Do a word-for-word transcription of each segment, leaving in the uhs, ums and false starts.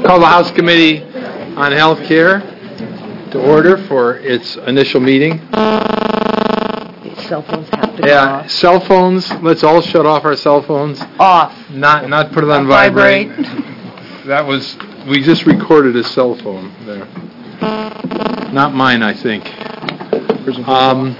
Call the House Committee on Health Care to order for its initial meeting. Cell phones have to go Yeah, off. cell phones. Let's all shut off our cell phones. Off. Not not put it on vibrate. That was, we just recorded a cell phone there. Not mine, I think. Um,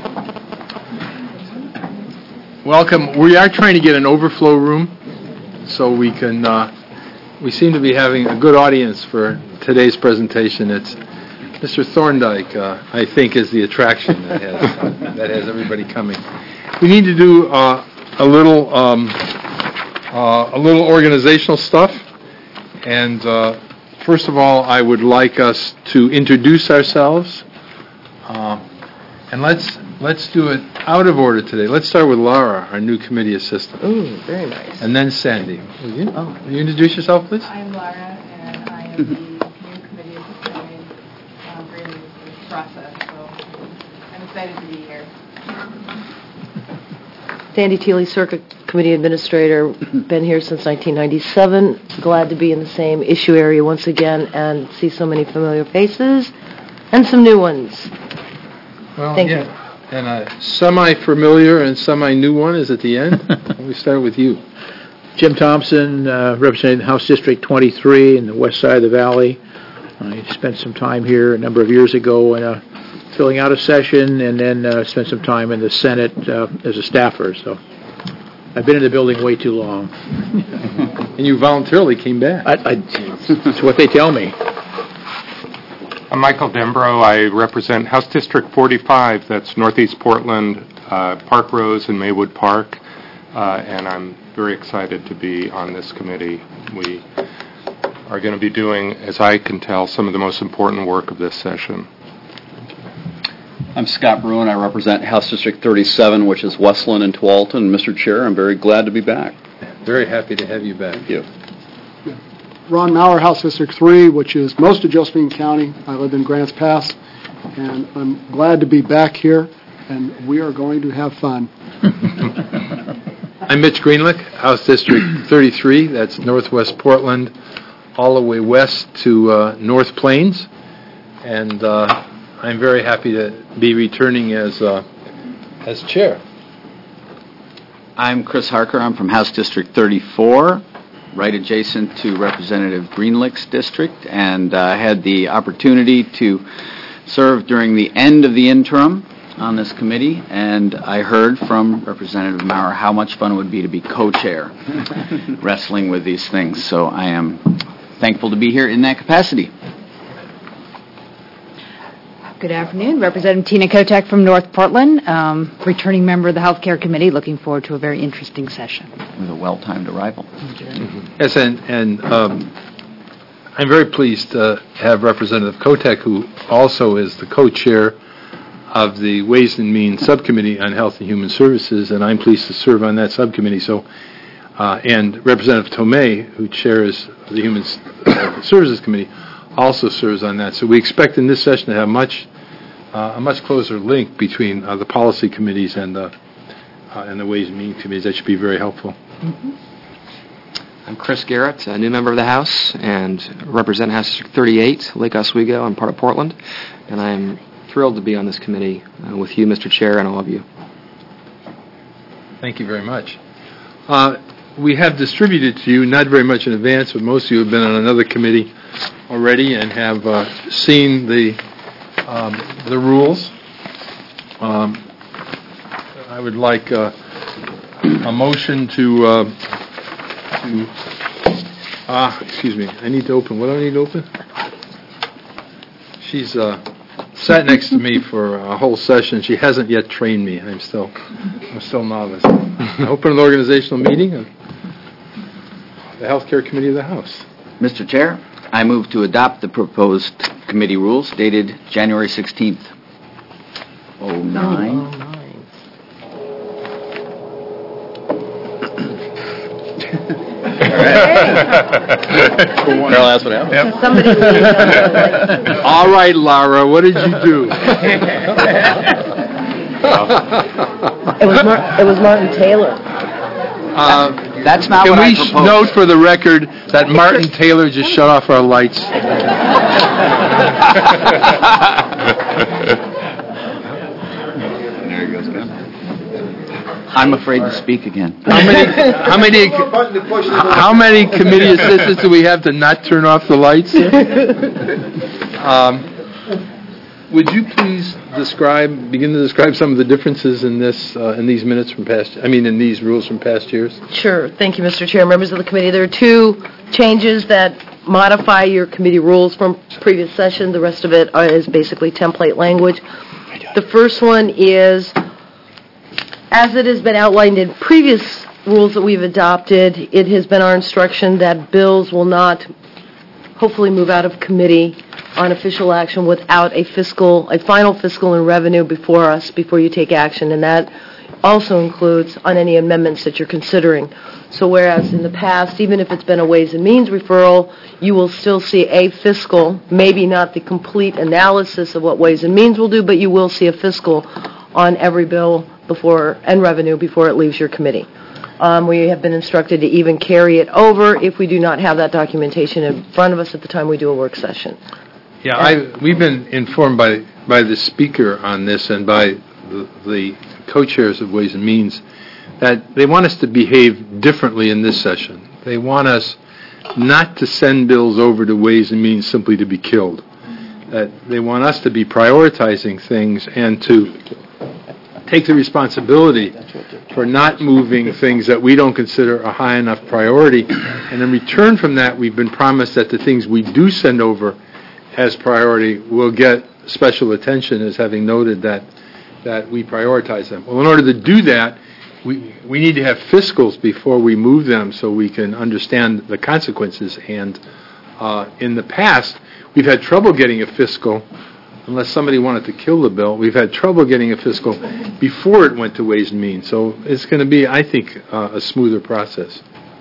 welcome. We are trying to get an overflow room so we can, uh, we seem to be having a good audience for today's presentation. It's Mister Thorndike, uh, I think, is the attraction that has that has everybody coming. We need to do uh, a little um, uh, a little organizational stuff, and uh, first of all, I would like us to introduce ourselves, uh, and let's let's do it out of order today. Let's start with Laura, our new committee assistant. Ooh, very nice. And then Sandy. Will you, oh. will you introduce yourself, please? I'm Laura, and I am the new committee assistant in uh, Brandon's process, so I'm excited to be here. Sandy Teely, Circuit Committee Administrator, been here since nineteen ninety-seven. Glad to be in the same issue area once again and see so many familiar faces and some new ones. Well, Thank yeah. you. And a semi-familiar and semi-new one is at the end. We start with you. Jim Thompson, uh, representing House District twenty-three in the west side of the valley. I spent some time here a number of years ago in a, filling out a session, and then uh, spent some time in the Senate uh, as a staffer. So I've been in the building way too long. And you voluntarily came back. I, I, it's what they tell me. I'm Michael Dembro. I represent House District forty-five, that's Northeast Portland, uh, Park Rose, and Maywood Park, uh, and I'm very excited to be on this committee. We are going to be doing, as I can tell, some of the most important work of this session. I'm Scott Bruin. I represent House District thirty-seven, which is Westland and Tualatin. Mister Chair, I'm very glad to be back. Very happy to have you back. Thank you. Ron Maurer, House District three, which is most of Josephine County. I live in Grants Pass, and I'm glad to be back here, and we are going to have fun. I'm Mitch Greenlick, House District thirty-three. That's Northwest Portland, all the way west to uh, North Plains, and uh, I'm very happy to be returning as uh, as chair. I'm Chris Harker. I'm from House District thirty-four, right adjacent to Representative Greenlick's district, and I uh, had the opportunity to serve during the end of the interim on this committee, and I heard from Representative Maurer how much fun it would be to be co-chair wrestling with these things, so I am thankful to be here in that capacity. Good afternoon. Representative Tina Kotek from North Portland, um, returning member of the Healthcare Committee, looking forward to a very interesting session. With a well-timed arrival. Yes, and, and um, I'm very pleased to have Representative Kotek, who also is the co-chair of the Ways and Means Subcommittee on Health and Human Services, and I'm pleased to serve on that subcommittee. So, uh, and Representative Tomei, who chairs the Human uh, Services Committee, also serves on that. So we expect in this session to have much uh, a much closer link between uh, the policy committees and the uh, and the Ways and Means committees. That should be very helpful. Mm-hmm. I'm Chris Garrett, a new member of the House, and represent House District thirty-eight, Lake Oswego. I'm part of Portland, and I'm thrilled to be on this committee uh, with you, Mister Chair, and all of you. Thank you very much. Uh, we have distributed to you, not very much in advance, but most of you have been on another committee already and have uh, seen the um, the rules. Um, I would like uh, a motion to uh, to ah excuse me. I need to open. What do I need to open? She's uh, sat next to me for a whole session. She hasn't yet trained me. I'm still I'm still novice. I open an organizational meeting of the Healthcare Committee of the House. Mister Chair, I move to adopt the proposed committee rules dated January sixteenth, oh nine. Carol, that's what happened. Yep. Somebody All right, Laura, what did you do? It was Mar- it was Martin Taylor. Uh, That's not Can what I we proposed. note for the record that Martin Taylor just shut off our lights? There he goes again. I'm afraid to speak again. How many, how many, how many committee assistants do we have to not turn off the lights? Um, Would you please describe, begin to describe some of the differences in this, uh, in these minutes from past, I mean, in these rules from past years? Sure. Thank you, Mister Chair. Members of the committee, there are two changes that modify your committee rules from previous session. The rest of it is basically template language. The first one is, as it has been outlined in previous rules that we've adopted, it has been our instruction that bills will not hopefully move out of committee on official action without a fiscal, a final fiscal and revenue before us, before you take action, and that also includes on any amendments that you're considering. So whereas in the past, even if it's been a Ways and Means referral, you will still see a fiscal, maybe not the complete analysis of what Ways and Means will do, but you will see a fiscal on every bill before, and revenue before it leaves your committee. Um, we have been instructed to even carry it over if we do not have that documentation in front of us at the time we do a work session. Yeah, I, we've been informed by, by the speaker on this and by the, the co-chairs of Ways and Means that they want us to behave differently in this session. They want us not to send bills over to Ways and Means simply to be killed. That they want us to be prioritizing things and to take the responsibility for not moving things that we don't consider a high enough priority. And in return from that, we've been promised that the things we do send over as priority will get special attention, as having noted that that we prioritize them. Well, in order to do that, we we need to have fiscals before we move them so we can understand the consequences. And uh, in the past, we've had trouble getting a fiscal, unless somebody wanted to kill the bill. We've had trouble getting a fiscal before it went to Ways and Means. So it's going to be, I think, uh, a smoother process.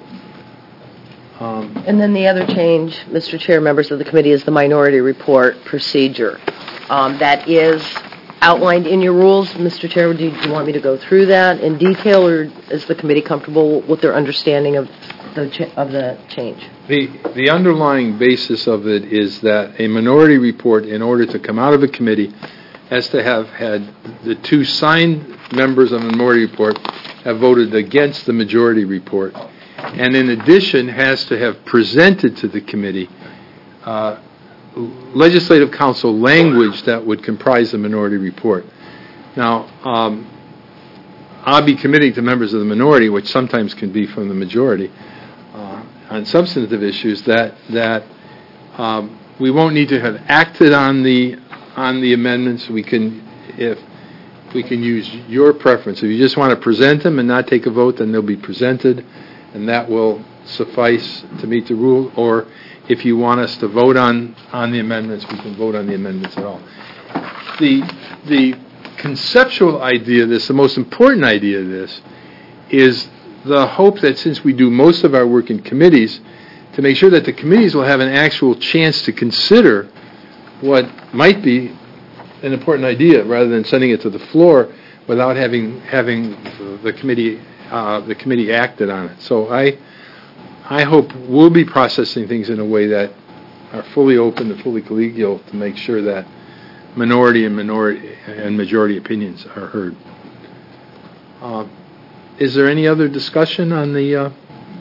Um, And then the other change, Mister Chair, members of the committee, is the minority report procedure. Um, that is outlined in your rules. Mister Chair, do you want me to go through that in detail, or is the committee comfortable with their understanding of the cha- of the change? The the underlying basis of it is that a minority report, in order to come out of a committee, has to have had the two signed members of the minority report have voted against the majority report, and in addition has to have presented to the committee uh, legislative council language that would comprise the minority report. Now, um, I'll be committing to members of the minority, which sometimes can be from the majority, uh, on substantive issues that that um, we won't need to have acted on the on the amendments. We can, if we can use your preference. If you just want to present them and not take a vote, then they'll be presented, and that will suffice to meet the rule. Or if you want us to vote on, on the amendments, we can vote on the amendments at all. The the conceptual idea of this, the most important idea of this, is the hope that since we do most of our work in committees, to make sure that the committees will have an actual chance to consider what might be an important idea, rather than sending it to the floor without having having the committee uh, the committee acted on it. So I I hope we'll be processing things in a way that are fully open and fully collegial to make sure that minority and minority and majority opinions are heard. Uh, is there any other discussion on the uh,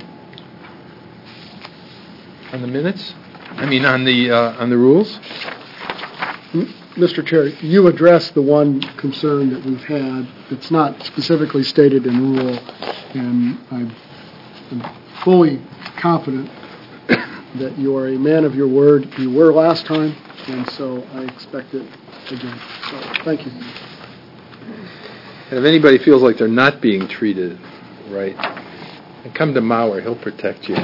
on the minutes? I mean, on the uh, on the rules? Mister Chair, you addressed the one concern that we've had. It's not specifically stated in rule, and I'm, I'm fully confident that you are a man of your word. You were last time, and so I expect it again. So, thank you. And if anybody feels like they're not being treated right, then come to Mauer. He'll protect you. No,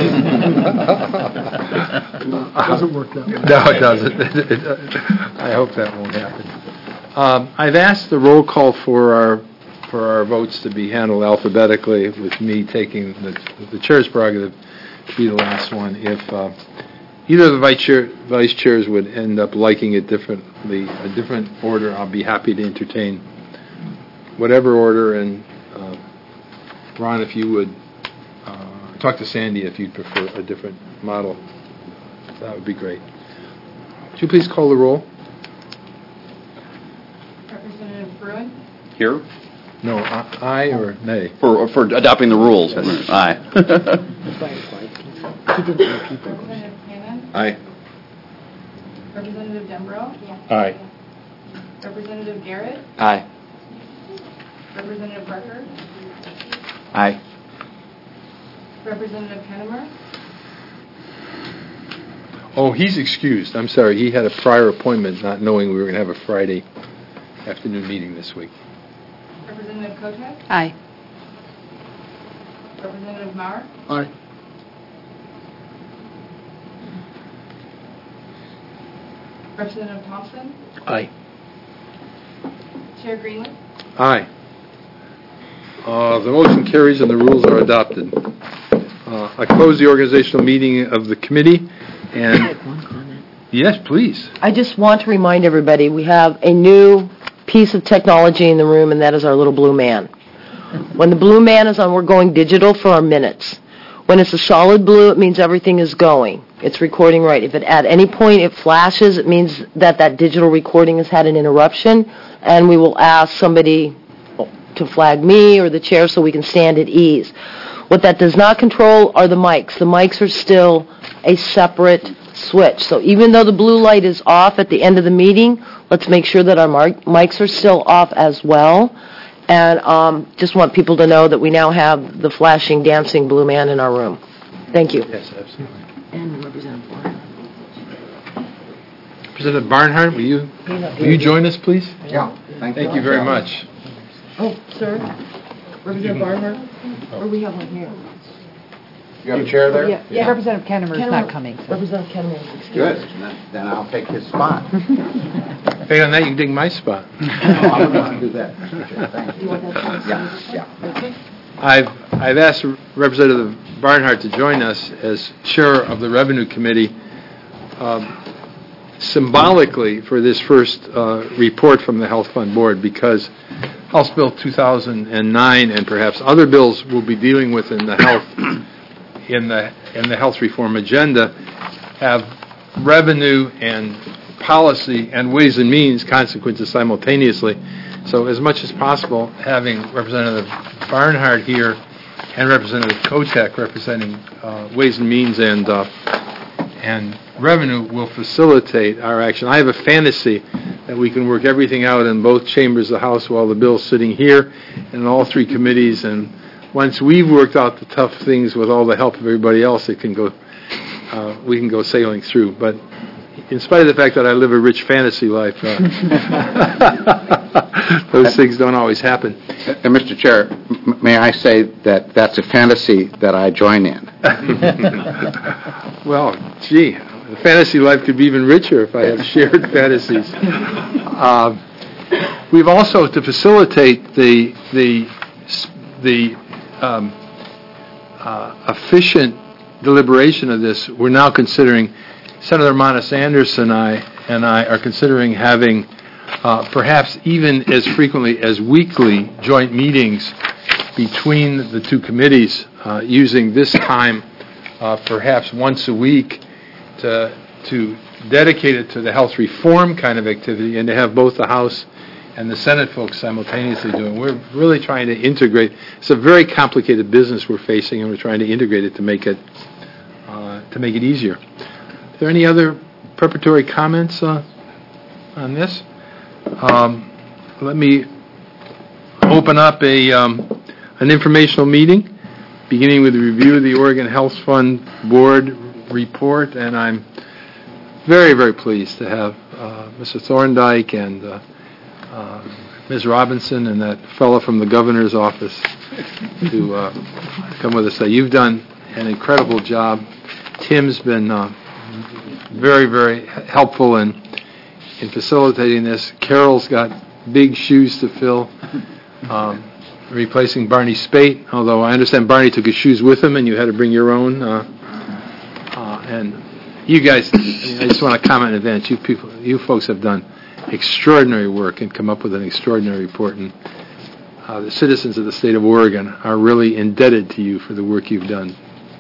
it doesn't work that way. No, it doesn't. I hope that won't happen. Um, I've asked the roll call for our for our votes to be handled alphabetically, with me taking the, the chair's prerogative to be the last one. If uh, either of the vice, chair, vice chairs would end up liking it differently, a different order, I'll be happy to entertain whatever order. And uh, Ron, if you would uh, talk to Sandy if you'd prefer a different model. That would be great. Would you please call the roll? Representative Bruin? Here? No, I- aye or nay? For, for adopting the rules. Aye. Representative Cannon? Aye. Representative Dembro? Aye. Representative Garrett? Aye. Representative Parker? Aye. Representative Kennemer? Oh, he's excused. I'm sorry. He had a prior appointment, not knowing we were going to have a Friday afternoon meeting this week. Representative Kotek? Aye. Representative Maurer? Aye. Representative Thompson? Aye. Chair Greenlee? Aye. Uh, The motion carries and the rules are adopted. Uh, I close the organizational meeting of the committee, and... Yes, please. I just want to remind everybody, we have a new piece of technology in the room, and that is our little blue man. When the blue man is on, we're going digital for our minutes. When it's a solid blue, it means everything is going. It's recording right. If it at any point it flashes, it means that that digital recording has had an interruption, and we will ask somebody to flag me or the chair so we can stand at ease. What that does not control are the mics. The mics are still a separate switch. So even though the blue light is off at the end of the meeting, let's make sure that our mic- mics are still off as well. And um, just want people to know that we now have the flashing, dancing blue man in our room. Thank you. Yes, absolutely. And Representative Barnhart. Representative Barnhart, will you, will you join us, please? Yeah. Thank you very much. Oh, sir. Representative Barnhart? Or we have one here. You have a chair there? Yeah, yeah. Representative Kennemer is not coming. so- Representative Kennemer is excused. Good. Then- Then I'll take his spot. Hey, on that, you can take my spot. No, I'm going to do that. Thank Do you want that phone? Yeah, yeah. Okay. I've I've asked Representative Barnhart to join us as chair of the Revenue Committee, um, symbolically for this first uh, report from the Health Fund Board, because House Bill two thousand nine and perhaps other bills we'll be dealing with in the health in the in the health reform agenda have revenue and policy and ways and means consequences simultaneously. So as much as possible, having Representative Barnhart here and Representative Kotek representing uh, ways and means and uh, and revenue will facilitate our action. I have a fantasy that we can work everything out in both chambers of the House while the bill's sitting here and in all three committees. And once we've worked out the tough things with all the help of everybody else, it can go. Uh, we can go sailing through. But in spite of the fact that I live a rich fantasy life, uh, those things don't always happen. And Mister Chair, m- may I say that that's a fantasy that I join in? Well, gee, the fantasy life could be even richer if I had shared fantasies. Uh, we've also, to facilitate the the the um, uh, efficient deliberation of this, we're now considering, Senator Monis Anderson and I, and I are considering having uh, perhaps even as frequently as weekly joint meetings between the two committees, uh, using this time uh, perhaps once a week to to dedicate it to the health reform kind of activity and to have both the House and the Senate folks simultaneously doing. We're really trying to integrate. It's a very complicated business we're facing, and we're trying to integrate it to make it uh, to make it easier. Are there any other preparatory comments uh, on this? Um, let me open up a um, an informational meeting, beginning with a review of the Oregon Health Fund Board report, and I'm very, very pleased to have uh, Mister Thorndike and uh, uh, Miz Robinson and that fellow from the governor's office to uh, come with us. You've done an incredible job. Tim's been uh, very, very helpful in in facilitating this. Carol's got big shoes to fill, um, replacing Barney Spate, although I understand Barney took his shoes with him and you had to bring your own. Uh, uh, and you guys, I, mean, I just want to comment in advance, you people, you folks have done extraordinary work and come up with an extraordinary report. And uh, the citizens of the state of Oregon are really indebted to you for the work you've done.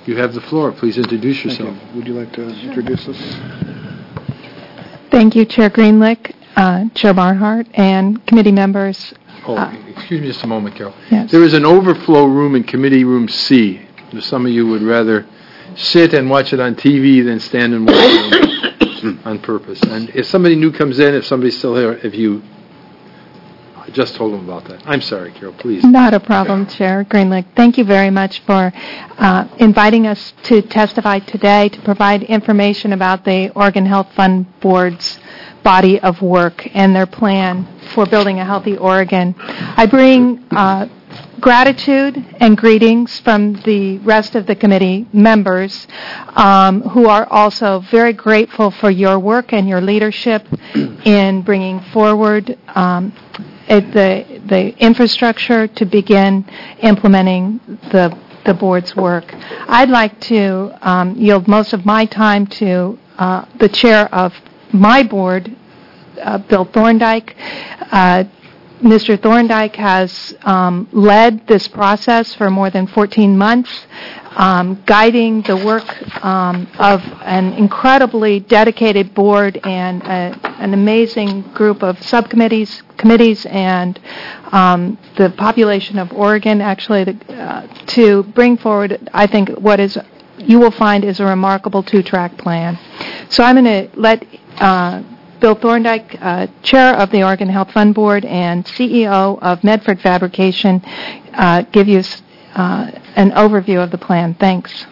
You have the floor. Please introduce Thank yourself. you. Would you like to introduce us? Thank you, Chair Greenlick, uh, Chair Barnhart, and committee members. Oh, Uh, excuse me just a moment, Carol. Yes. There is an overflow room in Committee Room C. If some of you would rather sit and watch it on T V than stand and watch it on purpose. And if somebody new comes in, if somebody's still here, if you I just told them about that. I'm sorry, Carol, please. Not a problem, Chair Greenlick. Thank you very much for uh, inviting us to testify today to provide information about the Oregon Health Fund Board's body of work and their plan for building a healthy Oregon. I bring uh, gratitude and greetings from the rest of the committee members um, who are also very grateful for your work and your leadership in bringing forward um, it, the the infrastructure to begin implementing the the board's work. I'd like to um, yield most of my time to uh, the chair of my board, uh, Bill Thorndike. Uh, Mister Thorndike has um, led this process for more than fourteen months, um, guiding the work um, of an incredibly dedicated board and a, an amazing group of subcommittees, committees, and um, the population of Oregon, actually, the, uh, to bring forward, I think, what is you will find is a remarkable two-track plan. So I'm going to let uh, Bill Thorndike, uh, Chair of the Oregon Health Fund Board and C E O of Medford Fabrication, uh, give you uh, an overview of the plan. Thanks.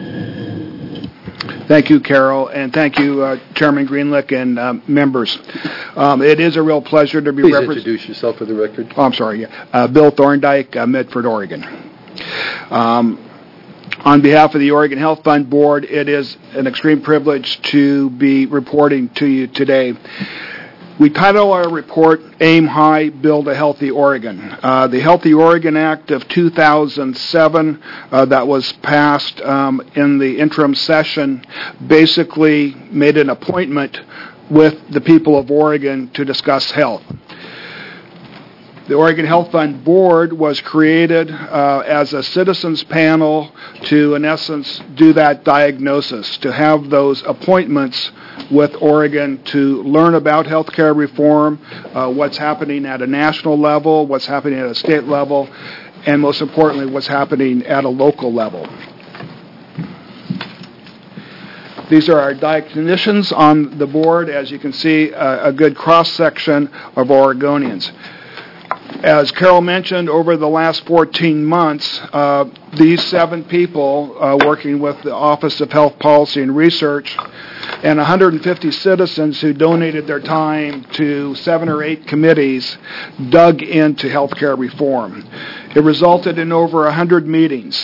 Thank you, Carol, and thank you, uh, Chairman Greenlick and uh, members. Um, it is a real pleasure to be Please representing. introduce yourself for the record. Oh, I'm sorry. Yeah. Uh, Bill Thorndike, uh, Medford, Oregon. Um, On behalf of the Oregon Health Fund Board, it is an extreme privilege to be reporting to you today. We title our report, Aim High, Build a Healthy Oregon. Uh, the Healthy Oregon Act of two thousand seven uh, that was passed um, in the interim session basically made an appointment with the people of Oregon to discuss health. The Oregon Health Fund Board was created uh, as a citizens panel to, in essence, do that diagnosis, to have those appointments with Oregon to learn about health care reform, uh, what's happening at a national level, what's happening at a state level, and most importantly, what's happening at a local level. These are our diagnosticians on the board. As you can see, uh, a good cross-section of Oregonians. As Carol mentioned, over the last fourteen months, uh, these seven people uh, working with the Office of Health Policy and Research and one hundred fifty citizens who donated their time to seven or eight committees dug into healthcare reform. It resulted in over one hundred meetings.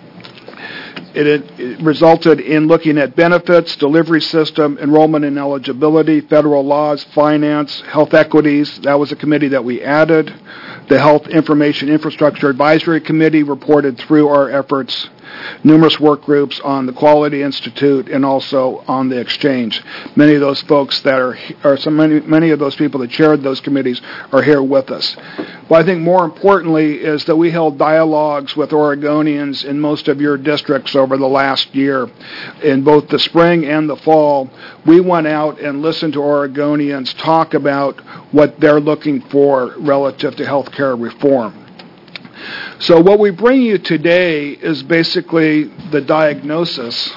It, it resulted in looking at benefits, delivery system, enrollment and eligibility, federal laws, finance, health equities. That was a committee that we added. The Health Information Infrastructure Advisory Committee reported through our efforts. Numerous work groups on the Quality Institute and also on the exchange. Many of those folks that are, or so many, many of those people that chaired those committees are here with us. But I think more importantly is that we held dialogues with Oregonians in most of your districts over the last year. In both the spring and the fall, we went out and listened to Oregonians talk about what they're looking for relative to health care reform. So what we bring you today is basically the diagnosis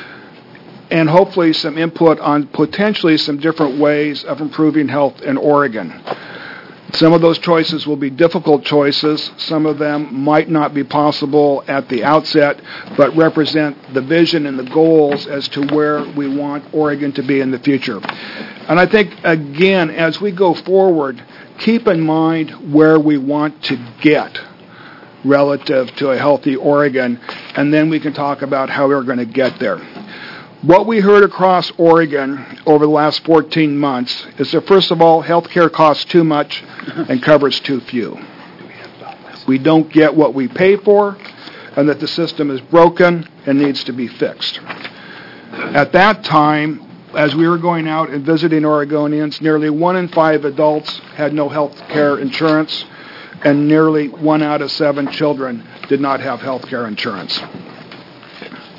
and hopefully some input on potentially some different ways of improving health in Oregon. Some of those choices will be difficult choices. Some of them might not be possible at the outset, but represent the vision and the goals as to where we want Oregon to be in the future. And I think, again, as we go forward, keep in mind where we want to get relative to a healthy Oregon, and then we can talk about how we're going to get there. What we heard across Oregon over the last fourteen months is that, first of all, health care costs too much and covers too few. We don't get what we pay for, and that the system is broken and needs to be fixed. At that time, as we were going out and visiting Oregonians, nearly one in five adults had no health care insurance, and nearly one out of seven children did not have health care insurance.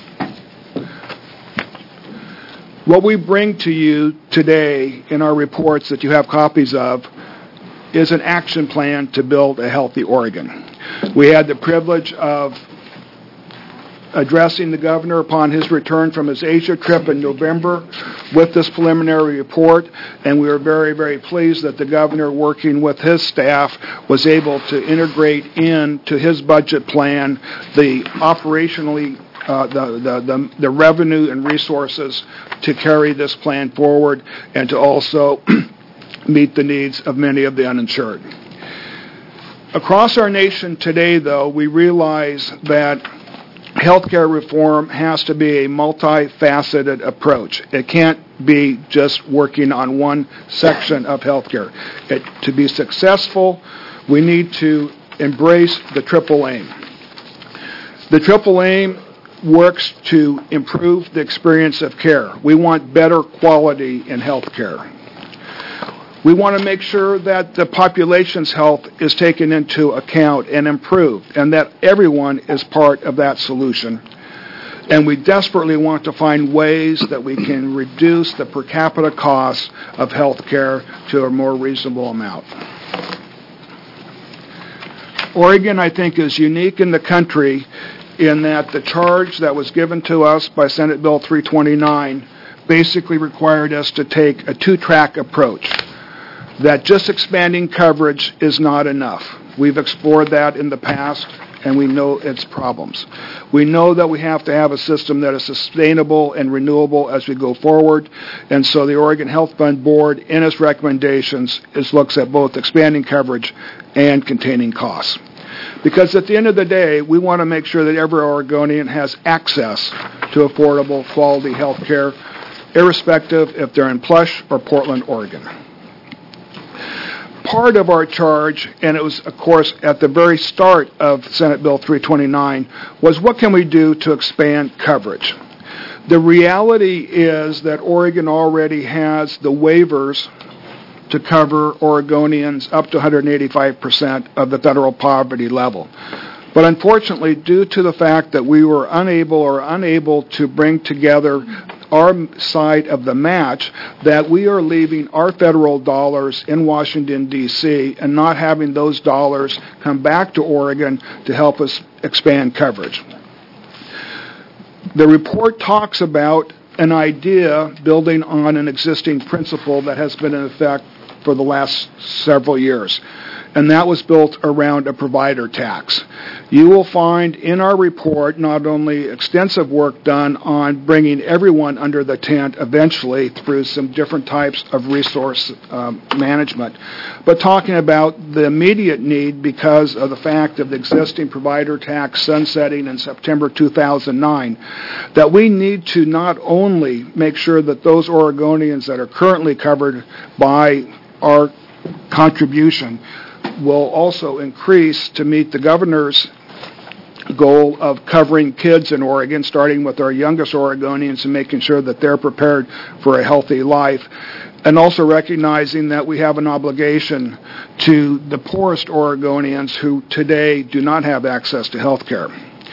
What we bring to you today in our reports that you have copies of is an action plan to build a healthy Oregon. We had the privilege of addressing the governor upon his return from his Asia trip in November with this preliminary report, and we were very, very pleased that the governor, working with his staff, was able to integrate into his budget plan the operationally uh, the, the, the, the revenue and resources to carry this plan forward and to also meet the needs of many of the uninsured. Across our nation today, though, we realize that healthcare reform has to be a multifaceted approach. It can't be just working on one section of healthcare. It, to be successful, we need to embrace the triple aim. The triple aim works to improve the experience of care. We want better quality in healthcare. We want to make sure that the population's health is taken into account and improved, and that everyone is part of that solution. And we desperately want to find ways that we can reduce the per capita costs of health care to a more reasonable amount. Oregon, I think, is unique in the country in that the charge that was given to us by Senate Bill three twenty-nine basically required us to take a two-track approach. That just expanding coverage is not enough. We've explored that in the past, and we know its problems. We know that we have to have a system that is sustainable and renewable as we go forward, and so the Oregon Health Fund Board, in its recommendations, is looks at both expanding coverage and containing costs. Because at the end of the day, we want to make sure that every Oregonian has access to affordable, quality health care, irrespective if they're in Plush or Portland, Oregon. Part of our charge, and it was, of course, at the very start of Senate Bill three twenty-nine, was what can we do to expand coverage? The reality is that Oregon already has the waivers to cover Oregonians up to one hundred eighty-five percent of the federal poverty level. But unfortunately, due to the fact that we were unable or unable to bring together our side of the match, that we are leaving our federal dollars in Washington, D C, and not having those dollars come back to Oregon to help us expand coverage. The report talks about an idea building on an existing principle that has been in effect for the last several years, and that was built around a provider tax. You will find in our report not only extensive work done on bringing everyone under the tent eventually through some different types of resource um, management, but talking about the immediate need because of the fact of the existing provider tax sunsetting in September two thousand nine, that we need to not only make sure that those Oregonians that are currently covered by our contribution will also increase to meet the governor's goal of covering kids in Oregon, starting with our youngest Oregonians and making sure that they're prepared for a healthy life, and also recognizing that we have an obligation to the poorest Oregonians who today do not have access to health care.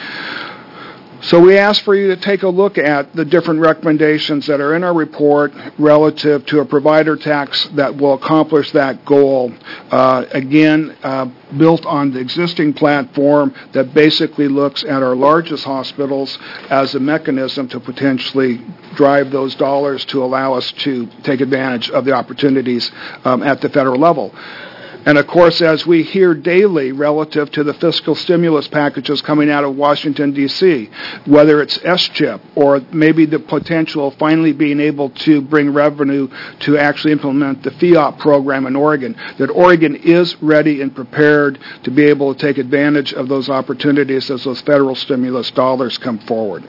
So we ask for you to take a look at the different recommendations that are in our report relative to a provider tax that will accomplish that goal, uh, again, uh, built on the existing platform that basically looks at our largest hospitals as a mechanism to potentially drive those dollars to allow us to take advantage of the opportunities um, at the federal level. And, of course, as we hear daily relative to the fiscal stimulus packages coming out of Washington, D C, whether it's S chip or maybe the potential of finally being able to bring revenue to actually implement the FIOP program in Oregon, that Oregon is ready and prepared to be able to take advantage of those opportunities as those federal stimulus dollars come forward.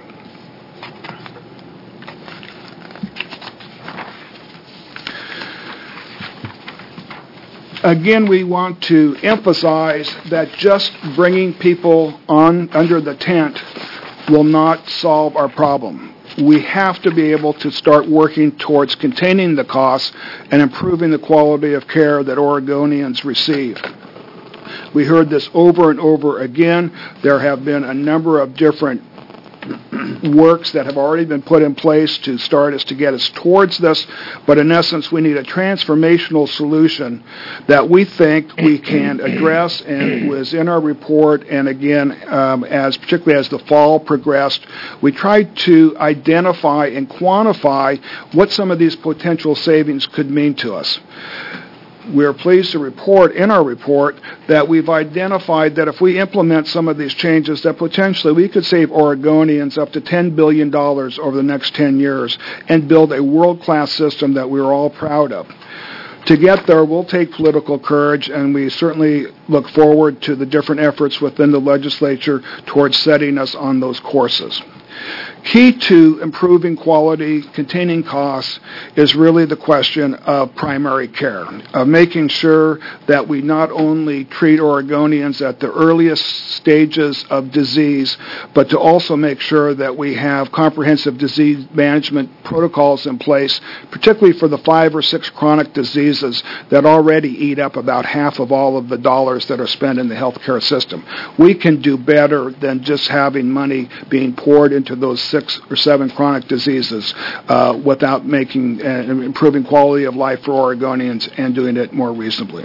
Again, we want to emphasize that just bringing people on under the tent will not solve our problem. We have to be able to start working towards containing the costs and improving the quality of care that Oregonians receive. We heard this over and over again. There have been a number of different works that have already been put in place to start us to get us towards this, but in essence we need a transformational solution that we think we can address, and was in our report, and again, um, as particularly as the fall progressed, we tried to identify and quantify what some of these potential savings could mean to us. We are pleased to report in our report that we've identified that if we implement some of these changes, that potentially we could save Oregonians up to ten billion dollars over the next ten years and build a world-class system that we're all proud of. To get there, we'll take political courage, and we certainly look forward to the different efforts within the legislature towards setting us on those courses. Key to improving quality, containing costs, is really the question of primary care, of making sure that we not only treat Oregonians at the earliest stages of disease, but to also make sure that we have comprehensive disease management protocols in place, particularly for the five or six chronic diseases that already eat up about half of all of the dollars that are spent in the healthcare system. We can do better than just having money being poured into those six or seven chronic diseases uh, without making uh, improving quality of life for Oregonians and doing it more reasonably.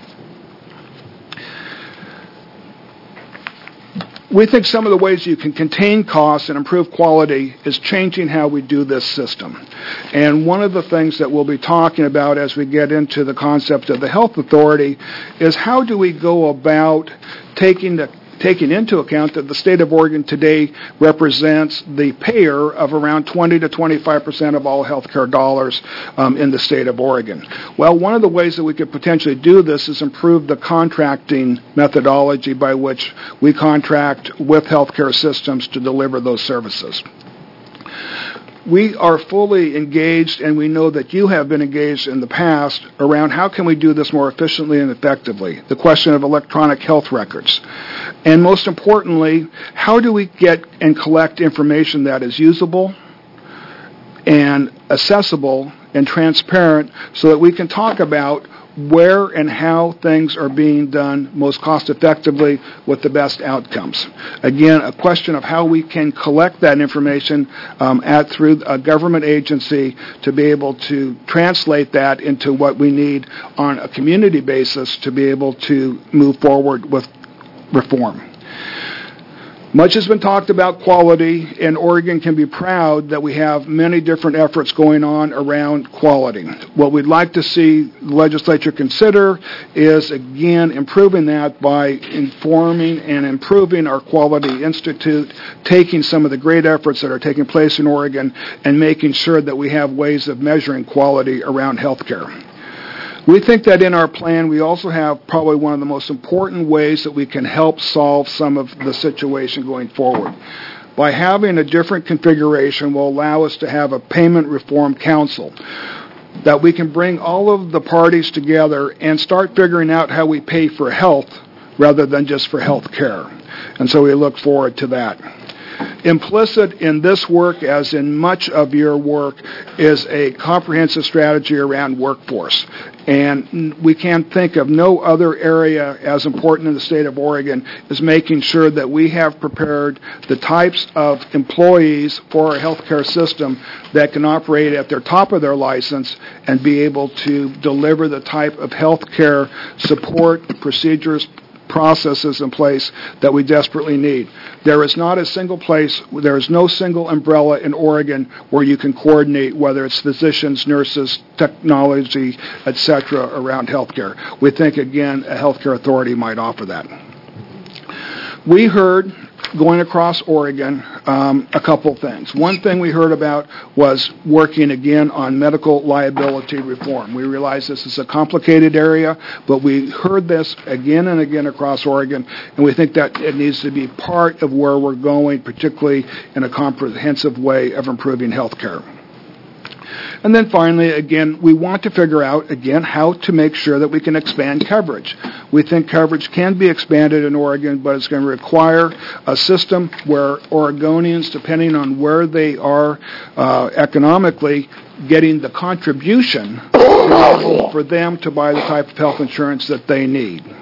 We think some of the ways you can contain costs and improve quality is changing how we do this system. And one of the things that we'll be talking about as we get into the concept of the health authority is how do we go about taking the taking into account that the state of Oregon today represents the payer of around twenty to twenty-five percent of all healthcare dollars um, in the state of Oregon. Well, one of the ways that we could potentially do this is improve the contracting methodology by which we contract with healthcare systems to deliver those services. We are fully engaged, and we know that you have been engaged in the past around how can we do this more efficiently and effectively, the question of electronic health records. And most importantly, how do we get and collect information that is usable and accessible and transparent so that we can talk about where and how things are being done most cost effectively with the best outcomes. Again, a question of how we can collect that information um, at through a government agency to be able to translate that into what we need on a community basis to be able to move forward with reform. Much has been talked about quality, and Oregon can be proud that we have many different efforts going on around quality. What we'd like to see the legislature consider is, again, improving that by informing and improving our Quality Institute, taking some of the great efforts that are taking place in Oregon and making sure that we have ways of measuring quality around healthcare. We think that in our plan, we also have probably one of the most important ways that we can help solve some of the situation going forward. By having a different configuration will allow us to have a payment reform council that we can bring all of the parties together and start figuring out how we pay for health rather than just for health care. And so we look forward to that. Implicit in this work, as in much of your work, is a comprehensive strategy around workforce. And we can't think of no other area as important in the state of Oregon as making sure that we have prepared the types of employees for our healthcare system that can operate at their top of their license and be able to deliver the type of healthcare support, procedures, processes in place that we desperately need. There is not a single place, there is no single umbrella in Oregon where you can coordinate, whether it's physicians, nurses, technology, et cetera, around healthcare. We think, again, a healthcare authority might offer that. We heard, going across Oregon, um, a couple things. One thing we heard about was working again on medical liability reform. We realize this is a complicated area, but we heard this again and again across Oregon, and we think that it needs to be part of where we're going, particularly in a comprehensive way of improving health care. And then finally, again, we want to figure out, again, how to make sure that we can expand coverage. We think coverage can be expanded in Oregon, but it's going to require a system where Oregonians, depending on where they are uh, economically, getting the contribution for them to buy the type of health insurance that they need.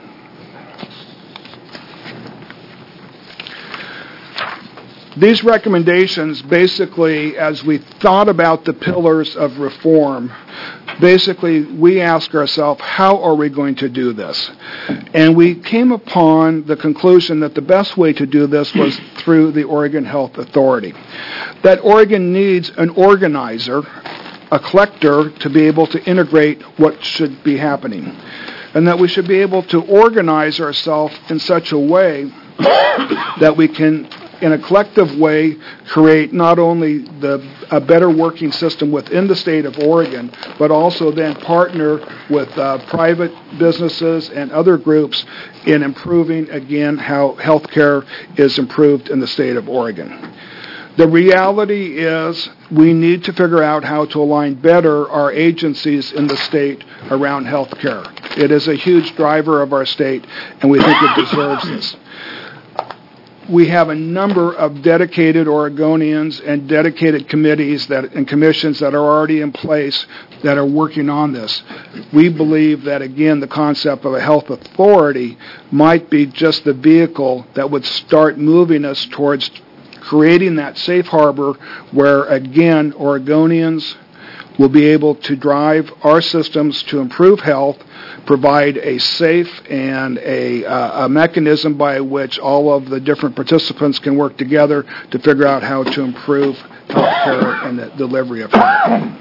These recommendations, basically, as we thought about the pillars of reform, basically we ask ourselves, how are we going to do this? And we came upon the conclusion that the best way to do this was through the Oregon Health Authority. That Oregon needs an organizer, a collector, to be able to integrate what should be happening. And that we should be able to organize ourselves in such a way that we can, in a collective way, create not only the, a better working system within the state of Oregon, but also then partner with uh, private businesses and other groups in improving, again, how healthcare is improved in the state of Oregon. The reality is we need to figure out how to align better our agencies in the state around health care. It is a huge driver of our state, and we think it deserves this. We have a number of dedicated Oregonians and dedicated committees that, and commissions that are already in place that are working on this. We believe that, again, the concept of a health authority might be just the vehicle that would start moving us towards creating that safe harbor where, again, Oregonians will be able to drive our systems to improve health, provide a safe and a, uh, a mechanism by which all of the different participants can work together to figure out how to improve health care and the delivery of health.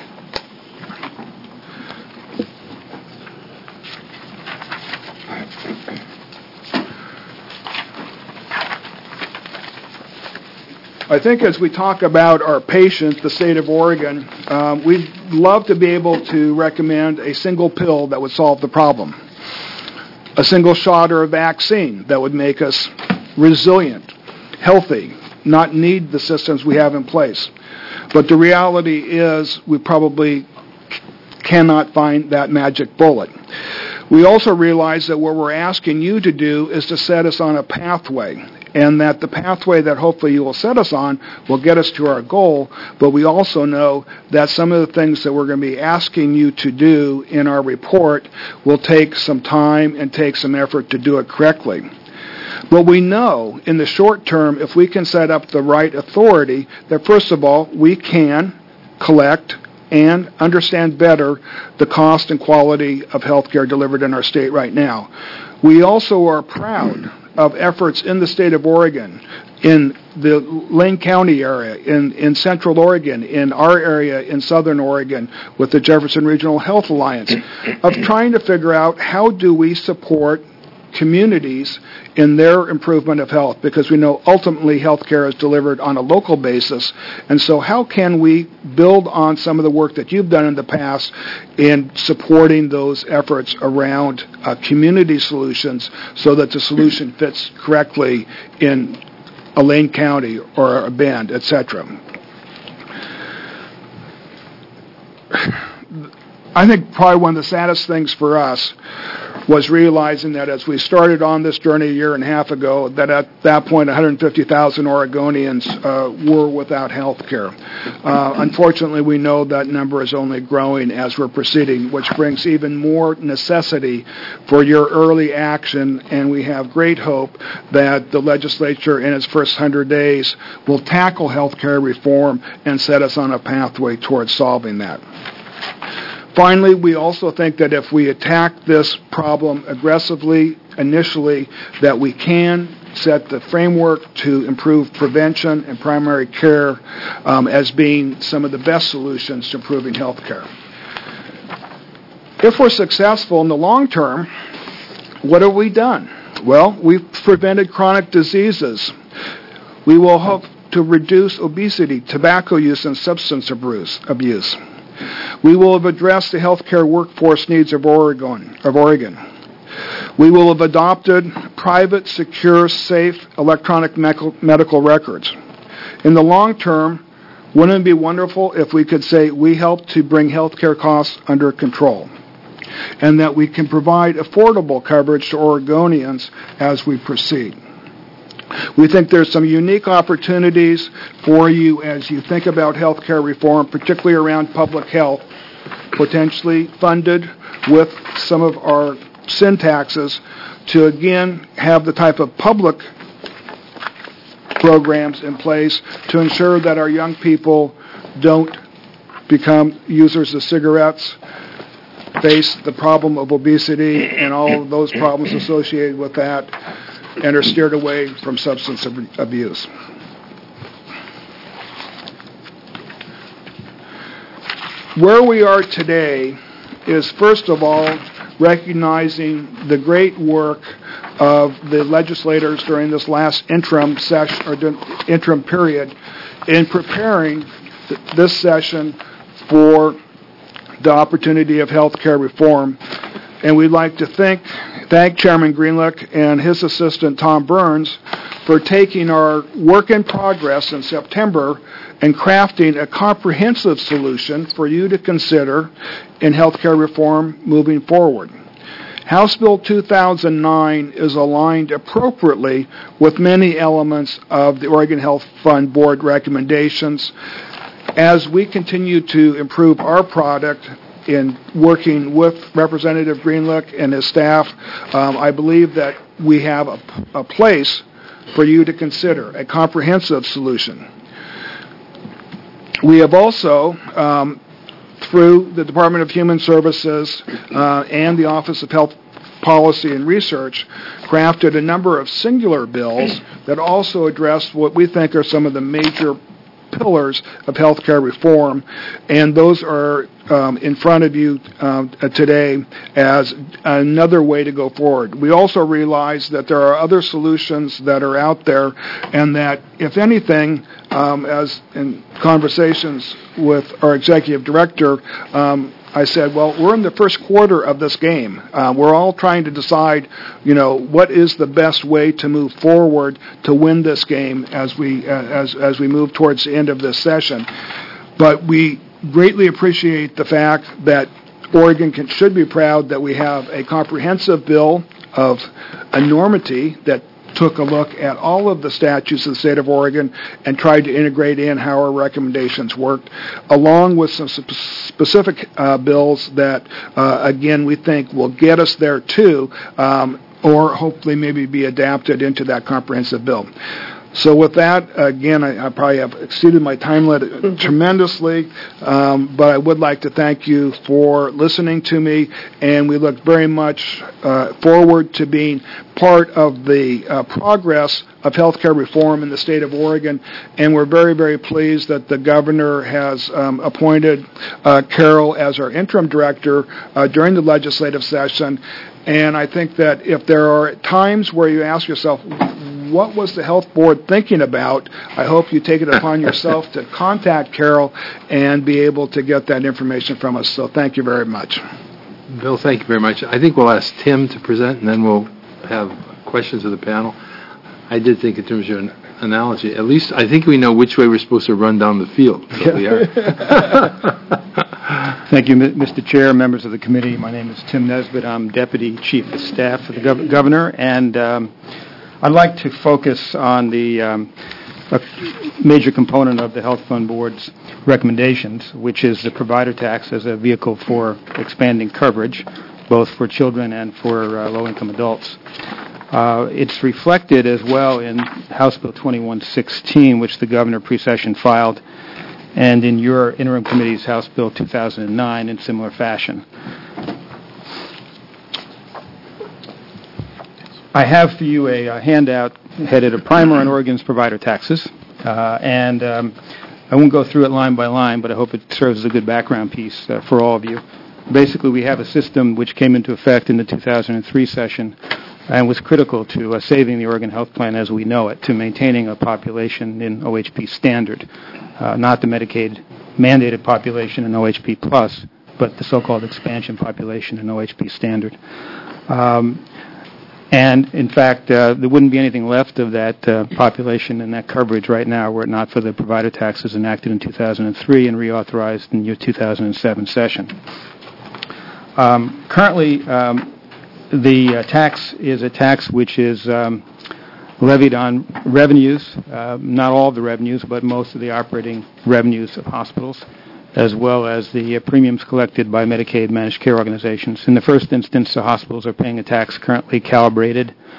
I think as we talk about our patients, the state of Oregon, um, we'd love to be able to recommend a single pill that would solve the problem, a single shot or a vaccine that would make us resilient, healthy, not need the systems we have in place. But the reality is we probably cannot find that magic bullet. We also realize that what we're asking you to do is to set us on a pathway, and that the pathway that hopefully you will set us on will get us to our goal, but we also know that some of the things that we're going to be asking you to do in our report will take some time and take some effort to do it correctly. But we know in the short term, if we can set up the right authority, that first of all, we can collect and understand better the cost and quality of health care delivered in our state right now. We also are proud of efforts in the state of Oregon, in the Lane County area, in, in Central Oregon, in our area in Southern Oregon with the Jefferson Regional Health Alliance, of trying to figure out how do we support communities in their improvement of health, because we know ultimately health care is delivered on a local basis. And so how can we build on some of the work that you've done in the past in supporting those efforts around uh, community solutions so that the solution fits correctly in a Lane County or a Bend, et cetera. I think probably one of the saddest things for us was realizing that as we started on this journey a year and a half ago, that at that point one hundred fifty thousand Oregonians uh, were without health care. Uh, unfortunately, we know that number is only growing as we're proceeding, which brings even more necessity for your early action, and we have great hope that the legislature in its first one hundred days will tackle health care reform and set us on a pathway towards solving that. Finally, we also think that if we attack this problem aggressively initially, that we can set the framework to improve prevention and primary care um, as being some of the best solutions to improving health care. If we're successful in the long term, what have we done? Well, we've prevented chronic diseases. We will hope to reduce obesity, tobacco use, and substance abuse. We will have addressed the healthcare workforce needs of Oregon. Of Oregon. We will have adopted private, secure, safe electronic medical records. In the long term, wouldn't it be wonderful if we could say we help to bring healthcare costs under control, and that we can provide affordable coverage to Oregonians as we proceed? We think there's some unique opportunities for you as you think about healthcare reform, particularly around public health, potentially funded with some of our sin taxes to, again, have the type of public programs in place to ensure that our young people don't become users of cigarettes, face the problem of obesity and all of those problems associated with that, and are steered away from substance ab- abuse. Where we are today is, first of all, recognizing the great work of the legislators during this last interim session or interim period in preparing th- this session for the opportunity of health care reform. And we'd like to thank, thank Chairman Greenlick and his assistant Tom Burns for taking our work in progress in September and crafting a comprehensive solution for you to consider in health care reform moving forward. House Bill two thousand nine is aligned appropriately with many elements of the Oregon Health Fund Board recommendations. As we continue to improve our product in working with Representative Greenlick and his staff, um, I believe that we have a, a place for you to consider, a comprehensive solution. We have also, um, through the Department of Human Services uh, and the Office of Health Policy and Research, crafted a number of singular bills that also address what we think are some of the major pillars of healthcare reform, and those are um, in front of you um, today as another way to go forward. We also realize that there are other solutions that are out there, and that, if anything, um, as in conversations with our executive director, um, I said, well, we're in the first quarter of this game. Uh, we're all trying to decide, you know, what is the best way to move forward to win this game as we uh, as as we move towards the end of this session. But we greatly appreciate the fact that Oregon can, should be proud that we have a comprehensive bill of enormity that took a look at all of the statutes of the state of Oregon and tried to integrate in how our recommendations worked, along with some sp- specific uh, bills that, uh, again, we think will get us there too, um, or hopefully maybe be adapted into that comprehensive bill. So with that, again, I, I probably have exceeded my time limit tremendously, um, but I would like to thank you for listening to me, and we look very much uh, forward to being part of the uh, progress of healthcare reform in the state of Oregon, and we're very, very pleased that the governor has um, appointed uh, Carol as our interim director uh, during the legislative session. And I think that if there are times where you ask yourself, what was the health board thinking about, I hope you take it upon yourself to contact Carol and be able to get that information from us. So thank you very much. Bill, thank you very much. I think we'll ask Tim to present, and then we'll have questions of the panel. I did think in terms of an analogy, at least I think we know which way we're supposed to run down the field. So we are. Thank you, Mister Chair, members of the committee. My name is Tim Nesbitt. I'm Deputy Chief of Staff for the gov- Governor, and um, I'd like to focus on the um, a major component of the Health Fund Board's recommendations, which is the provider tax as a vehicle for expanding coverage, both for children and for uh, low-income adults. Uh, it's reflected as well in House Bill twenty-one sixteen, which the governor pre-session filed, and in your interim committee's House Bill two thousand nine in similar fashion. I have for you a, a handout headed A Primer on Oregon's Provider Taxes, uh, and um, I won't go through it line by line, but I hope it serves as a good background piece uh, for all of you. Basically, we have a system which came into effect in the two thousand three session and was critical to uh, saving the Oregon Health Plan as we know it, to maintaining a population in O H P standard, uh, not the Medicaid mandated population in O H P plus, but the so-called expansion population in O H P standard. Um, and, in fact, uh, there wouldn't be anything left of that uh, population and that coverage right now were it not for the provider taxes enacted in two thousand three and reauthorized in your two thousand seven session. Um, currently, um, the uh, tax is a tax which is um, levied on revenues, uh, not all of the revenues, but most of the operating revenues of hospitals, as well as the uh, premiums collected by Medicaid managed care organizations. In the first instance, the hospitals are paying a tax currently calibrated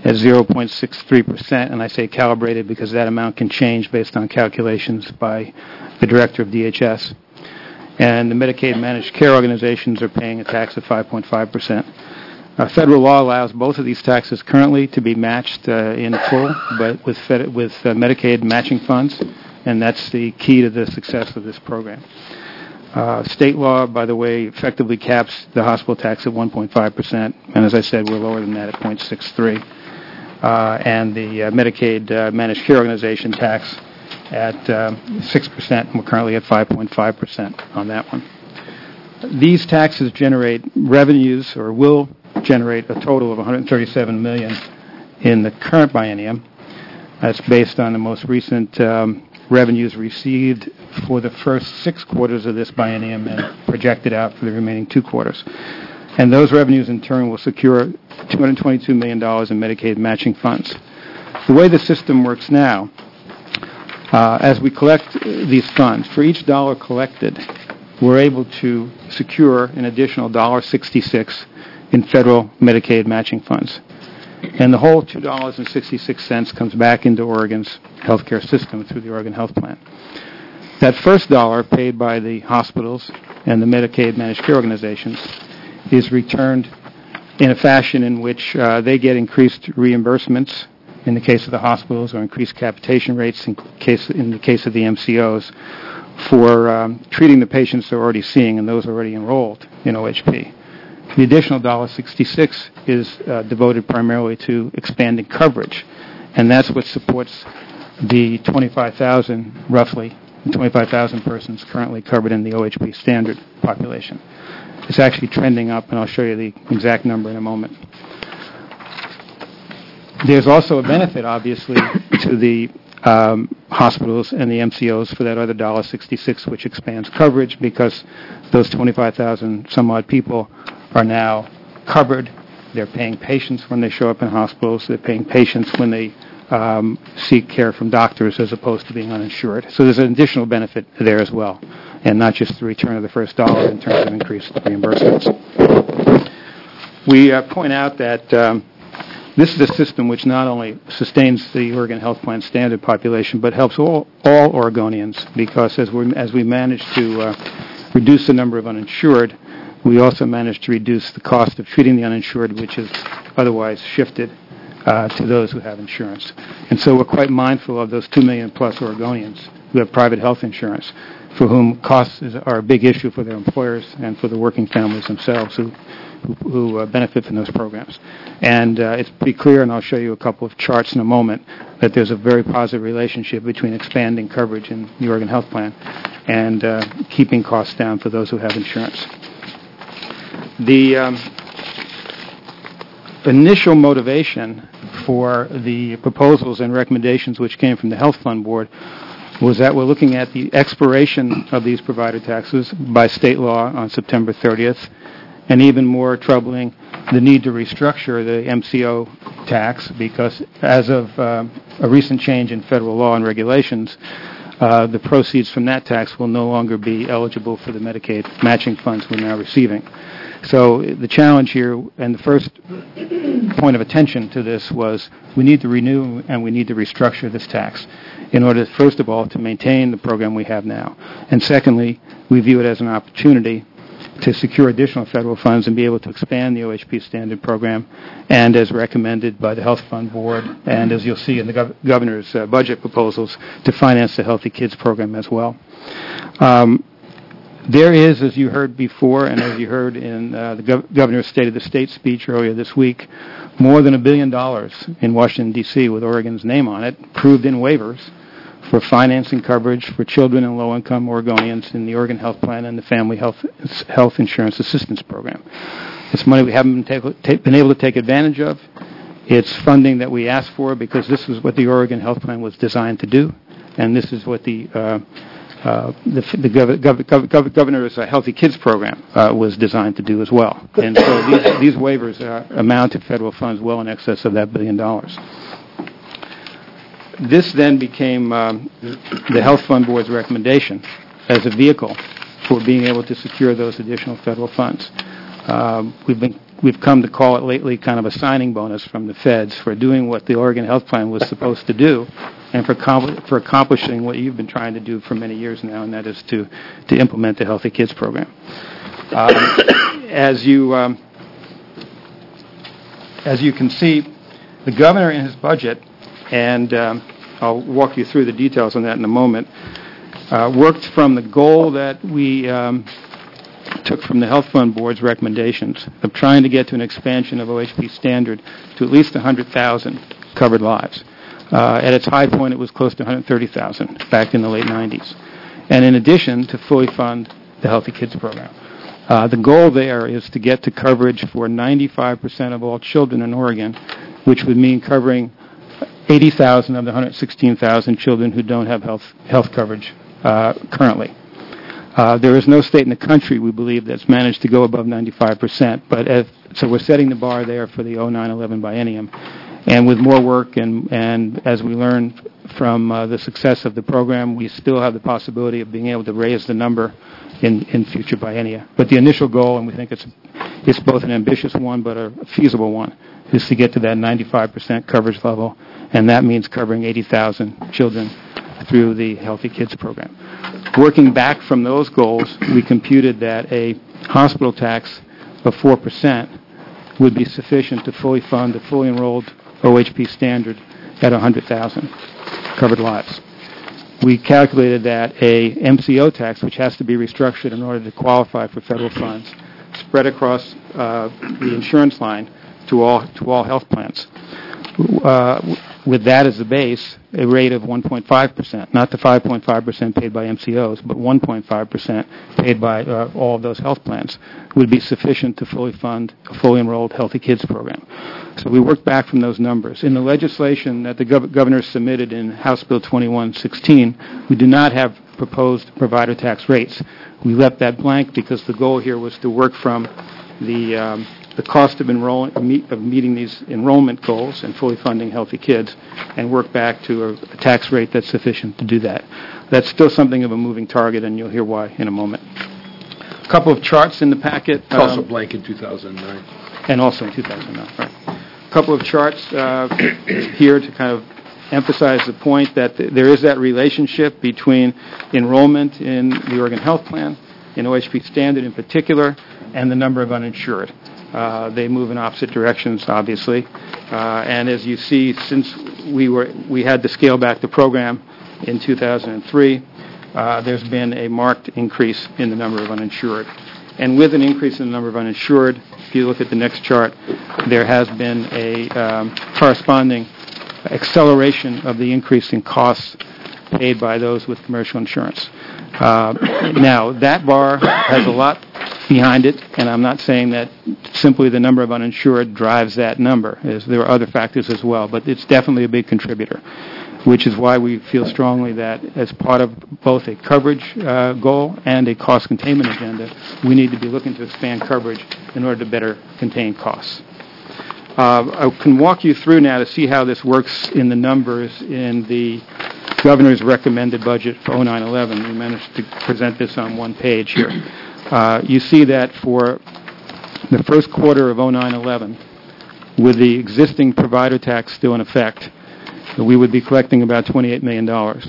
at zero point six three percent, and I say calibrated because that amount can change based on calculations by the director of D H S. And the Medicaid managed care organizations are paying a tax of five point five percent. Uh, federal law allows both of these taxes currently to be matched uh, in full, but with fed- with uh, Medicaid matching funds, and that's the key to the success of this program. Uh, state law, by the way, effectively caps the hospital tax at one point five percent, and as I said, we're lower than that at zero point six three. Uh, and the uh, Medicaid uh, managed care organization tax at uh, six percent, and we're currently at five point five percent on that one. These taxes generate revenues, or will generate a total of one hundred thirty-seven million dollars in the current biennium. That's based on the most recent um, revenues received for the first six quarters of this biennium and projected out for the remaining two quarters. And those revenues, in turn, will secure two hundred twenty-two million dollars in Medicaid matching funds. The way the system works now, uh, as we collect these funds, for each dollar collected, we're able to secure an additional one dollar sixty-six in federal Medicaid matching funds. And the whole two dollars and sixty-six cents comes back into Oregon's healthcare system through the Oregon Health Plan. That first dollar paid by the hospitals and the Medicaid managed care organizations is returned in a fashion in which uh, they get increased reimbursements in the case of the hospitals, or increased capitation rates in, case, in the case of the M C Os, for um, treating the patients they're already seeing and those already enrolled in O H P. The additional one dollar sixty-six is uh, devoted primarily to expanding coverage, and that's what supports the twenty-five thousand, roughly, twenty-five thousand persons currently covered in the O H P standard population. It's actually trending up, and I'll show you the exact number in a moment. There's also a benefit, obviously, to the um, hospitals and the M C Os for that other one dollar sixty-six, which expands coverage, because those twenty-five thousand some odd people are now covered. They're paying patients when they show up in hospitals. They're paying patients when they um, seek care from doctors, as opposed to being uninsured. So there's an additional benefit there as well, and not just the return of the first dollar in terms of increased reimbursements. We uh, point out that um, this is a system which not only sustains the Oregon Health Plan standard population, but helps all, all Oregonians, because as we as we manage to uh, reduce the number of uninsured, we also managed to reduce the cost of treating the uninsured, which is otherwise shifted uh, to those who have insurance. And so we're quite mindful of those two million plus Oregonians who have private health insurance, for whom costs is, are a big issue for their employers and for the working families themselves who who, who uh, benefit from those programs. And uh, it's pretty clear, and I'll show you a couple of charts in a moment, that there's a very positive relationship between expanding coverage in the Oregon Health Plan and uh, keeping costs down for those who have insurance. The um, initial motivation for the proposals and recommendations which came from the Health Fund Board was that we're looking at the expiration of these provider taxes by state law on September thirtieth, and even more troubling, the need to restructure the M C O tax, because as of uh, a recent change in federal law and regulations, uh, the proceeds from that tax will no longer be eligible for the Medicaid matching funds we're now receiving. So the challenge here, and the first point of attention to this, was we need to renew and we need to restructure this tax in order, first of all, to maintain the program we have now. And secondly, we view it as an opportunity to secure additional federal funds and be able to expand the O H P standard program, and as recommended by the Health Fund Board, and as you'll see in the gov- governor's uh, budget proposals, to finance the Healthy Kids program as well. Um, There is, as you heard before, and as you heard in uh, the gov- governor's State of the State speech earlier this week, more than a billion dollars in Washington, D C, with Oregon's name on it, approved in waivers for financing coverage for children and low-income Oregonians in the Oregon Health Plan and the Family Health Health Insurance Assistance Program. It's money we haven't been, ta- ta- been able to take advantage of. It's funding that we asked for because this is what the Oregon Health Plan was designed to do, and this is what the uh, Uh, the, the gov- gov- gov- gov- governor's uh, Healthy Kids program uh, was designed to do as well. And so these, these waivers uh, amount to federal funds well in excess of that billion dollars. This then became um, the Health Fund Board's recommendation as a vehicle for being able to secure those additional federal funds. Um, we've been we've come to call it lately kind of a signing bonus from the feds for doing what the Oregon Health Plan was supposed to do, and for com- for accomplishing what you've been trying to do for many years now, and that is to to implement the Healthy Kids program. Um, as you um, as you can see, the governor in his budget, and um, I'll walk you through the details on that in a moment, uh, worked from the goal that we um, took from the Health Fund Board's recommendations of trying to get to an expansion of O H P standard to at least one hundred thousand covered lives. Uh, at its high point, it was close to one hundred thirty thousand back in the late nineties. And in addition, to fully fund the Healthy Kids program. Uh, the goal there is to get to coverage for ninety-five percent of all children in Oregon, which would mean covering eighty thousand of the one hundred sixteen thousand children who don't have health health coverage uh, currently. Uh, there is no state in the country, we believe, that's managed to go above ninety-five percent. But as, so we're setting the bar there for the oh nine eleven biennium. And with more work and, and as we learn from uh, the success of the program, we still have the possibility of being able to raise the number in, in future biennia. But the initial goal, and we think it's, it's both an ambitious one but a feasible one, is to get to that ninety-five percent coverage level, and that means covering eighty thousand children through the Healthy Kids program. Working back from those goals, we computed that a hospital tax of four percent would be sufficient to fully fund the fully enrolled O H P standard at one hundred thousand covered lives. We calculated that a M C O tax, which has to be restructured in order to qualify for federal funds, spread across uh, the insurance line to all to all health plans. Uh, with that as the base, a rate of one point five percent, not the five point five percent paid by M C Os, but one point five percent paid by uh, all of those health plans, would be sufficient to fully fund a fully enrolled Healthy Kids program. So we worked back from those numbers. In the legislation that the gov- governor submitted in House Bill twenty-one sixteen, we do not have proposed provider tax rates. We left that blank because the goal here was to work from the um, the cost of, enroll- of meeting these enrollment goals and fully funding Healthy Kids, and work back to a, a tax rate that's sufficient to do that. That's still something of a moving target, and you'll hear why in a moment. A couple of charts in the packet. It's also um, blank in two thousand nine. And also in two thousand nine, right. A couple of charts uh, here to kind of emphasize the point that th- there is that relationship between enrollment in the Oregon Health Plan, in O H P standard in particular, and the number of uninsured. Uh, they move in opposite directions, obviously. Uh, and as you see, since we were we had to scale back the program in two thousand three, uh, there's been a marked increase in the number of uninsured. And with an increase in the number of uninsured, if you look at the next chart, there has been a um, corresponding acceleration of the increase in costs paid by those with commercial insurance. Uh, now, that bar has a lot behind it, and I'm not saying that simply the number of uninsured drives that number. There are other factors as well, but it's definitely a big contributor, which is why we feel strongly that as part of both a coverage uh, goal and a cost containment agenda, we need to be looking to expand coverage in order to better contain costs. Uh, I can walk you through now to see how this works in the numbers in the governor's recommended budget for oh nine eleven. We managed to present this on one page here. Uh, you see that for the first quarter of oh nine eleven, with the existing provider tax still in effect, we would be collecting about twenty-eight million dollars.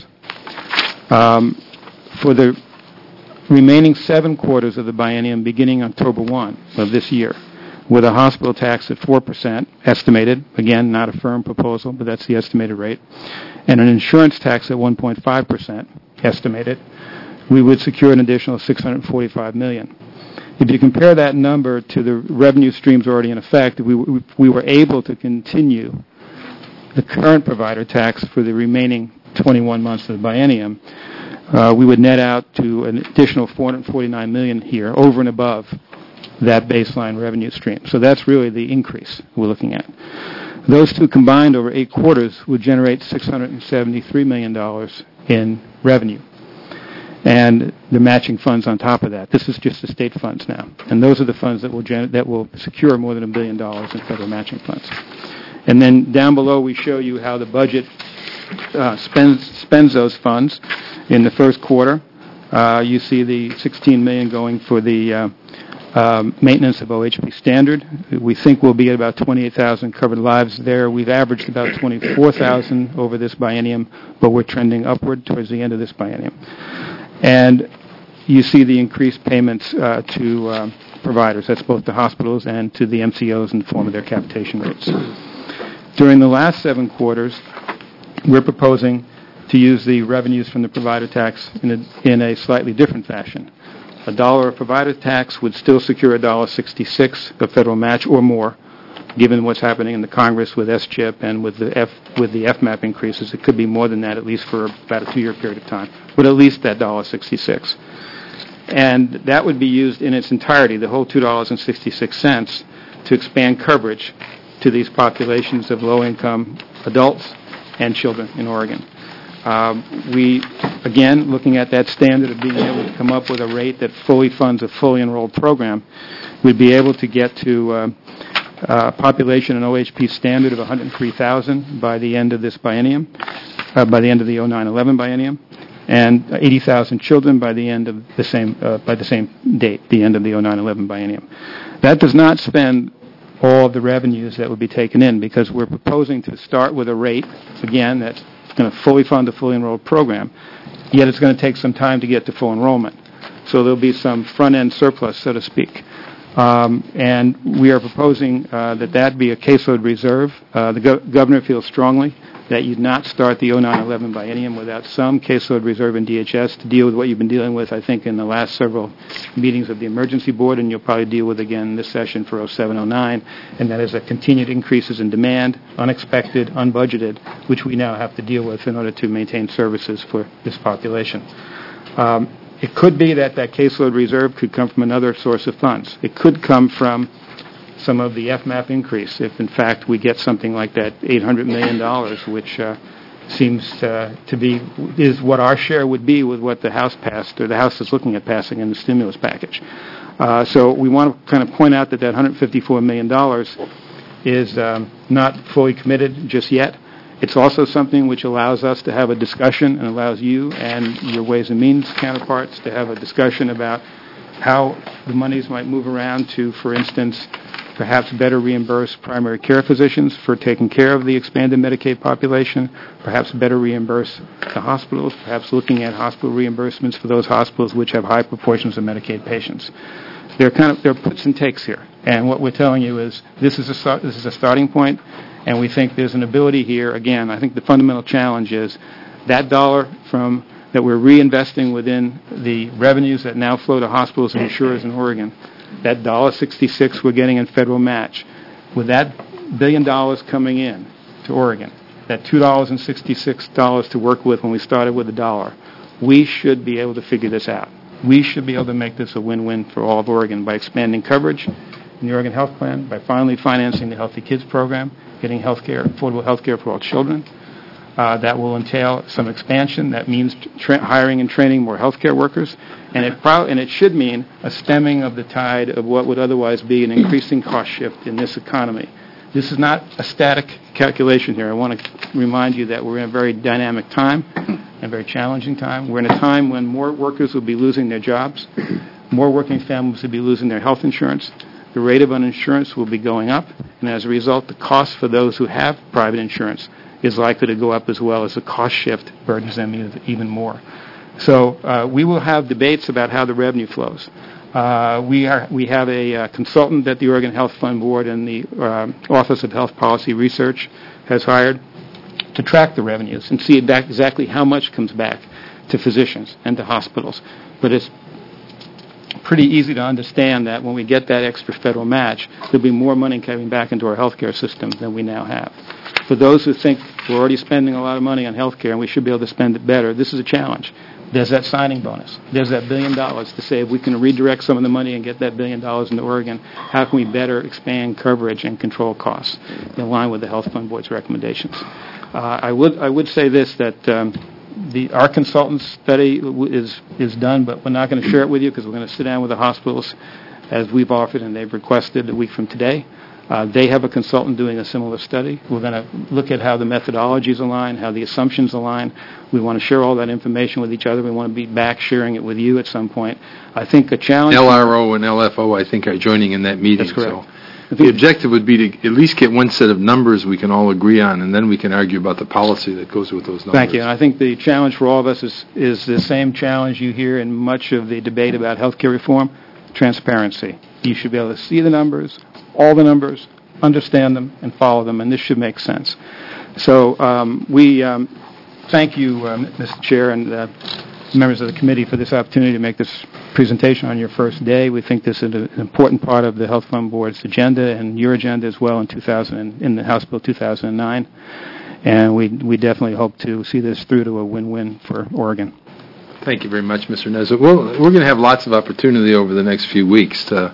Um, for the remaining seven quarters of the biennium beginning October first of this year, with a hospital tax at four percent estimated, again, not a firm proposal, but that's the estimated rate, and an insurance tax at one point five percent estimated, we would secure an additional six hundred forty-five million dollars. If you compare that number to the revenue streams already in effect, we, we, we were able to continue the current provider tax for the remaining twenty-one months of the biennium, uh, we would net out to an additional four hundred forty-nine million dollars here, over and above that baseline revenue stream. So that's really the increase we're looking at. Those two combined over eight quarters would generate six hundred seventy-three million dollars in revenue, and the matching funds on top of that. This is just the state funds now, and those are the funds that will gen- that will secure more than a billion dollars in federal matching funds. And then down below, we show you how the budget uh, spends spends those funds. In the first quarter, uh, you see the sixteen million dollars going for the uh, um, maintenance of O H P standard. We think we'll be at about twenty-eight thousand covered lives there. We've averaged about twenty-four thousand over this biennium, but we're trending upward towards the end of this biennium. And you see the increased payments uh, to um, providers. That's both the hospitals and to the M C Os in the form of their capitation rates. During the last seven quarters, we're proposing to use the revenues from the provider tax in a, in a slightly different fashion. A dollar of provider tax would still secure a dollar sixty-six of federal match or more, given what's happening in the Congress with S CHIP and with the F with the F MAP increases. It could be more than that, at least for about a two-year period of time, but at least that dollar sixty-six. And that would be used in its entirety, the whole two dollars and sixty-six cents, to expand coverage to these populations of low-income adults and children in Oregon. Um, we, again, looking at that standard of being able to come up with a rate that fully funds a fully enrolled program, we'd be able to get to uh, a population and O H P standard of one hundred three thousand by the end of this biennium, uh, by the end of the oh nine eleven biennium, and eighty thousand children by the end of the same uh, by the same date, the end of the oh nine eleven biennium. That does not spend all of the revenues that would be taken in, because we're proposing to start with a rate, again, that's going to fully fund a fully enrolled program, yet it's going to take some time to get to full enrollment. So there'll be some front-end surplus, so to speak. Um, and we are proposing uh, that that be a caseload reserve. Uh, the go- governor feels strongly that you'd not start the oh nine eleven biennium without some caseload reserve in D H S to deal with what you've been dealing with, I think, in the last several meetings of the Emergency Board, and you'll probably deal with again this session for oh seven oh nine, and that is a continued increases in demand, unexpected, unbudgeted, which we now have to deal with in order to maintain services for this population. Um, it could be that that caseload reserve could come from another source of funds. It could come from some of the F MAP increase, if in fact we get something like that eight hundred million dollars, which uh, seems uh, to be, is what our share would be with what the House passed, or the House is looking at passing in the stimulus package. Uh, so we want to kind of point out that that one hundred fifty-four million dollars is um, not fully committed just yet. It's also something which allows us to have a discussion and allows you and your Ways and Means counterparts to have a discussion about how the monies might move around to, for instance, perhaps better reimburse primary care physicians for taking care of the expanded Medicaid population, perhaps better reimburse the hospitals, perhaps looking at hospital reimbursements for those hospitals which have high proportions of Medicaid patients. There are kind of there are puts and takes here, and what we're telling you is this is a this is a starting point, and we think there's an ability here. Again, I think the fundamental challenge is that dollar from that we're reinvesting within the revenues that now flow to hospitals and insurers in Oregon. That one dollar sixty-six we're getting in federal match, with that billion dollars coming in to Oregon, that two dollars and sixty-six cents to work with when we started with a dollar, we should be able to figure this out. We should be able to make this a win-win for all of Oregon by expanding coverage in the Oregon Health Plan, by finally financing the Healthy Kids program, getting health care, affordable health care for all children. Uh, that will entail some expansion. That means tra- hiring and training more healthcare workers, and it pro- and it should mean a stemming of the tide of what would otherwise be an increasing cost shift in this economy. This is not a static calculation here. I want to remind you that we're in a very dynamic time, a very challenging time. We're in a time when more workers will be losing their jobs, more working families will be losing their health insurance. The rate of uninsurance will be going up, and as a result, the cost for those who have private insurance is likely to go up as well, as the cost shift burdens them even more. So uh, we will have debates about how the revenue flows. Uh, we are we have a uh, consultant that the Oregon Health Fund Board and the uh, Office of Health Policy Research has hired to track the revenues and see exactly how much comes back to physicians and to hospitals. But it's pretty easy to understand that when we get that extra federal match, there'll be more money coming back into our healthcare system than we now have. For those who think we're already spending a lot of money on healthcare and we should be able to spend it better, this is a challenge. There's that signing bonus. There's that billion dollars to say if we can redirect some of the money and get that billion dollars into Oregon, how can we better expand coverage and control costs in line with the Health Fund Board's recommendations? Uh, I would I would say this, that um, the our consultant study is is done, but we're not going to share it with you because we're going to sit down with the hospitals as we've offered and they've requested a week from today. Uh, They have a consultant doing a similar study. We're going to look at how the methodologies align, how the assumptions align. We want to share all that information with each other. We want to be back sharing it with you at some point. I think a challenge... L R O and L F O, I think, are joining in that meeting. That's correct. So the objective would be to at least get one set of numbers we can all agree on, and then we can argue about the policy that goes with those numbers. Thank you. And I think the challenge for all of us is, is the same challenge you hear in much of the debate about health care reform, transparency. You should be able to see the numbers, all the numbers, understand them, and follow them, and this should make sense. So um, we um, thank you, uh, Mister Chair, and uh, members of the committee for this opportunity to make this presentation on your first day. We think this is an important part of the Health Fund Board's agenda and your agenda as well in two thousand in the House Bill two thousand nine, and we we definitely hope to see this through to a win-win for Oregon. Thank you very much, Mister Nesbitt. Well, we're going to have lots of opportunity over the next few weeks to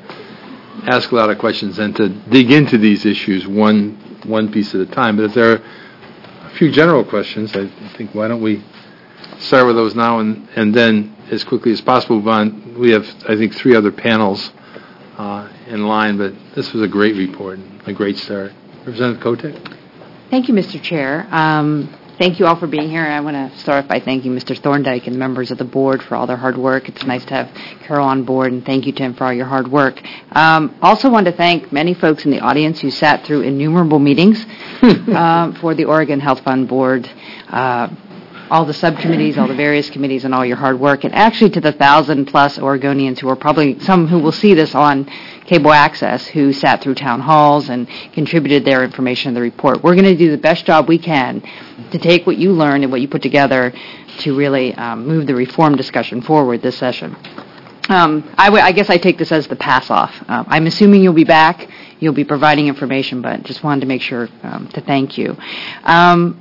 ask a lot of questions and to dig into these issues one one piece at a time. But if there are a few general questions, I think why don't we start with those now and, and then as quickly as possible move on. We have, I think, three other panels uh, in line, but this was a great report, a great start. Representative Kotek? Thank you, Mister Chair. Um, Thank you all for being here. I want to start by thanking Mister Thorndike and members of the board for all their hard work. It's nice to have Carol on board, and thank you, Tim, for all your hard work. Um, also want to thank many folks in the audience who sat through innumerable meetings um, for the Oregon Health Fund Board, uh, all the subcommittees, all the various committees, and all your hard work, and actually to the thousand-plus Oregonians who are probably some who will see this on cable access, who sat through town halls and contributed their information in the report. We're going to do the best job we can to take what you learned and what you put together to really um, move the reform discussion forward this session. Um, I, w- I guess I take this as the pass-off. Um, I'm assuming you'll be back. You'll be providing information, but just wanted to make sure um, to thank you. Um,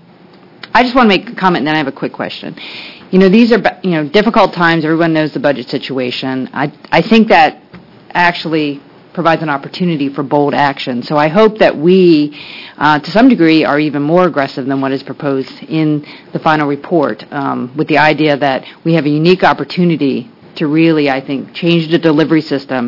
I just want to make a comment, and then I have a quick question. You know, these are, you know, difficult times. Everyone knows the budget situation. I, I think that actually provides an opportunity for bold action. So I hope that we, uh, to some degree, are even more aggressive than what is proposed in the final report, um, with the idea that we have a unique opportunity to really, I think, change the delivery system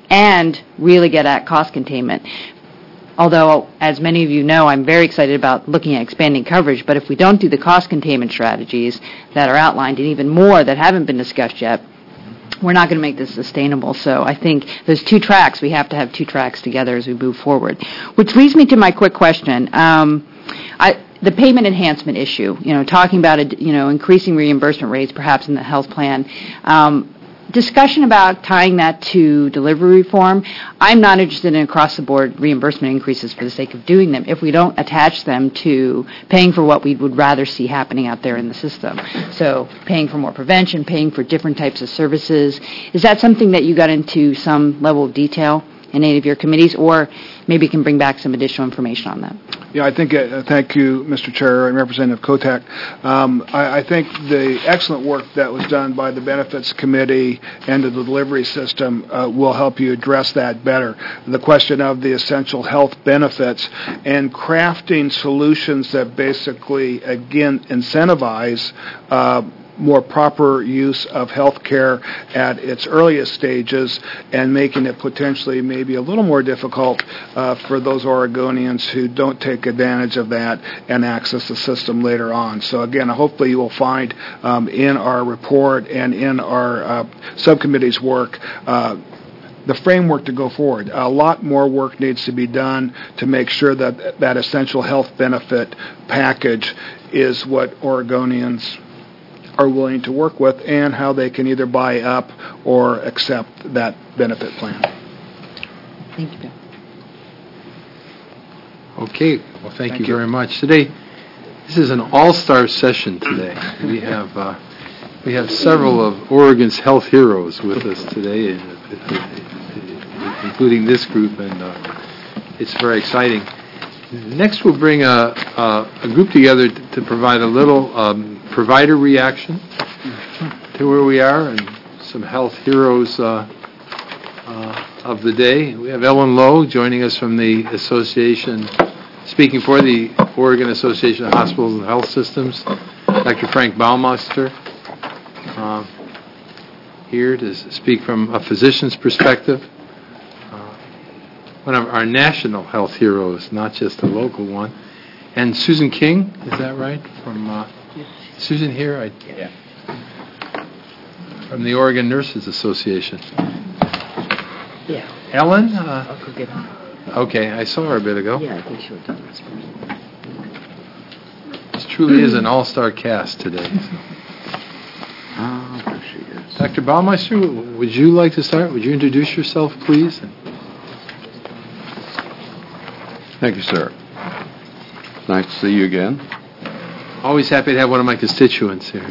and really get at cost containment. Although, as many of you know, I'm very excited about looking at expanding coverage, but if we don't do the cost containment strategies that are outlined, and even more that haven't been discussed yet, we're not going to make this sustainable. So I think those two tracks, we have to have two tracks together as we move forward. Which leads me to my quick question. Um, I, the payment enhancement issue, you know, talking about, a, you know, increasing reimbursement rates perhaps in the health plan. Um, discussion about tying that to delivery reform. I'm not interested in across-the-board reimbursement increases for the sake of doing them if we don't attach them to paying for what we would rather see happening out there in the system. So paying for more prevention, paying for different types of services. Is that something that you got into some level of detail in any of your committees, or maybe you can bring back some additional information on that? Yeah, I think, uh, thank you, Mister Chair and Representative Kotek. Um, I, I think the excellent work that was done by the Benefits Committee and the delivery system uh, will help you address that better. The question of the essential health benefits and crafting solutions that basically, again, incentivize uh, more proper use of health care at its earliest stages and making it potentially maybe a little more difficult uh, for those Oregonians who don't take advantage of that and access the system later on. So again, hopefully you will find um, in our report and in our uh, subcommittee's work uh, the framework to go forward. A lot more work needs to be done to make sure that that essential health benefit package is what Oregonians are willing to work with, and how they can either buy up or accept that benefit plan. Thank you, Bill. Okay. Well, thank, Thank you, you very much. Today, this is an all-star session today. We have uh, we have several of Oregon's health heroes with us today, including this group, and uh, it's very exciting. Next, we'll bring a, a, a group together to, to provide a little um, provider reaction to where we are and some health heroes uh, uh, of the day. We have Ellen Lowe joining us from the association, speaking for the Oregon Association of Hospitals and Health Systems. Doctor Frank Baumeister uh, here to speak from a physician's perspective. Uh, one of our national health heroes, not just a local one. And Susan King, is that right? From uh, Susan here? I, Yeah. From the Oregon Nurses Association. Yeah. Ellen? Uh, I'll go get her. okay, I saw her a bit ago. Yeah, I think she would do this. This truly is an all-star cast today. So. Oh, there she is. Doctor Baumeister, would you like to start? Would you introduce yourself, please? Thank you, sir. Nice to see you again. Always happy to have one of my constituents here.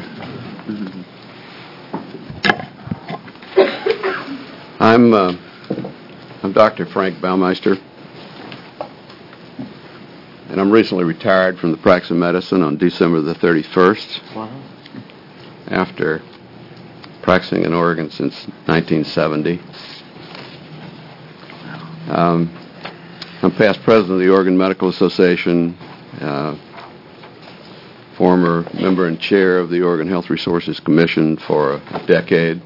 I'm uh, I'm Doctor Frank Baumeister, and I'm recently retired from the practice of medicine on December the thirty-first. Wow. After practicing in Oregon since nineteen seventy. Um, I'm past president of the Oregon Medical Association, uh, former member and chair of the Oregon Health Resources Commission for a decade.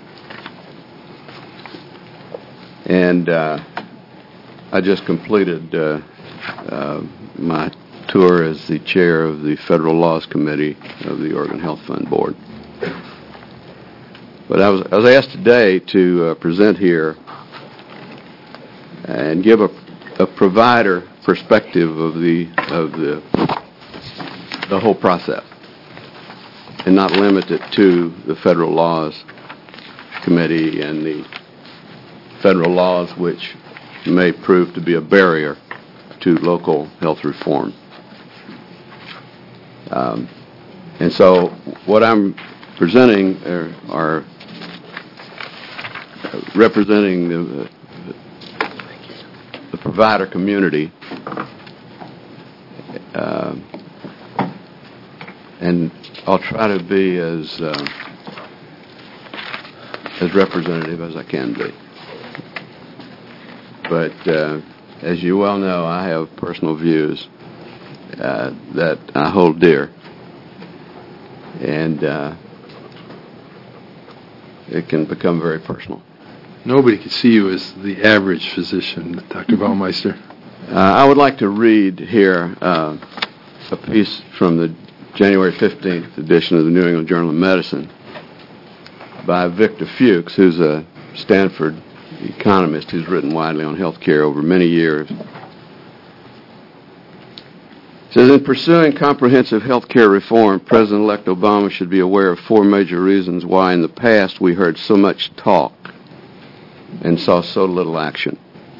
And uh, I just completed uh, uh, my tour as the chair of the Federal Laws Committee of the Oregon Health Fund Board. But I was, I was asked today to uh, present here and give a, a provider perspective of the of the the whole process, and not limit it to the Federal Laws Committee and the federal laws which may prove to be a barrier to local health reform. Um, and so what I'm presenting are, are representing the, the provider community, uh, and I'll try to be as uh, as representative as I can be. But uh, as you well know, I have personal views uh, that I hold dear, and uh, it can become very personal. Nobody could see you as the average physician, Doctor Baumeister. Uh, I would like to read here uh, a piece from the January fifteenth edition of the New England Journal of Medicine by Victor Fuchs, who's a Stanford economist who's written widely on health care over many years. It says, in pursuing comprehensive health care reform, President-elect Obama should be aware of four major reasons why in the past we heard so much talk and saw so little action.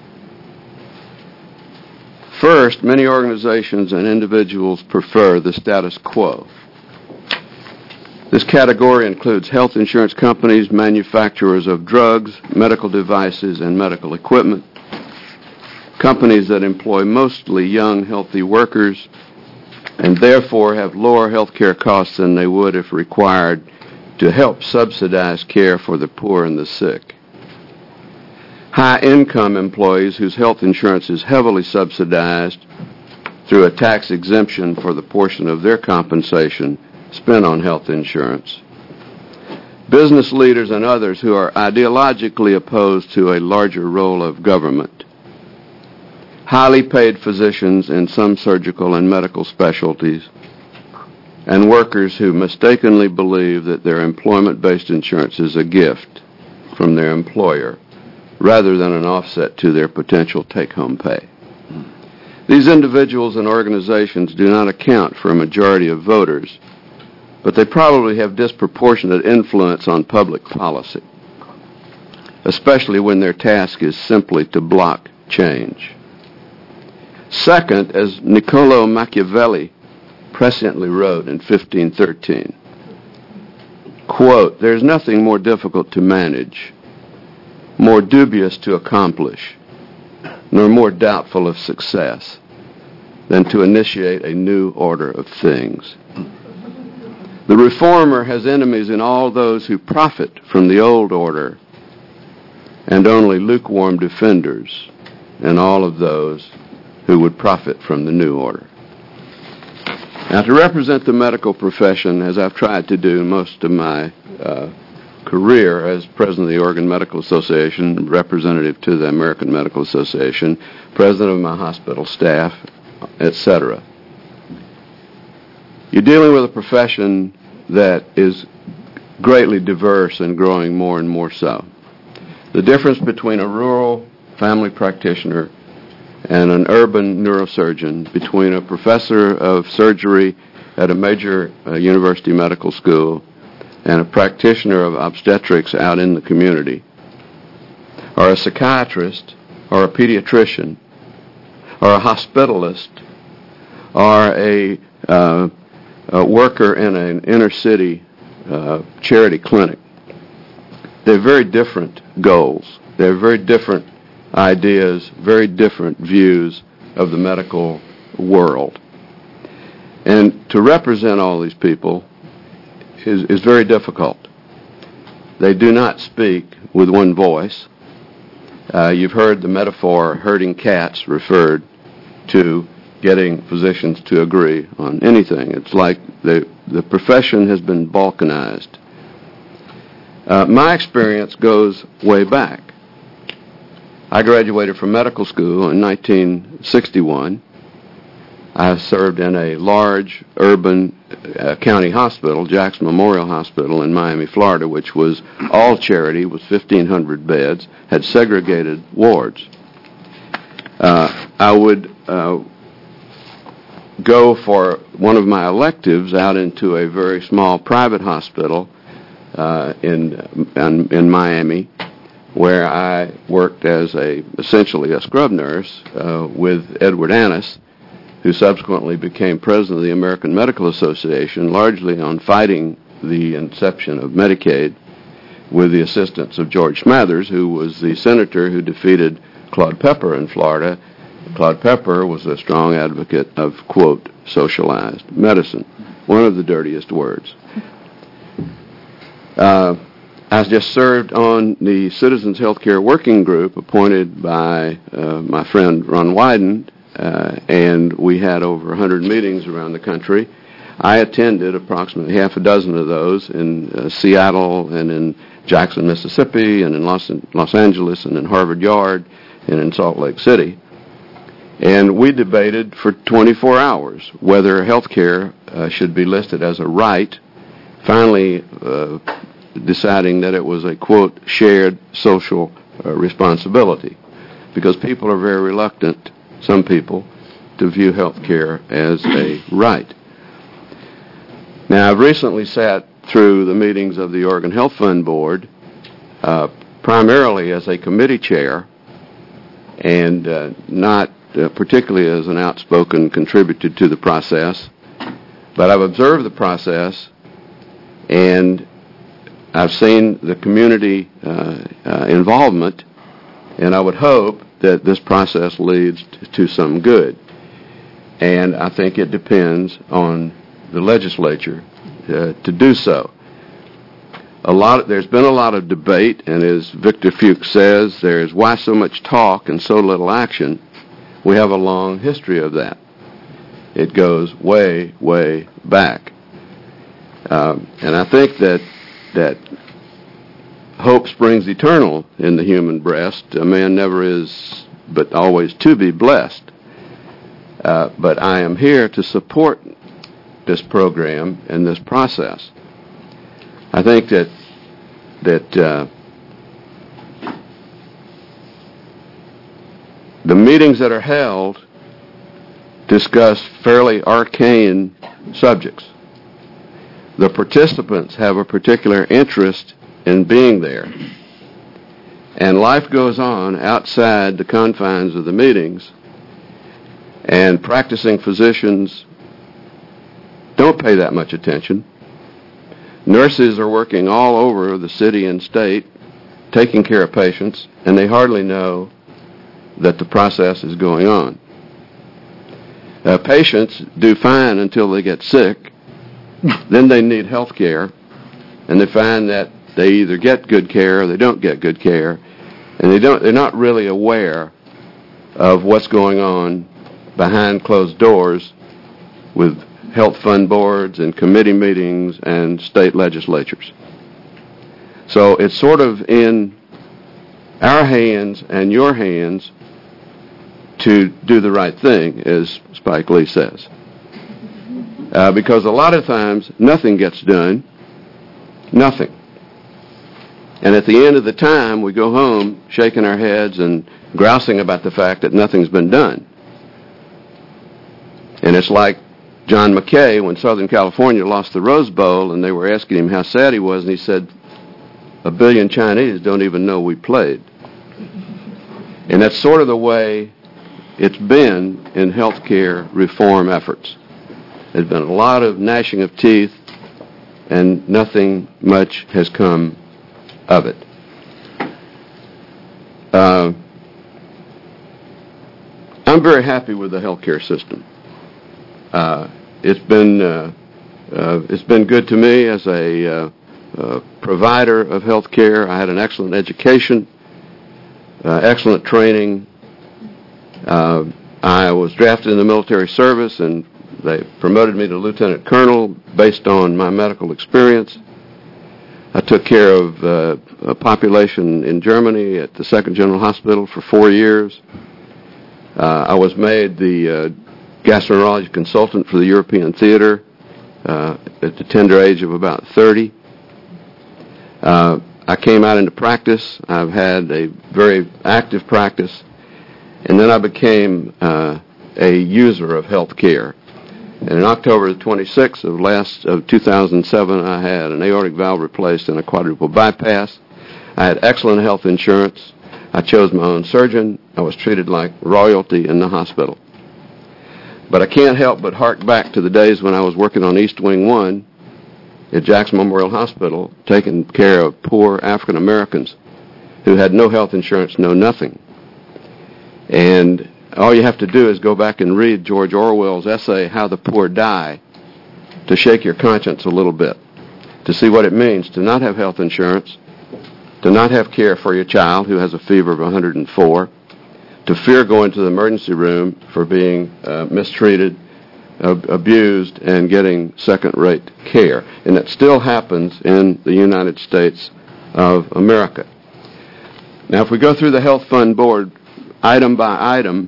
First, many organizations and individuals prefer the status quo. This category includes health insurance companies, manufacturers of drugs, medical devices, and medical equipment, companies that employ mostly young, healthy workers, and therefore have lower health care costs than they would if required to help subsidize care for the poor and the sick. High-income employees whose health insurance is heavily subsidized through a tax exemption for the portion of their compensation spent on health insurance. Business leaders and others who are ideologically opposed to a larger role of government. Highly paid physicians in some surgical and medical specialties, and workers who mistakenly believe that their employment-based insurance is a gift from their employer rather than an offset to their potential take-home pay. These individuals and organizations do not account for a majority of voters, but they probably have disproportionate influence on public policy, especially when their task is simply to block change. Second, as Niccolo Machiavelli presciently wrote in fifteen thirteen, quote, "There's nothing more difficult to manage, more dubious to accomplish, nor more doubtful of success than to initiate a new order of things. The reformer has enemies in all those who profit from the old order, and only lukewarm defenders in all of those who would profit from the new order." Now, to represent the medical profession, as I've tried to do most of my uh, career as president of the Oregon Medical Association, representative to the American Medical Association, president of my hospital staff, et cetera. You're dealing with a profession that is greatly diverse and growing more and more so. The difference between a rural family practitioner and an urban neurosurgeon, between a professor of surgery at a major uh, university medical school and a practitioner of obstetrics out in the community, or a psychiatrist, or a pediatrician, or a hospitalist, or a, uh, a worker in an inner city uh, charity clinic. They're very different goals. They're very different ideas, very different views of the medical world. And to represent all these people is, is very difficult. They do not speak with one voice. Uh, you've heard the metaphor herding cats referred to getting physicians to agree on anything. It's like the, the profession has been balkanized. Uh, my experience goes way back. I graduated from medical school in nineteen sixty-one. I served in a large urban uh, county hospital, Jackson Memorial Hospital in Miami, Florida, which was all charity, was fifteen hundred beds, had segregated wards. Uh, I would uh, go for one of my electives out into a very small private hospital uh, in, in in Miami, where I worked as a essentially a scrub nurse uh, with Edward Annis, who subsequently became president of the American Medical Association, largely on fighting the inception of Medicaid, with the assistance of George Smathers, who was the senator who defeated Claude Pepper in Florida. Claude Pepper was a strong advocate of, quote, socialized medicine, one of the dirtiest words. Uh, I just served on the Citizens Healthcare Working Group appointed by uh, my friend Ron Wyden, uh, and we had over one hundred meetings around the country. I attended approximately half a dozen of those in uh, Seattle and in Jackson, Mississippi, and in Los, Los Angeles, and in Harvard Yard, and in Salt Lake City. And we debated for twenty-four hours whether health care uh, should be listed as a right, finally uh, deciding that it was a, quote, shared social uh, responsibility, because people are very reluctant, some people, to view health care as a right. Now, I've recently sat through the meetings of the Oregon Health Fund Board, uh, primarily as a committee chair, and uh, not uh, particularly as an outspoken contributor to the process, but I've observed the process, and I've seen the community uh, uh, involvement, and I would hope that this process leads t- to some good. And I think it depends on the legislature uh, to do so. A lot of, there's been a lot of debate, and as Victor Fuchs says, there's why so much talk and so little action. We have a long history of that. It goes way, way back. Um, and I think that that hope springs eternal in the human breast. A man never is, but always to be blessed. Uh, but I am here to support this program and this process. I think that that uh, the meetings that are held discuss fairly arcane subjects. The participants have a particular interest in being there. And life goes on outside the confines of the meetings, and practicing physicians don't pay that much attention. Nurses are working all over the city and state, taking care of patients, and they hardly know that the process is going on. Uh, patients do fine until they get sick. Then they need health care, and they find that they either get good care or they don't get good care, and they don't, they're not really aware of what's going on behind closed doors with health fund boards and committee meetings and state legislatures. So it's sort of in our hands and your hands to do the right thing, as Spike Lee says. Uh, because a lot of times, nothing gets done. Nothing. And at the end of the time, we go home shaking our heads and grousing about the fact that nothing's been done. And it's like John McKay, when Southern California lost the Rose Bowl, and they were asking him how sad he was, and he said, a billion Chinese don't even know we played. And that's sort of the way it's been in healthcare reform efforts. There's been a lot of gnashing of teeth, and nothing much has come of it. Uh, I'm very happy with the healthcare system. Uh, it's been uh, uh, it's been good to me as a uh, uh, provider of health care. I had an excellent education, uh, excellent training. Uh, I was drafted in the military service, and they promoted me to lieutenant colonel based on my medical experience. I took care of uh, a population in Germany at the Second General Hospital for four years. Uh, I was made the uh, gastroenterology consultant for the European Theater uh, at the tender age of about thirty. Uh, I came out into practice. I've had a very active practice. And then I became uh, a user of health care. And in October the twenty-sixth of last of two thousand seven, I had an aortic valve replaced and a quadruple bypass. I had excellent health insurance. I chose my own surgeon. I was treated like royalty in the hospital. But I can't help but hark back to the days when I was working on East Wing one at Jackson Memorial Hospital, taking care of poor African Americans who had no health insurance, no nothing. And all you have to do is go back and read George Orwell's essay, How the Poor Die, to shake your conscience a little bit, to see what it means to not have health insurance, to not have care for your child who has a fever of one hundred four, to fear going to the emergency room for being uh, mistreated, ab- abused, and getting second-rate care. And it still happens in the United States of America. Now, if we go through the Health Fund Board item by item,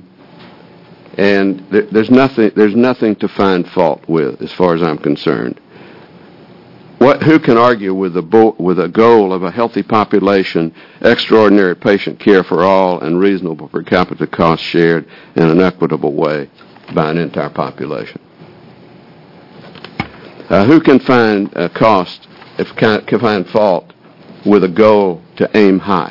and th- there's nothing there's nothing to find fault with, as far as I'm concerned. What who can argue with a bo- with a goal of a healthy population, extraordinary patient care for all, and reasonable per capita costs shared in an equitable way by an entire population? Uh, who can find a cost if can, can find fault with a goal to aim high?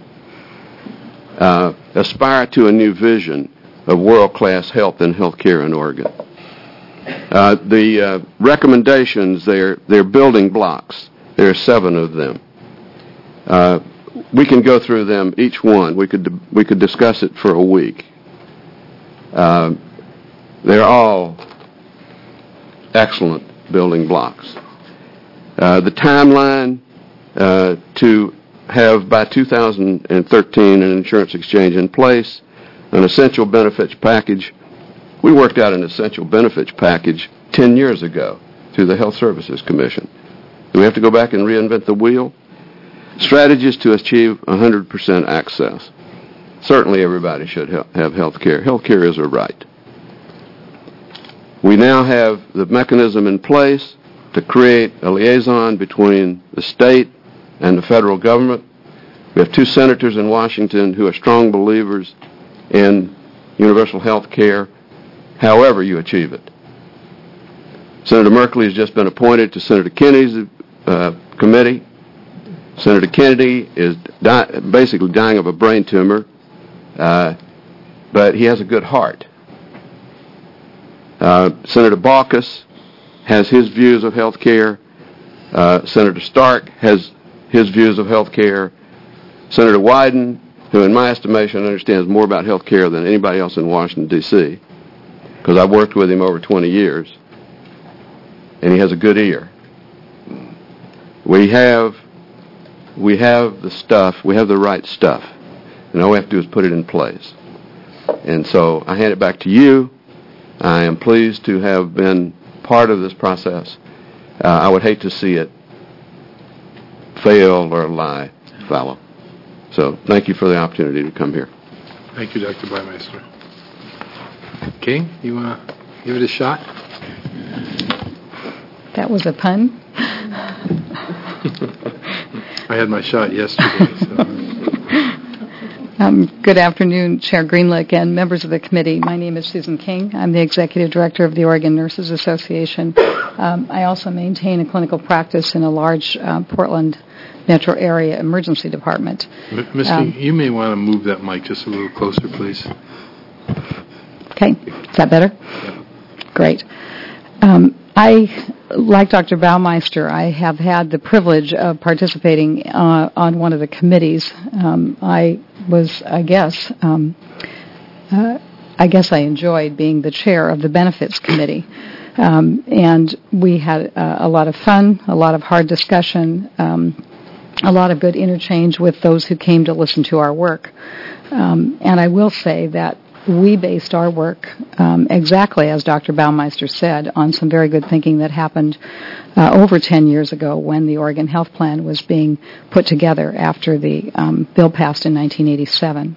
Uh, aspire to a new vision of world-class health and health care in Oregon. Uh, the uh, recommendations, they're, they're building blocks. There are seven of them. Uh, we can go through them, each one. We could, we could discuss it for a week. Uh, they're all excellent building blocks. Uh, the timeline uh, to have, by two thousand thirteen, an insurance exchange in place, an essential benefits package. We worked out an essential benefits package ten years ago through the Health Services Commission. Do we have to go back and reinvent the wheel? Strategies to achieve one hundred percent access. Certainly everybody should ha- have health care. Health care is a right. We now have the mechanism in place to create a liaison between the state and the federal government. We have two senators in Washington who are strong believers in universal health care, however you achieve it. Senator Merkley has just been appointed to Senator Kennedy's uh, committee. Senator Kennedy is di- basically dying of a brain tumor, uh, but he has a good heart. Uh, Senator Baucus has his views of health care. Uh, Senator Stark has his views of health care. Senator Wyden, who in my estimation understands more about health care than anybody else in Washington, D C, because I've worked with him over twenty years, and he has a good ear. We have, we have the stuff, we have the right stuff, and all we have to do is put it in place. And so I hand it back to you. I am pleased to have been part of this process. Uh, I would hate to see it fail or lie fallow. So thank you for the opportunity to come here. Thank you, Doctor Bymeister. King, you want to give it a shot? That was a pun. I had my shot yesterday. So. Um, good afternoon, Chair Greenlick and members of the committee. My name is Susan King. I'm the Executive Director of the Oregon Nurses Association. Um, I also maintain a clinical practice in a large uh, Portland metro area emergency department. M- Mister Um, you may want to move that mic just a little closer, please. Okay. Is that better? Yeah. Great. Um, I, like Doctor Baumeister, I have had the privilege of participating uh, on one of the committees. Um, I was, I guess, um, uh, I guess I enjoyed being the chair of the benefits committee. Um, and we had uh, a lot of fun, a lot of hard discussion, um, a lot of good interchange with those who came to listen to our work. Um, and I will say that we based our work um, exactly as Doctor Baumeister said on some very good thinking that happened uh, over ten years ago when the Oregon Health Plan was being put together after the um, bill passed in nineteen eighty-seven.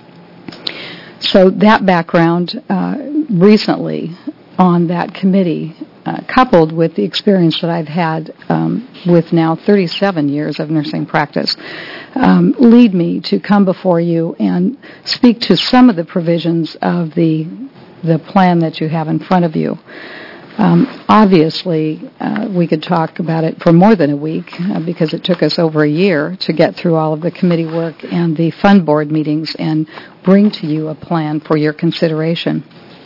So that background uh, recently on that committee, uh, coupled with the experience that I've had um, with now thirty-seven years of nursing practice, um, lead me to come before you and speak to some of the provisions of the the plan that you have in front of you. Um, obviously, uh, we could talk about it for more than a week uh, because it took us over a year to get through all of the committee work and the fund board meetings and bring to you a plan for your consideration.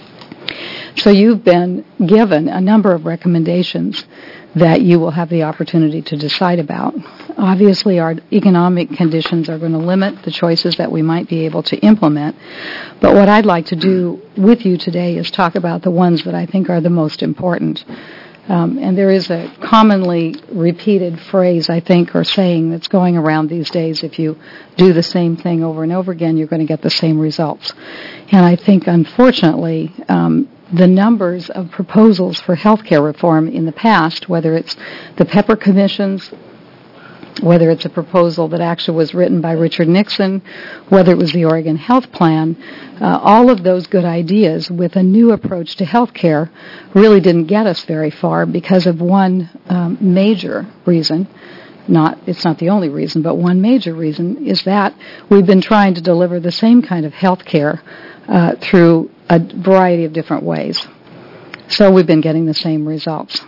So you've been given a number of recommendations that you will have the opportunity to decide about. Obviously, our economic conditions are going to limit the choices that we might be able to implement. But what I'd like to do with you today is talk about the ones that I think are the most important. Um, and there is a commonly repeated phrase, I think, or saying that's going around these days: if you do the same thing over and over again, you're going to get the same results. And I think, unfortunately, um, the numbers of proposals for health care reform in the past, whether it's the Pepper Commissions, whether it's a proposal that actually was written by Richard Nixon, whether it was the Oregon Health Plan, uh, all of those good ideas with a new approach to health care really didn't get us very far because of one um, major reason. Not, it's not the only reason, but one major reason is that we've been trying to deliver the same kind of health care uh, through a variety of different ways. So we've been getting the same results.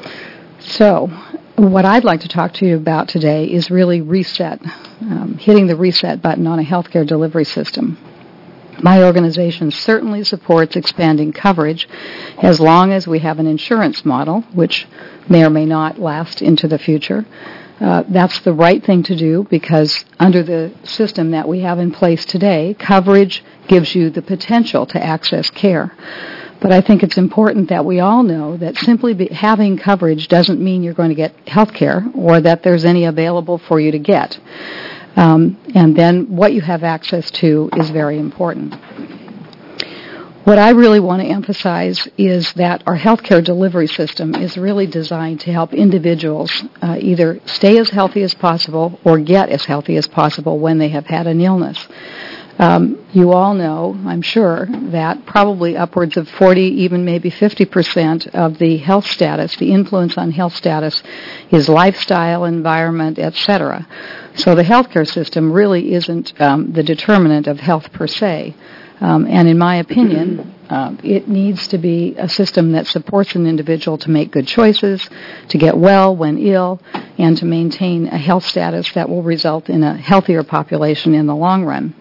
So what I'd like to talk to you about today is really reset, um, hitting the reset button on a healthcare delivery system. My organization certainly supports expanding coverage as long as we have an insurance model, which may or may not last into the future. Uh, that's the right thing to do because under the system that we have in place today, coverage gives you the potential to access care. But I think it's important that we all know that simply be, having coverage doesn't mean you're going to get health care or that there's any available for you to get. Um, and then what you have access to is very important. What I really want to emphasize is that our healthcare delivery system is really designed to help individuals uh, either stay as healthy as possible or get as healthy as possible when they have had an illness. Um, you all know, I'm sure, that probably upwards of forty, even maybe fifty percent of the health status, the influence on health status, is lifestyle, environment, et cetera. So the healthcare system really isn't um, the determinant of health per se. Um, and in my opinion, uh, it needs to be a system that supports an individual to make good choices, to get well when ill, and to maintain a health status that will result in a healthier population in the long run.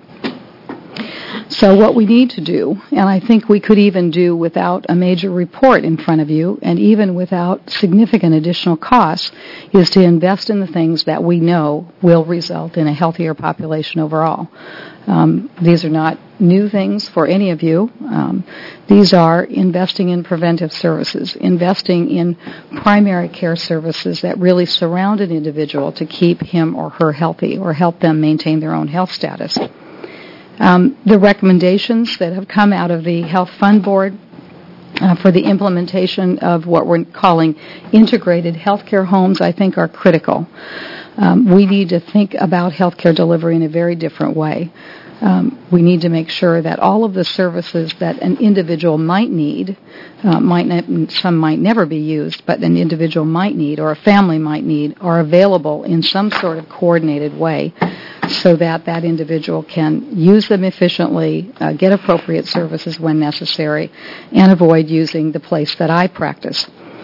So what we need to do, and I think we could even do without a major report in front of you, and even without significant additional costs, is to invest in the things that we know will result in a healthier population overall. Um, these are not new things for any of you. Um, these are investing in preventive services, investing in primary care services that really surround an individual to keep him or her healthy or help them maintain their own health status. Um, the recommendations that have come out of the Health Fund Board uh, for the implementation of what we're calling integrated healthcare homes, I think, are critical. Um, we need to think about healthcare delivery in a very different way. Um, we need to make sure that all of the services that an individual might need, uh, might not, some might never be used, but an individual might need or a family might need, are available in some sort of coordinated way so that that individual can use them efficiently, uh, get appropriate services when necessary, and avoid using the place that I practice.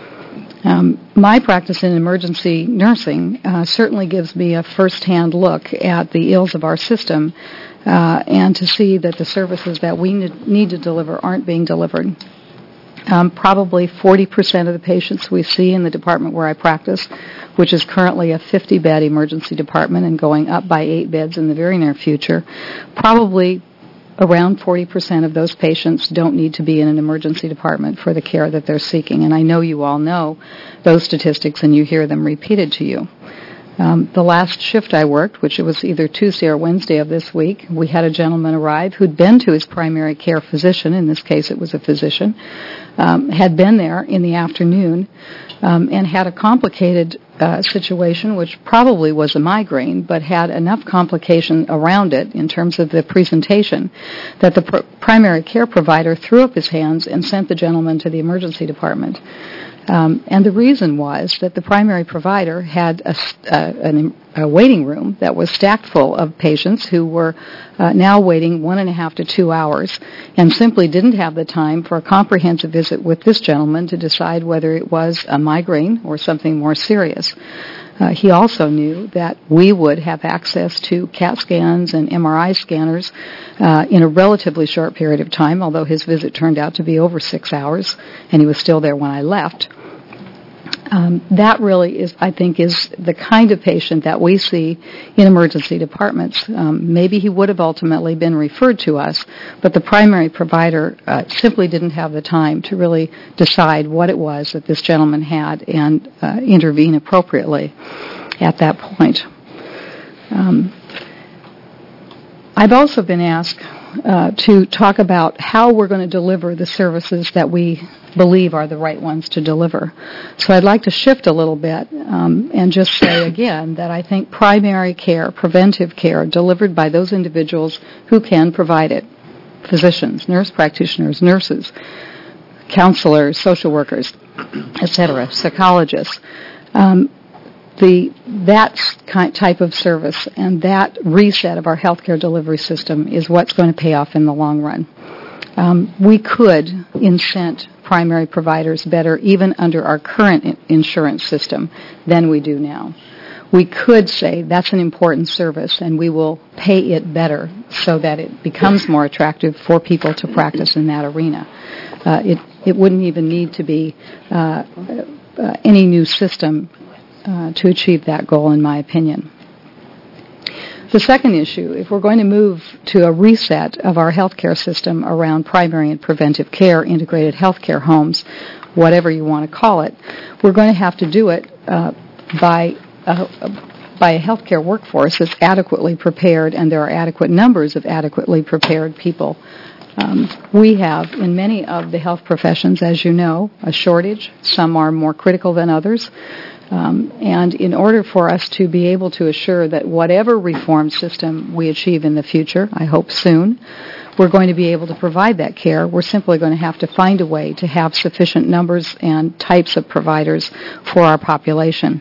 Um, my practice in emergency nursing uh, certainly gives me a first-hand look at the ills of our system uh, and to see that the services that we need to deliver aren't being delivered. Um, probably forty percent of the patients we see in the department where I practice, which is currently a fifty-bed emergency department and going up by eight beds in the very near future, probably around forty percent of those patients don't need to be in an emergency department for the care that they're seeking. And I know you all know those statistics and you hear them repeated to you. Um, the last shift I worked, which it was either Tuesday or Wednesday of this week, we had a gentleman arrive who'd been to his primary care physician, in this case it was a physician, um, had been there in the afternoon um, and had a complicated uh, situation, which probably was a migraine, but had enough complication around it in terms of the presentation that the pr- primary care provider threw up his hands and sent the gentleman to the emergency department. Um, and the reason was that the primary provider had a, a, an, a waiting room that was stacked full of patients who were uh, now waiting one and a half to two hours and simply didn't have the time for a comprehensive visit with this gentleman to decide whether it was a migraine or something more serious. Uh, he also knew that we would have access to CAT scans and M R I scanners uh, in a relatively short period of time, although his visit turned out to be over six hours, and he was still there when I left. Um, that really is, I think, is the kind of patient that we see in emergency departments. Um, maybe he would have ultimately been referred to us, but the primary provider uh, simply didn't have the time to really decide what it was that this gentleman had and uh, intervene appropriately at that point. Um, I've also been asked uh, to talk about how we're going to deliver the services that we believe are the right ones to deliver. So I'd like to shift a little bit um, and just say again that I think primary care, preventive care, delivered by those individuals who can provide it, physicians, nurse practitioners, nurses, counselors, social workers, et cetera, psychologists, um, the that kind, type of service and that reset of our healthcare delivery system is what's going to pay off in the long run. Um, we could incent primary providers better even under our current insurance system than we do now. We could say that's an important service and we will pay it better so that it becomes more attractive for people to practice in that arena. Uh, it, it wouldn't even need to be uh, uh, any new system uh, to achieve that goal, in my opinion. The second issue, if we're going to move to a reset of our healthcare system around primary and preventive care, integrated healthcare homes, whatever you want to call it, we're going to have to do it uh, by uh, by a healthcare workforce that's adequately prepared, and there are adequate numbers of adequately prepared people. Um, we have, in many of the health professions, as you know, a shortage. Some are more critical than others. Um, and in order for us to be able to assure that whatever reform system we achieve in the future, I hope soon, we're going to be able to provide that care, we're simply going to have to find a way to have sufficient numbers and types of providers for our population.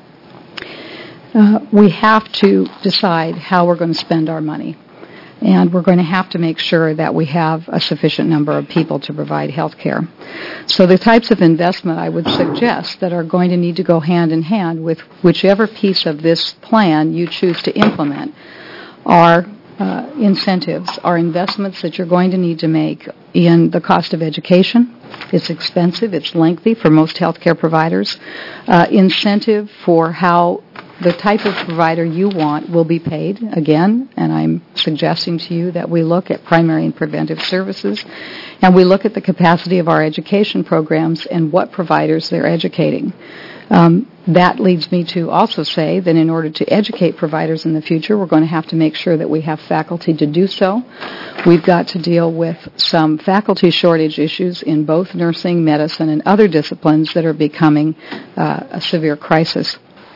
Uh, we have to decide how we're going to spend our money. And we're going to have to make sure that we have a sufficient number of people to provide health care. So the types of investment I would suggest that are going to need to go hand in hand with whichever piece of this plan you choose to implement are uh, incentives, are investments that you're going to need to make in the cost of education. It's expensive, it's lengthy for most healthcare providers. Uh, incentive for how the type of provider you want will be paid, again, and I'm suggesting to you that we look at primary and preventive services, and we look at the capacity of our education programs and what providers they're educating. Um, that leads me to also say that in order to educate providers in the future, we're going to have to make sure that we have faculty to do so. We've got to deal with some faculty shortage issues in both nursing, medicine, and other disciplines that are becoming uh, a severe crisis.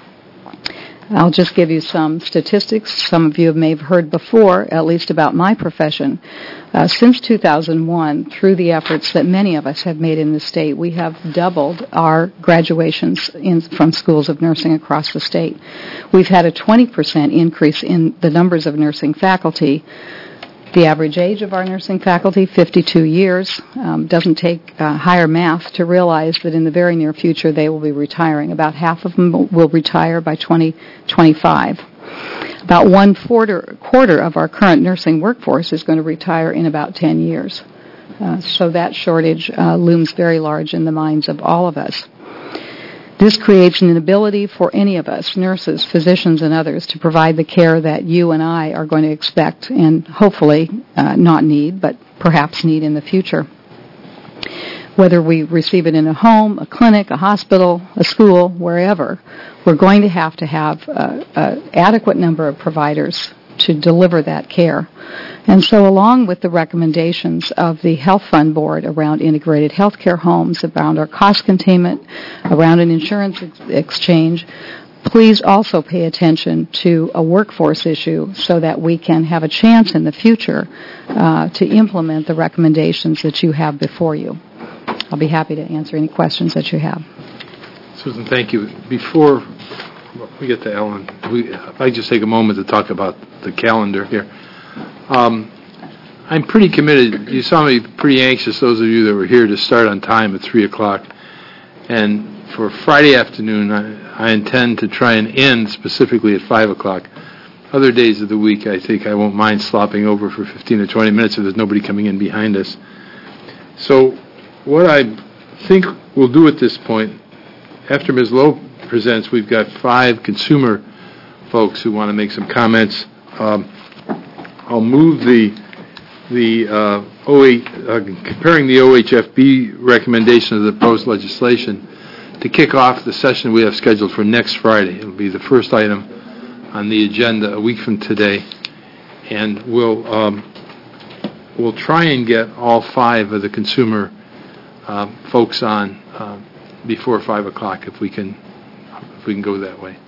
I'll just give you some statistics. Some of you may have heard before, at least about my profession. Uh, since two thousand one, through the efforts that many of us have made in the state, we have doubled our graduations in, from schools of nursing across the state. We've had a twenty percent increase in the numbers of nursing faculty. The average age of our nursing faculty, fifty-two years. Um, doesn't take uh, higher math to realize that in the very near future they will be retiring. About half of them will retire by twenty twenty-five. About one quarter, quarter of our current nursing workforce is going to retire in about ten years. Uh, so that shortage uh, looms very large in the minds of all of us. This creates an inability for any of us, nurses, physicians, and others, to provide the care that you and I are going to expect and hopefully uh, not need, but perhaps need in the future. Whether we receive it in a home, a clinic, a hospital, a school, wherever, we're going to have to have an adequate number of providers to deliver that care. And so along with the recommendations of the Health Fund Board around integrated healthcare homes, around our cost containment, around an insurance ex- exchange, please also pay attention to a workforce issue so that we can have a chance in the future uh, to implement the recommendations that you have before you. I'll be happy to answer any questions that you have. Susan, thank you. Before we get to Ellen, we, if I just take a moment to talk about the calendar here. Um, I'm pretty committed. You saw me pretty anxious, those of you that were here, to start on time at three o'clock. And for Friday afternoon, I, I intend to try and end specifically at five o'clock. Other days of the week, I think I won't mind slopping over for fifteen or twenty minutes if there's nobody coming in behind us. So what I think we'll do at this point, after Miz Lowe presents, we've got five consumer folks who want to make some comments. Um, I'll move the the uh, O H, uh, comparing the O H F B recommendation of the proposed legislation to kick off the session we have scheduled for next Friday. It'll be the first item on the agenda a week from today, and we'll um, we'll try and get all five of the consumer uh, folks on uh, before five o'clock if we can if we can go that way.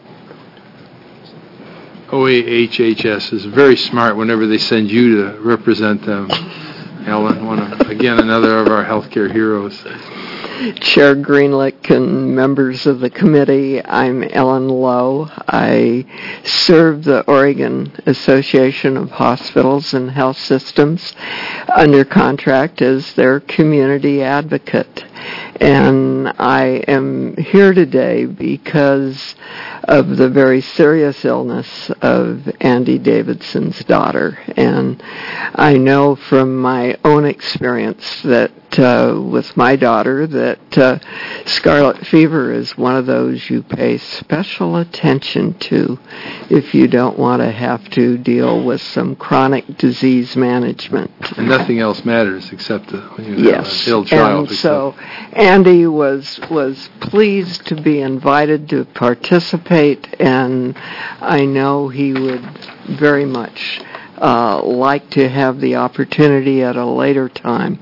O H H S is very smart whenever they send you to represent them. Ellen, one of, again, another of our healthcare heroes. Chair Greenlick and members of the committee, I'm Ellen Lowe. I serve the Oregon Association of Hospitals and Health Systems under contract as their community advocate. And I am here today because of the very serious illness of Andy Davidson's daughter. And I know from my own experience that uh, with my daughter that uh, scarlet fever is one of those you pay special attention to if you don't want to have to deal with some chronic disease management. And nothing else matters except the, when you yes. have an ill child. And so Andy was was pleased to be invited to participate, and I know he would very much uh, like to have the opportunity at a later time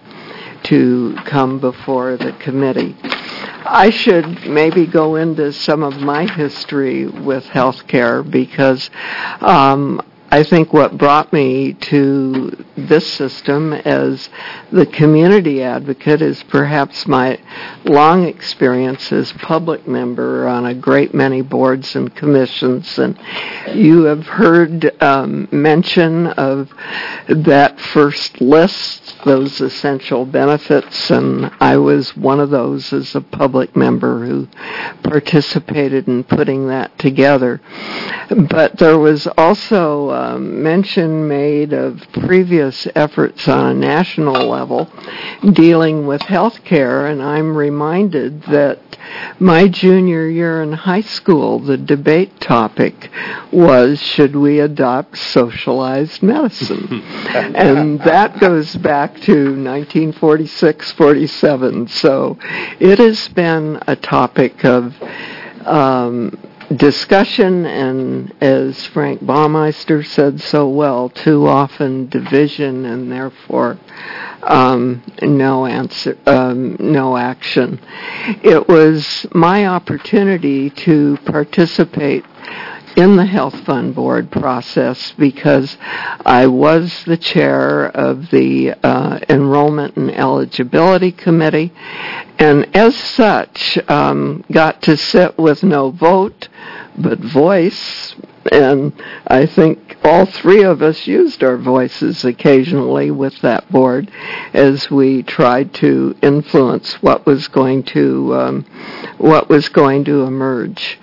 to come before the committee. I should maybe go into some of my history with healthcare because um, I think what brought me to this system as the community advocate is perhaps my long experience as public member on a great many boards and commissions. And you have heard um, mention of that first list, those essential benefits, and I was one of those as a public member who participated in putting that together. But there was also um, mention made of previous efforts on a national level dealing with health care, and I'm reminded that my junior year in high school, the debate topic was, should we adopt socialized medicine? And that goes back to nineteen forty-six forty-seven. So it has been a topic of um, discussion and, as Frank Baumeister said so well, too often division and therefore um, no answer, um, no action. It was my opportunity to participate in the Health Fund Board process because I was the chair of the uh, Enrollment and Eligibility Committee, and as such, um, got to sit with no vote but voice, and I think all three of us used our voices occasionally with that board as we tried to influence what was going to um, what was going to emerge.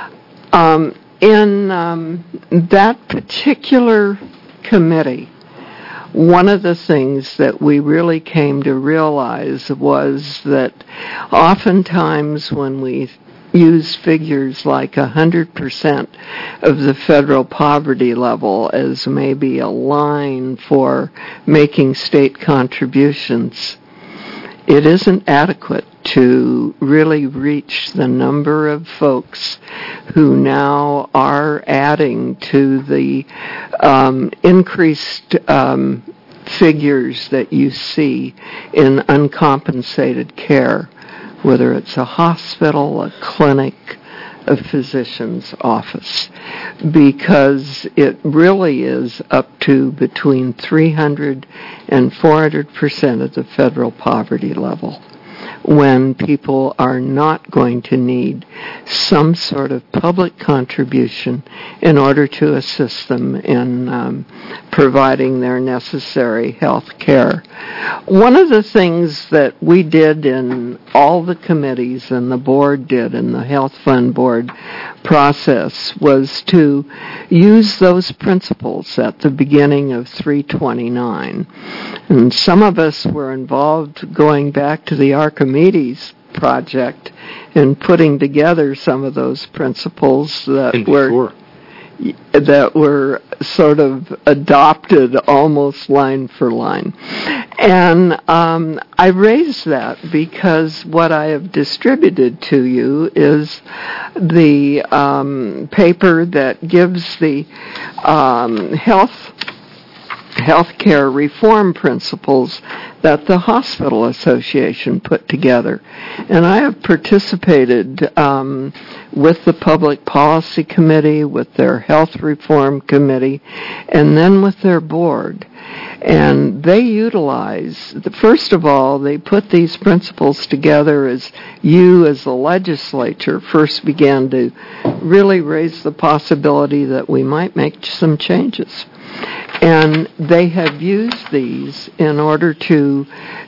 Um, In um, that particular committee, one of the things that we really came to realize was that oftentimes when we use figures like one hundred percent of the federal poverty level as maybe a line for making state contributions, it isn't adequate to really reach the number of folks who now are adding to the um, increased um, figures that you see in uncompensated care, whether it's a hospital, a clinic, a physician's office, because it really is up to between three hundred and four hundred percent of the federal poverty level when people are not going to need some sort of public contribution in order to assist them in um, providing their necessary health care. One of the things that we did in all the committees and the board did in the Health Fund Board process was to use those principles at the beginning of three twenty-nine. And some of us were involved going back to the Archimedes project and putting together some of those principles that were that were sort of adopted almost line for line. And um, I raise that because what I have distributed to you is the um, paper that gives the um, health healthcare reform principles that the Hospital Association put together. And I have participated um, with the Public Policy Committee, with their Health Reform Committee, and then with their board. And they utilize, first of all, they put these principles together as you, as the legislature, first began to really raise the possibility that we might make some changes. And they have used these in order to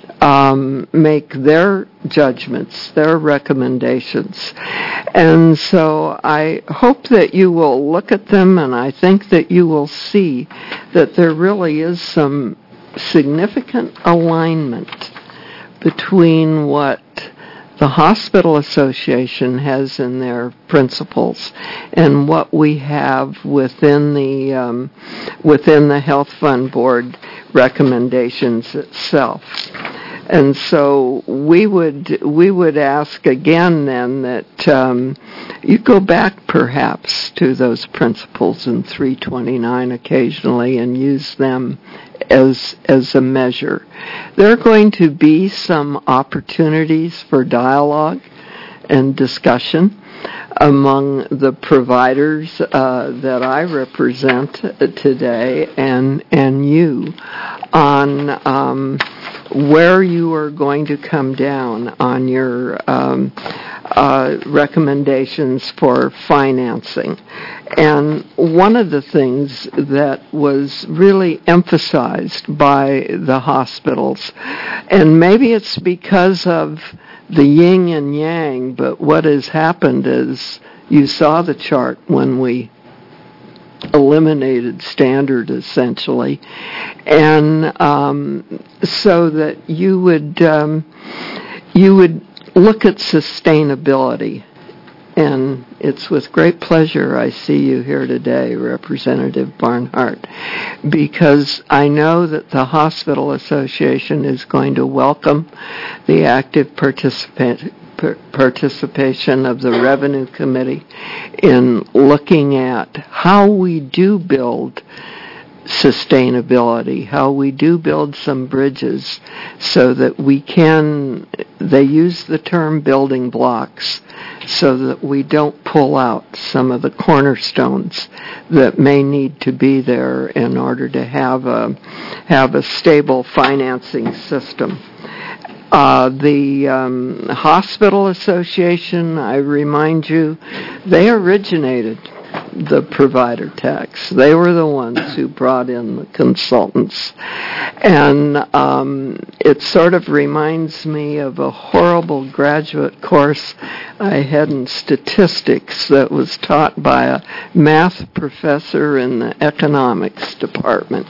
um, make their judgments, their recommendations. And so I hope that you will look at them, and I think that you will see that there really is some significant alignment between what the Hospital Association has in their principles and what we have within the um, within the Health Fund Board recommendations itself. And so we would we would ask again then that um, you go back perhaps to those principles in three twenty-nine occasionally and use them as as a measure. There are going to be some opportunities for dialogue and discussion among the providers uh, that I represent today and and you on um, where you are going to come down on your um, uh, recommendations for financing. And one of the things that was really emphasized by the hospitals, and maybe it's because of the yin and yang, but what has happened is you saw the chart when we eliminated standard essentially, and um, so that you would um, you would look at sustainability. And it's with great pleasure I see you here today, Representative Barnhart, because I know that the Hospital Association is going to welcome the active participant par- participation of the Revenue Committee in looking at how we do build sustainability, how we do build some bridges so that we can, they use the term building blocks, so that we don't pull out some of the cornerstones that may need to be there in order to have a, have a stable financing system. Uh, the um, Hospital Association, I remind you, they originated the provider tax. They were the ones who brought in the consultants. And um, it sort of reminds me of a horrible graduate course I had in statistics that was taught by a math professor in the economics department.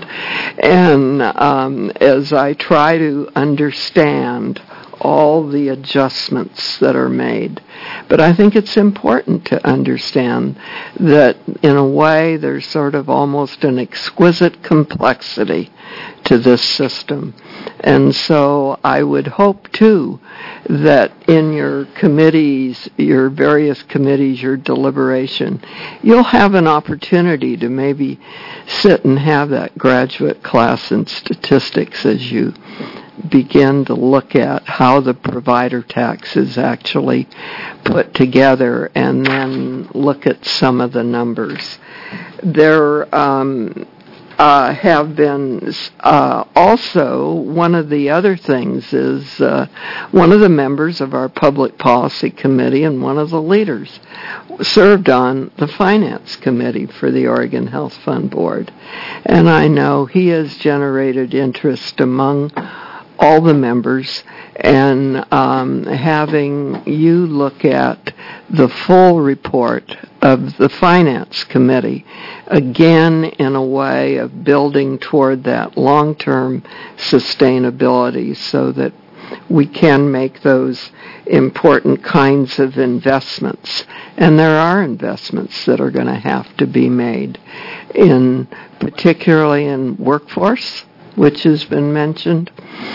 And um, as I try to understand all the adjustments that are made. But I think it's important to understand that in a way there's sort of almost an exquisite complexity to this system. And so I would hope too that in your committees, your various committees, your deliberation, you'll have an opportunity to maybe sit and have that graduate class in statistics as you begin to look at how the provider tax is actually put together and then look at some of the numbers. There um, uh, have been uh, also, one of the other things is uh, one of the members of our Public Policy Committee and one of the leaders served on the Finance Committee for the Oregon Health Fund Board. And I know he has generated interest among all the members, and um, having you look at the full report of the Finance Committee, again in a way of building toward that long-term sustainability so that we can make those important kinds of investments. And there are investments that are going to have to be made, in particularly in workforce, which has been mentioned,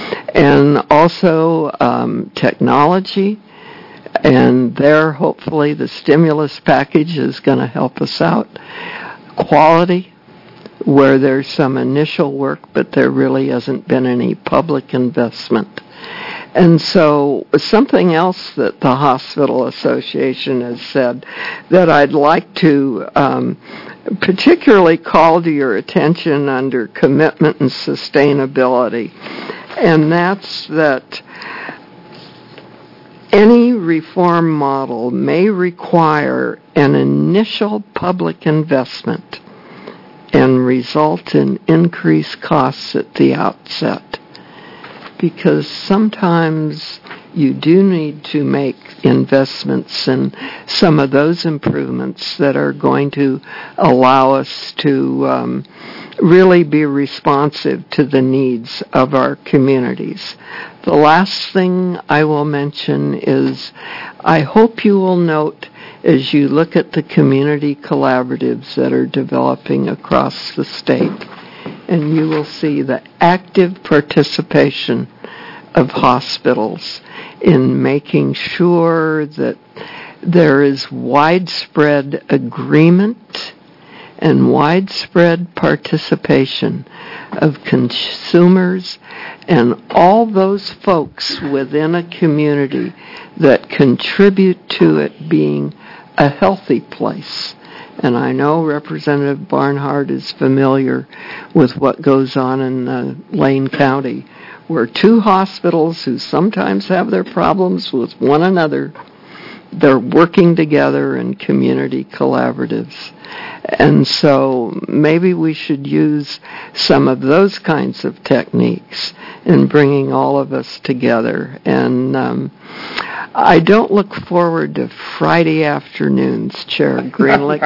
and also um, technology, and there hopefully the stimulus package is going to help us out. Quality, where there's some initial work, but there really hasn't been any public investment. And so something else that the Hospital Association has said that I'd like to um, particularly call to your attention under commitment and sustainability, and that's that any reform model may require an initial public investment and result in increased costs at the outset, because sometimes you do need to make investments in some of those improvements that are going to allow us to um, really be responsive to the needs of our communities. The last thing I will mention is I hope you will note as you look at the community collaboratives that are developing across the state, and you will see the active participation of hospitals in making sure that there is widespread agreement and widespread participation of consumers and all those folks within a community that contribute to it being a healthy place. And I know Representative Barnhart is familiar with what goes on in uh, Lane County, where two hospitals who sometimes have their problems with one another, they're working together in community collaboratives. And so maybe we should use some of those kinds of techniques in bringing all of us together. And um, I don't look forward to Friday afternoons, Chair Greenlick,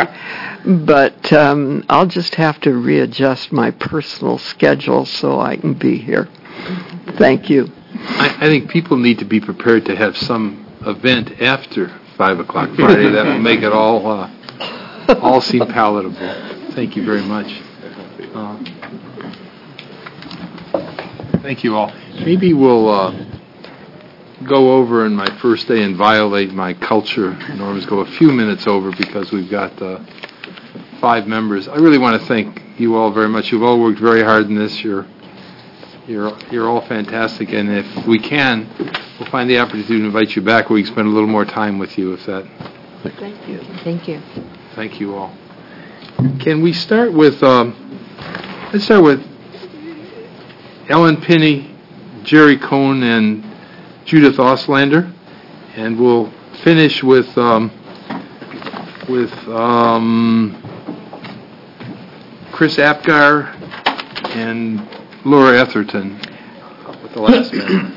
but um, I'll just have to readjust my personal schedule so I can be here. Thank you. I, I think people need to be prepared to have some event after five o'clock Friday that will make it all uh, all seem palatable. Thank you very much. Uh, thank you all. Maybe we'll uh, go over in my first day and violate my culture norms, go a few minutes over because we've got uh, five members. I really want to thank you all very much. You've all worked very hard in this. You're you're you're all fantastic, and if we can, we'll find the opportunity to invite you back where we can spend a little more time with you. If that. Thank you. Thank you. Thank you all. Can we start with? Um, let's start with Ellen Pinney, Jerry Cohn, and Judith Auslander, and we'll finish with um, with um, Chris Apgar and Laura Etherton with the last name.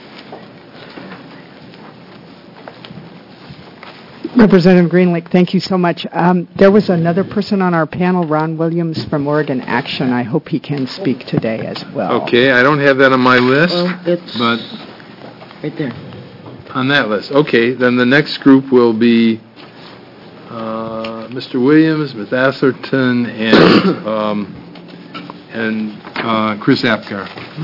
Representative Greenlick, thank you so much. Um, there was another person on our panel, Ron Williams from Oregon Action. I hope he can speak today as well. Okay, I don't have that on my list, Well, it's but right there. on that list. Okay, then the next group will be uh, Mister Williams, Miz Atherton, and um, and uh, Chris Apgar.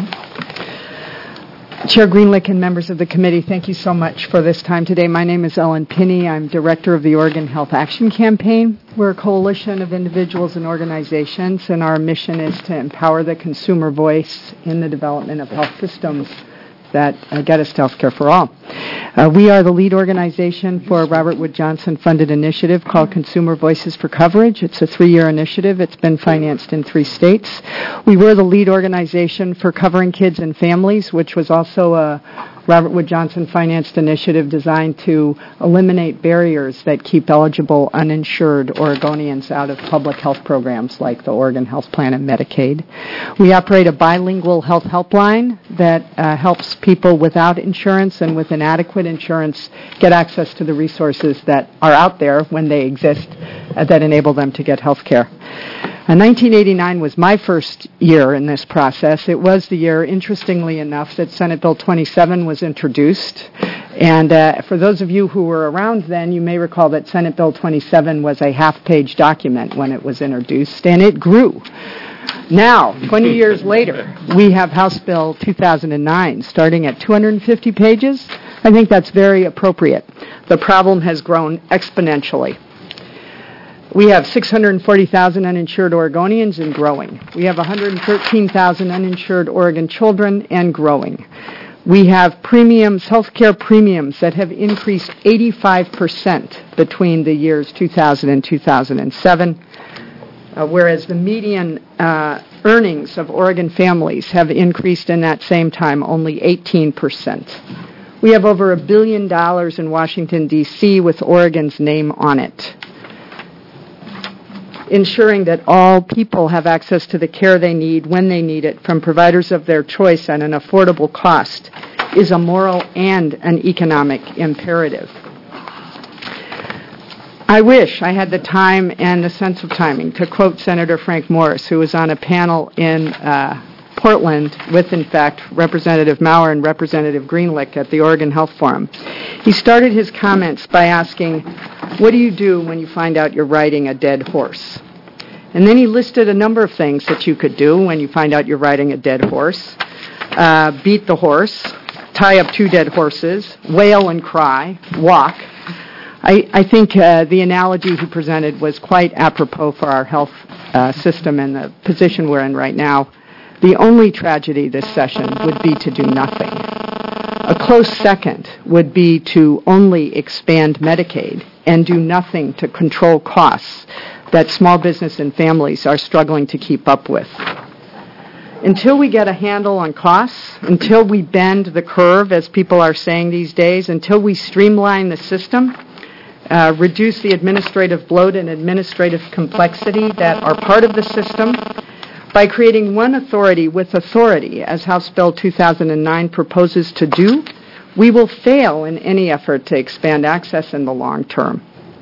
Chair Greenlick and members of the committee, thank you so much for this time today. My name is Ellen Pinney. I'm director of the Oregon Health Action Campaign. We're a coalition of individuals and organizations, and our mission is to empower the consumer voice in the development of health systems that uh, get us to health care for all. Uh, we are the lead organization for a Robert Wood Johnson funded initiative called Consumer Voices for Coverage. It's a three-year initiative. It's been financed in three states. We were the lead organization for Covering Kids and Families, which was also a Robert Wood Johnson financed initiative designed to eliminate barriers that keep eligible uninsured Oregonians out of public health programs like the Oregon Health Plan and Medicaid. We operate a bilingual health helpline that uh, helps people without insurance and with inadequate insurance get access to the resources that are out there when they exist uh, that enable them to get health care. Uh, nineteen eighty-nine was my first year in this process. It was the year, interestingly enough, that Senate Bill twenty-seven was introduced. And uh, for those of you who were around then, you may recall that Senate Bill twenty-seven was a half-page document when it was introduced, and it grew. Now, twenty years later, we have House Bill two thousand nine starting at two hundred fifty pages. I think that's very appropriate. The problem has grown exponentially. We have six hundred forty thousand uninsured Oregonians and growing. We have one hundred thirteen thousand uninsured Oregon children and growing. We have premiums, healthcare premiums that have increased eighty-five percent between the years two thousand and two thousand seven, uh, whereas the median uh, earnings of Oregon families have increased in that same time only eighteen percent. We have over a billion dollars in Washington, D C with Oregon's name on it. Ensuring that all people have access to the care they need when they need it from providers of their choice at an affordable cost is a moral and an economic imperative. I wish I had the time and the sense of timing to quote Senator Frank Morris, who was on a panel in uh, Portland with, in fact, Representative Maurer and Representative Greenlick at the Oregon Health Forum. He started his comments by asking, what do you do when you find out you're riding a dead horse? And then he listed a number of things that you could do when you find out you're riding a dead horse. Uh, beat the horse, tie up two dead horses, wail and cry, walk. I, I think uh, the analogy he presented was quite apropos for our health uh, system and the position we're in right now. The only tragedy this session would be to do nothing. A close second would be to only expand Medicaid and do nothing to control costs that small business and families are struggling to keep up with. Until we get a handle on costs, until we bend the curve, as people are saying these days, until we streamline the system, uh, reduce the administrative bloat and administrative complexity that are part of the system, by creating one authority with authority, as House Bill two thousand nine proposes to do, we will fail in any effort to expand access in the long term.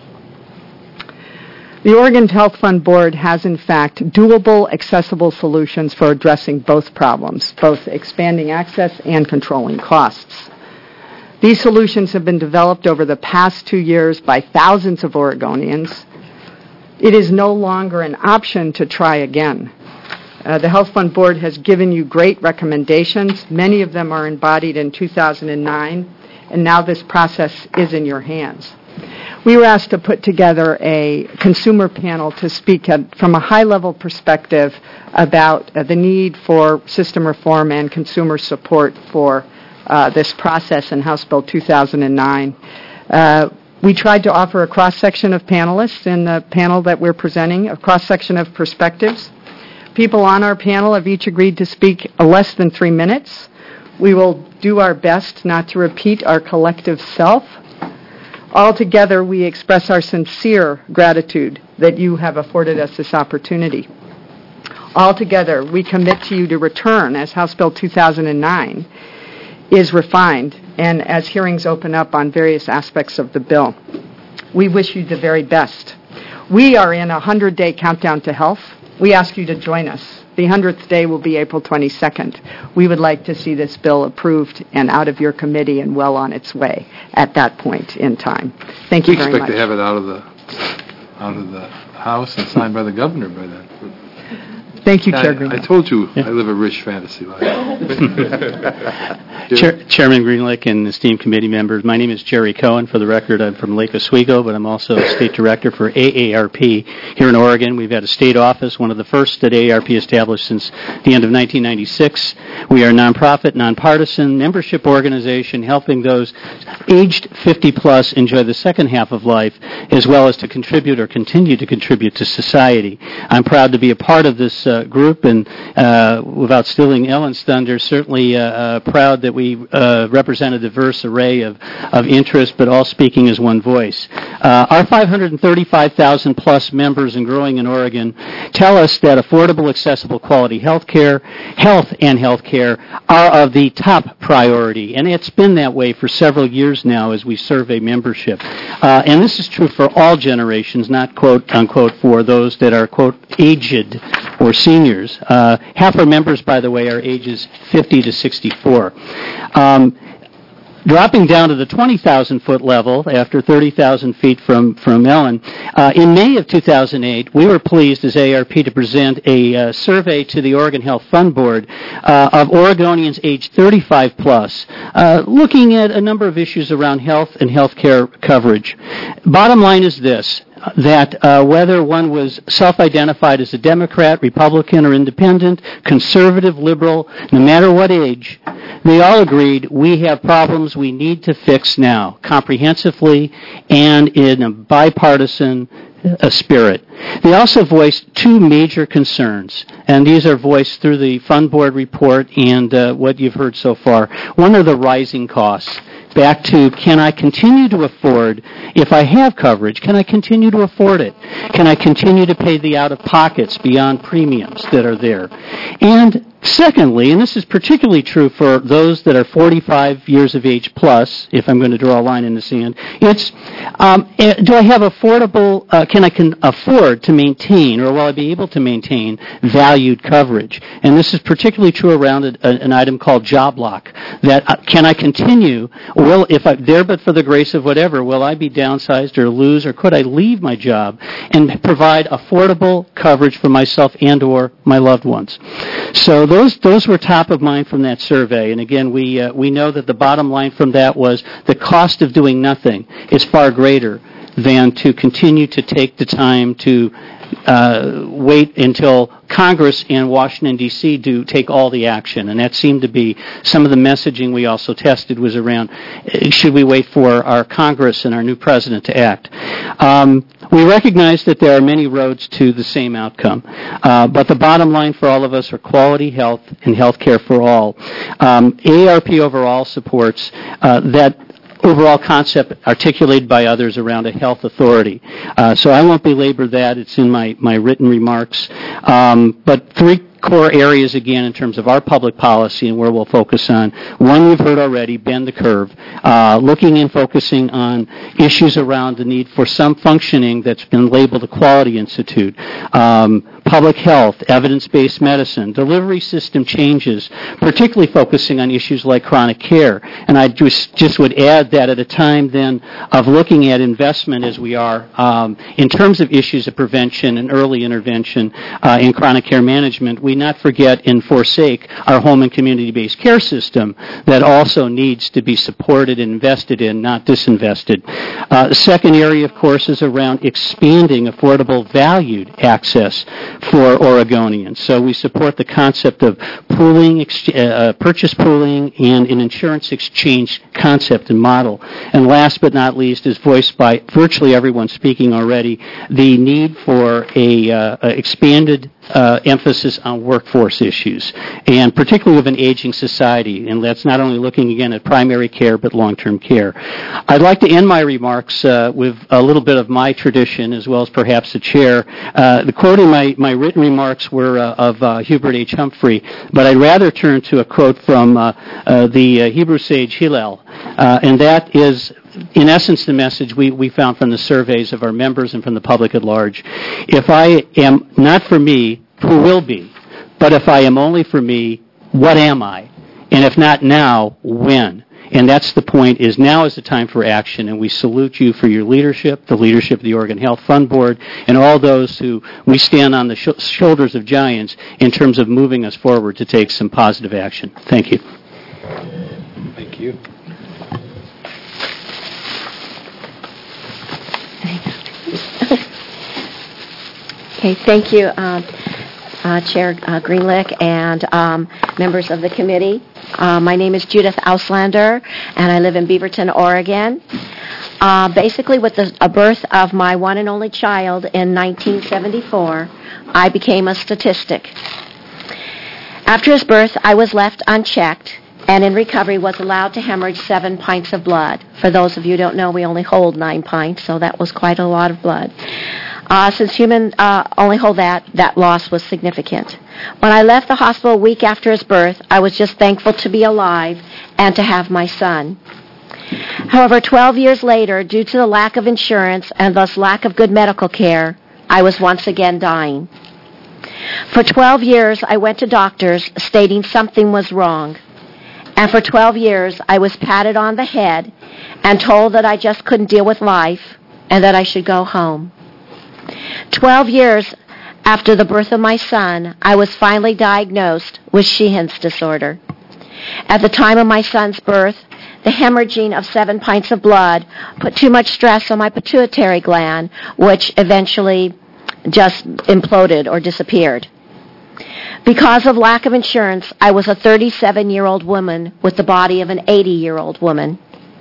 The Oregon Health Fund Board has, in fact, doable, accessible solutions for addressing both problems, both expanding access and controlling costs. These solutions have been developed over the past two years by thousands of Oregonians. It is no longer an option to try again. Uh, the Health Fund Board has given you great recommendations. Many of them are embodied in two thousand nine. and now this process is in your hands. We were asked to put together a consumer panel to speak at, from a high-level perspective about uh, the need for system reform and consumer support for uh, this process in House Bill two thousand nine. Uh, we tried to offer a cross-section of panelists in the panel that we're presenting, a cross-section of perspectives. People on our panel have each agreed to speak less than three minutes. We will do our best not to repeat our collective self. Altogether, we express our sincere gratitude that you have afforded us this opportunity. Altogether, we commit to you to return as House Bill two thousand nine is refined and as hearings open up on various aspects of the bill. We wish you the very best. We are in a hundred-day countdown to health. We ask you to join us. The hundredth day will be April twenty-second. We would like to see this bill approved and out of your committee and well on its way at that point in time. Thank you we very much. We expect to have it out of the out of the House and signed by the governor by then. Thank you, I, Chair Greenlick. I told you I live a rich fantasy life. Chair, Chairman Greenlick and esteemed committee members, my name is Jerry Cohen. For the record, I'm from Lake Oswego, but I'm also State Director for A A R P here in Oregon. We've had a state office, one of the first that A A R P established since the end of nineteen ninety-six. We are a nonprofit, nonpartisan membership organization helping those aged fifty plus enjoy the second half of life, as well as to contribute or continue to contribute to society. I'm proud to be a part of this uh, group, and uh, without stealing Ellen's thunder, certainly uh, uh, proud that we uh, represent a diverse array of, of interests, but all speaking as one voice. Uh, our five hundred thirty-five thousand plus members and growing in Oregon tell us that affordable, accessible, quality health care, health and health care are of the top priority, and it's been that way for several years now as we survey membership. Uh, and this is true for all generations, not quote unquote for those that are quote aged or seniors. Uh, half our members, by the way, are ages fifty to sixty-four. Um, Dropping down to the twenty thousand foot level after thirty thousand feet from, from Ellen, uh, in May of two thousand eight, we were pleased as A A R P to present a uh, survey to the Oregon Health Fund Board uh, of Oregonians aged thirty-five plus, uh, looking at a number of issues around health and health care coverage. Bottom line is this, that uh, whether one was self-identified as a Democrat, Republican, or Independent, conservative, liberal, no matter what age, they all agreed we have problems we need to fix now, comprehensively and in a bipartisan uh, spirit. They also voiced two major concerns, and these are voiced through the Fund Board report and uh, what you've heard so far. One are the rising costs. Back to, can I continue to afford, if I have coverage, can I continue to afford it? Can I continue to pay the out-of-pockets beyond premiums that are there? And secondly, and this is particularly true for those that are forty-five years of age plus, if I'm going to draw a line in the sand, it's, um, do I have affordable, uh, can I can afford to maintain, or will I be able to maintain valued coverage? And this is particularly true around a, a, an item called job lock, that uh, can I continue, will, if I, there but for the grace of whatever, will I be downsized or lose, or could I leave my job and provide affordable coverage for myself and or my loved ones? So those those were top of mind from that survey. And again, we uh, we know that the bottom line from that was the cost of doing nothing is far greater than to continue to take the time to uh, wait until Congress and Washington, D C do take all the action. And that seemed to be some of the messaging we also tested was around, should we wait for our Congress and our new president to act? Um, we recognize that there are many roads to the same outcome. Uh, but the bottom line for all of us are quality health and health care for all. Um, A A R P overall supports uh, that overall concept articulated by others around a health authority. Uh, so I won't belabor that. It's in my, my written remarks. Um, but three core areas, again, in terms of our public policy and where we'll focus on. One you've heard already, bend the curve, uh, looking and focusing on issues around the need for some functioning that's been labeled a quality institute. Um, public health, evidence-based medicine, delivery system changes, particularly focusing on issues like chronic care. And I just, just would add that at a time then of looking at investment as we are um, in terms of issues of prevention and early intervention uh, in chronic care management, we we not forget and forsake our home and community-based care system that also needs to be supported and invested in, not disinvested. Uh, the second area, of course, is around expanding affordable valued access for Oregonians. So we support the concept of pooling, ex- uh, purchase pooling, and an insurance exchange concept and model. And last but not least is voiced by virtually everyone speaking already, the need for a, uh, a expanded uh, emphasis on workforce issues, and particularly with an aging society. And that's not only looking again at primary care, but long-term care. I'd like to end my remarks uh, with a little bit of my tradition, as well as perhaps the chair. Uh, the quote in my, my written remarks were uh, of uh, Hubert H. Humphrey, but I'd rather turn to a quote from uh, uh, the uh, Hebrew sage Hillel, uh, and that is, in essence, the message we, we found from the surveys of our members and from the public at large. If I am not for me, who will be? But if I am only for me, what am I? And if not now, when? And that's the point, is now is the time for action, and we salute you for your leadership, the leadership of the Oregon Health Fund Board, and all those who we stand on the sh- shoulders of giants in terms of moving us forward to take some positive action. Thank you. Thank you. Okay, thank you, uh, uh, Chair uh, Greenlick and um, members of the committee. Uh, my name is Judith Auslander, and I live in Beaverton, Oregon. Uh, basically, with the a birth of my one and only child in nineteen seventy-four, I became a statistic. After his birth, I was left unchecked, and in recovery was allowed to hemorrhage seven pints of blood. For those of you who don't know, we only hold nine pints, so that was quite a lot of blood. Uh, since humans uh, only hold that, that loss was significant. When I left the hospital a week after his birth, I was just thankful to be alive and to have my son. However, twelve years later, due to the lack of insurance and thus lack of good medical care, I was once again dying. For twelve years, I went to doctors stating something was wrong. And for twelve years, I was patted on the head and told that I just couldn't deal with life and that I should go home. Twelve years after the birth of my son, I was finally diagnosed with Sheehan's disorder. At the time of my son's birth, the hemorrhaging of seven pints of blood put too much stress on my pituitary gland, which eventually just imploded or disappeared. Because of lack of insurance, I was a thirty-seven-year-old woman with the body of an eighty-year-old woman.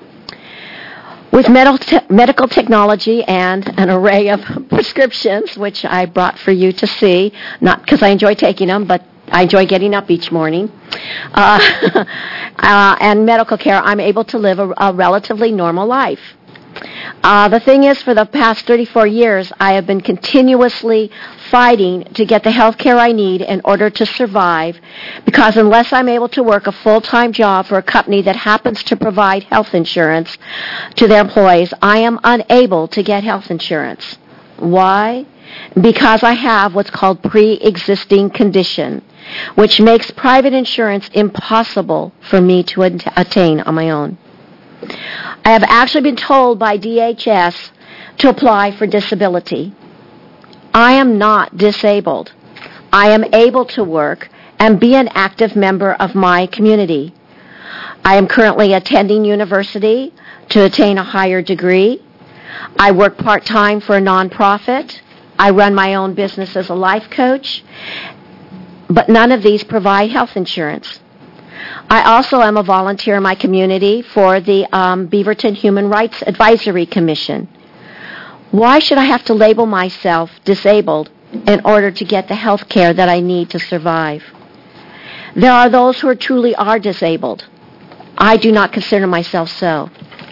With medical, te- medical technology and an array of prescriptions, which I brought for you to see, not because I enjoy taking them, but I enjoy getting up each morning, uh, uh, and medical care, I'm able to live a, a relatively normal life. Uh, the thing is, for the past thirty-four years, I have been continuously fighting to get the health care I need in order to survive, because unless I'm able to work a full-time job for a company that happens to provide health insurance to their employees, I am unable to get health insurance. Why? Because I have what's called pre-existing condition, which makes private insurance impossible for me to at- attain on my own. I have actually been told by D H S to apply for disability. I am not disabled. I am able to work and be an active member of my community. I am currently attending university to attain a higher degree. I work part-time for a nonprofit. I run my own business as a life coach. But none of these provide health insurance. I also am a volunteer in my community for the um, Beaverton Human Rights Advisory Commission. Why should I have to label myself disabled in order to get the health care that I need to survive? There are those who are truly are disabled. I do not consider myself so.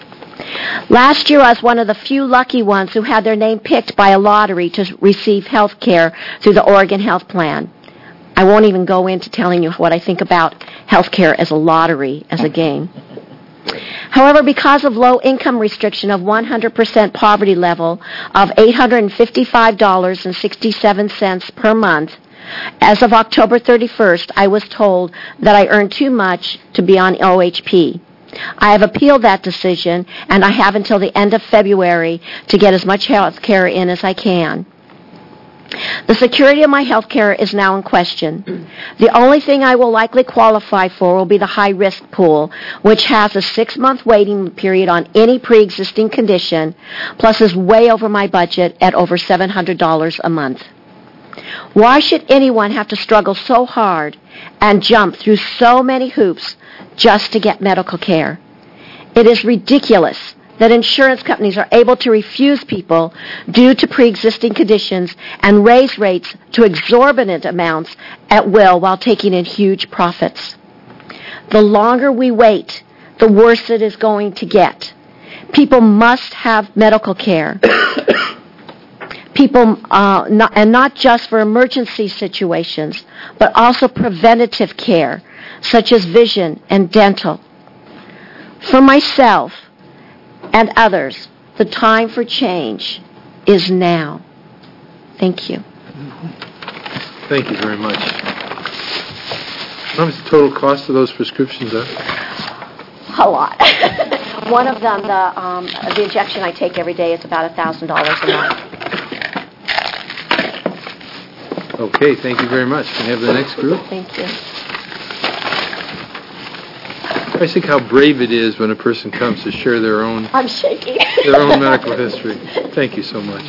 Last year, I was one of the few lucky ones who had their name picked by a lottery to receive health care through the Oregon Health Plan. I won't even go into telling you what I think about health care as a lottery, as a game. However, because of low income restriction of one hundred percent poverty level of eight hundred fifty-five dollars and sixty-seven cents per month, as of October thirty-first, I was told that I earned too much to be on O H P. I have appealed that decision, and I have until the end of February to get as much health care in as I can. The security of my health care is now in question. The only thing I will likely qualify for will be the high-risk pool, which has a six-month waiting period on any pre-existing condition, plus is way over my budget at over seven hundred dollars a month. Why should anyone have to struggle so hard and jump through so many hoops just to get medical care? It is ridiculous that insurance companies are able to refuse people due to pre-existing conditions and raise rates to exorbitant amounts at will while taking in huge profits. The longer we wait, the worse it is going to get. People must have medical care. People, uh, not, and not just for emergency situations, but also preventative care, such as vision and dental. For myself and others, the time for change is now. Thank you. Thank you very much. What was the total cost of those prescriptions? Are? A lot. One of them, the um, the injection I take every day, is about one thousand dollars a month. Okay, thank you very much. Can I have the next group? Thank you. I think how brave it is when a person comes to share their own I'm shaking. their own medical history. Thank you so much.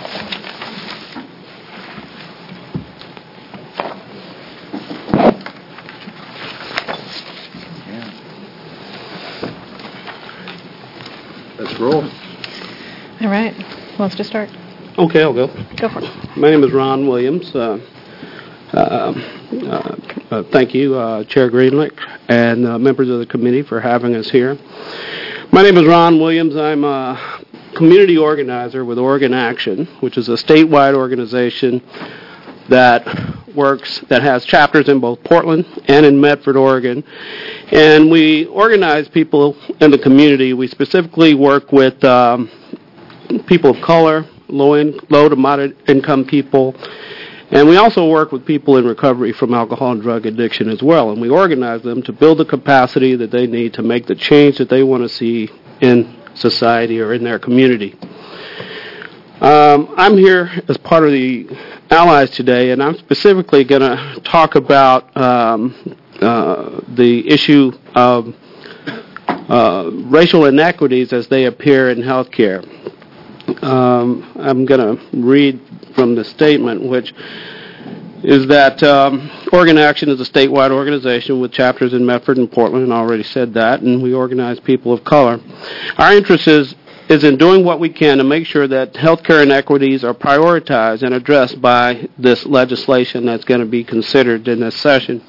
Let's roll. All right. Who wants to start? Okay, I'll go. Go for it. My name is Ron Williams. Uh, uh, uh, uh, thank you, uh, Chair Greenlick, and uh, members of the committee for having us here. My name is Ron Williams. I'm a community organizer with Oregon Action, which is a statewide organization that works, that has chapters in both Portland and in Medford, Oregon. And we organize people in the community. We specifically work with um, people of color, low, in, low to moderate income people, and we also work with people in recovery from alcohol and drug addiction as well. And we organize them to build the capacity that they need to make the change that they want to see in society or in their community. Um, I'm here as part of the Allies today, and I'm specifically going to talk about um, uh, the issue of uh, racial inequities as they appear in healthcare. Um, I'm going to read from the statement, which is that um, Oregon Action is a statewide organization with chapters in Medford and Portland, and I already said that, and we organize people of color. Our interest is, is in doing what we can to make sure that healthcare inequities are prioritized and addressed by this legislation that's going to be considered in this session.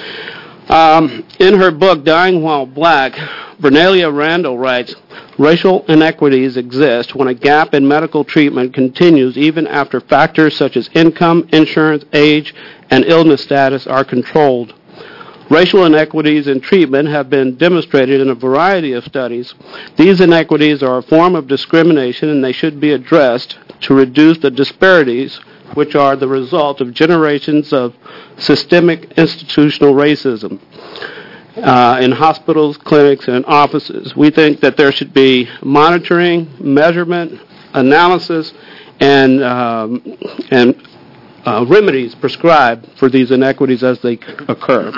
Um, in her book, Dying While Black, Vernelia Randall writes, racial inequities exist when a gap in medical treatment continues even after factors such as income, insurance, age, and illness status are controlled. Racial inequities in treatment have been demonstrated in a variety of studies. These inequities are a form of discrimination, and they should be addressed to reduce the disparities which are the result of generations of systemic institutional racism uh, in hospitals, clinics, and offices. We think that there should be monitoring, measurement, analysis, and um, and uh, remedies prescribed for these inequities as they occur.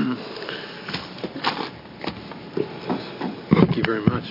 Thank you very much.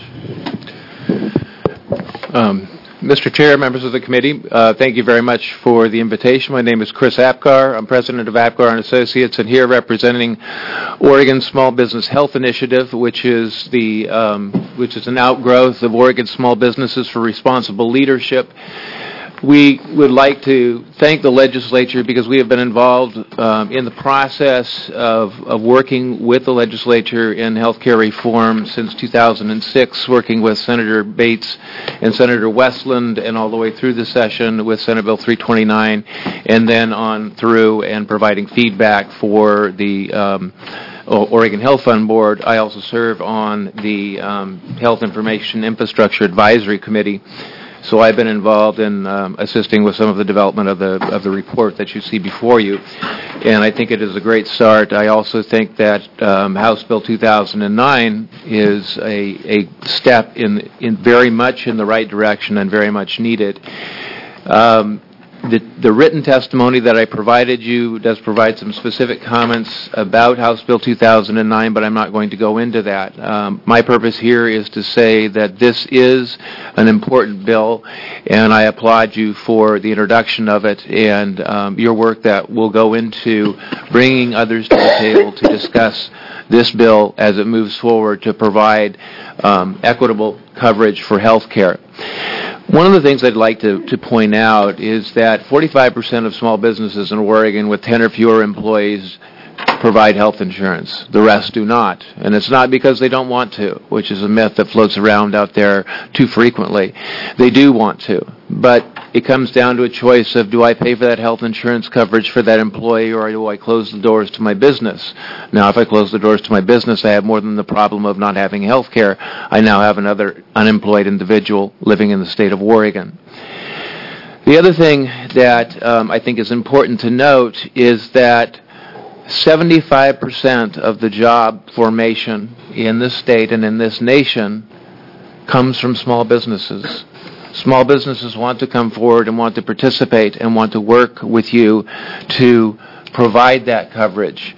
Um, Mister Chair, members of the committee, uh, thank you very much for the invitation. My name is Chris Apgar. I'm president of Apgar and Associates, and here representing Oregon Small Business Health Initiative, which is the um, which is an outgrowth of Oregon Small Businesses for Responsible Leadership. We would like to thank the legislature because we have been involved um, in the process of, of working with the legislature in healthcare reform since two thousand six, working with Senator Bates and Senator Westland, and all the way through the session with Senate Bill three twenty-nine, and then on through and providing feedback for the um, Oregon Health Fund Board. I also serve on the um, Health Information Infrastructure Advisory Committee. So I've been involved in um, assisting with some of the development of the of the report that you see before you, and I think it is a great start. I also think that um, House Bill two thousand nine is a, a step in in very much in the right direction and very much needed. Um, the, the written testimony that I provided you does provide some specific comments about House Bill two thousand nine, but I'm not going to go into that. Um, my purpose here is to say that this is an important bill, and I applaud you for the introduction of it and um, your work that will go into bringing others to the table to discuss this bill as it moves forward to provide um, equitable coverage for health care. One of the things I'd like to, to point out is that forty-five percent of small businesses in Oregon with ten or fewer employees provide health insurance. The rest do not. And it's not because they don't want to, which is a myth that floats around out there too frequently. They do want to. But it comes down to a choice of, do I pay for that health insurance coverage for that employee, or do I close the doors to my business? Now, if I close the doors to my business, I have more than the problem of not having health care. I now have another unemployed individual living in the state of Oregon. The other thing that um, I think is important to note is that seventy-five percent of the job formation in this state and in this nation comes from small businesses. Small businesses want to come forward and want to participate and want to work with you to provide that coverage.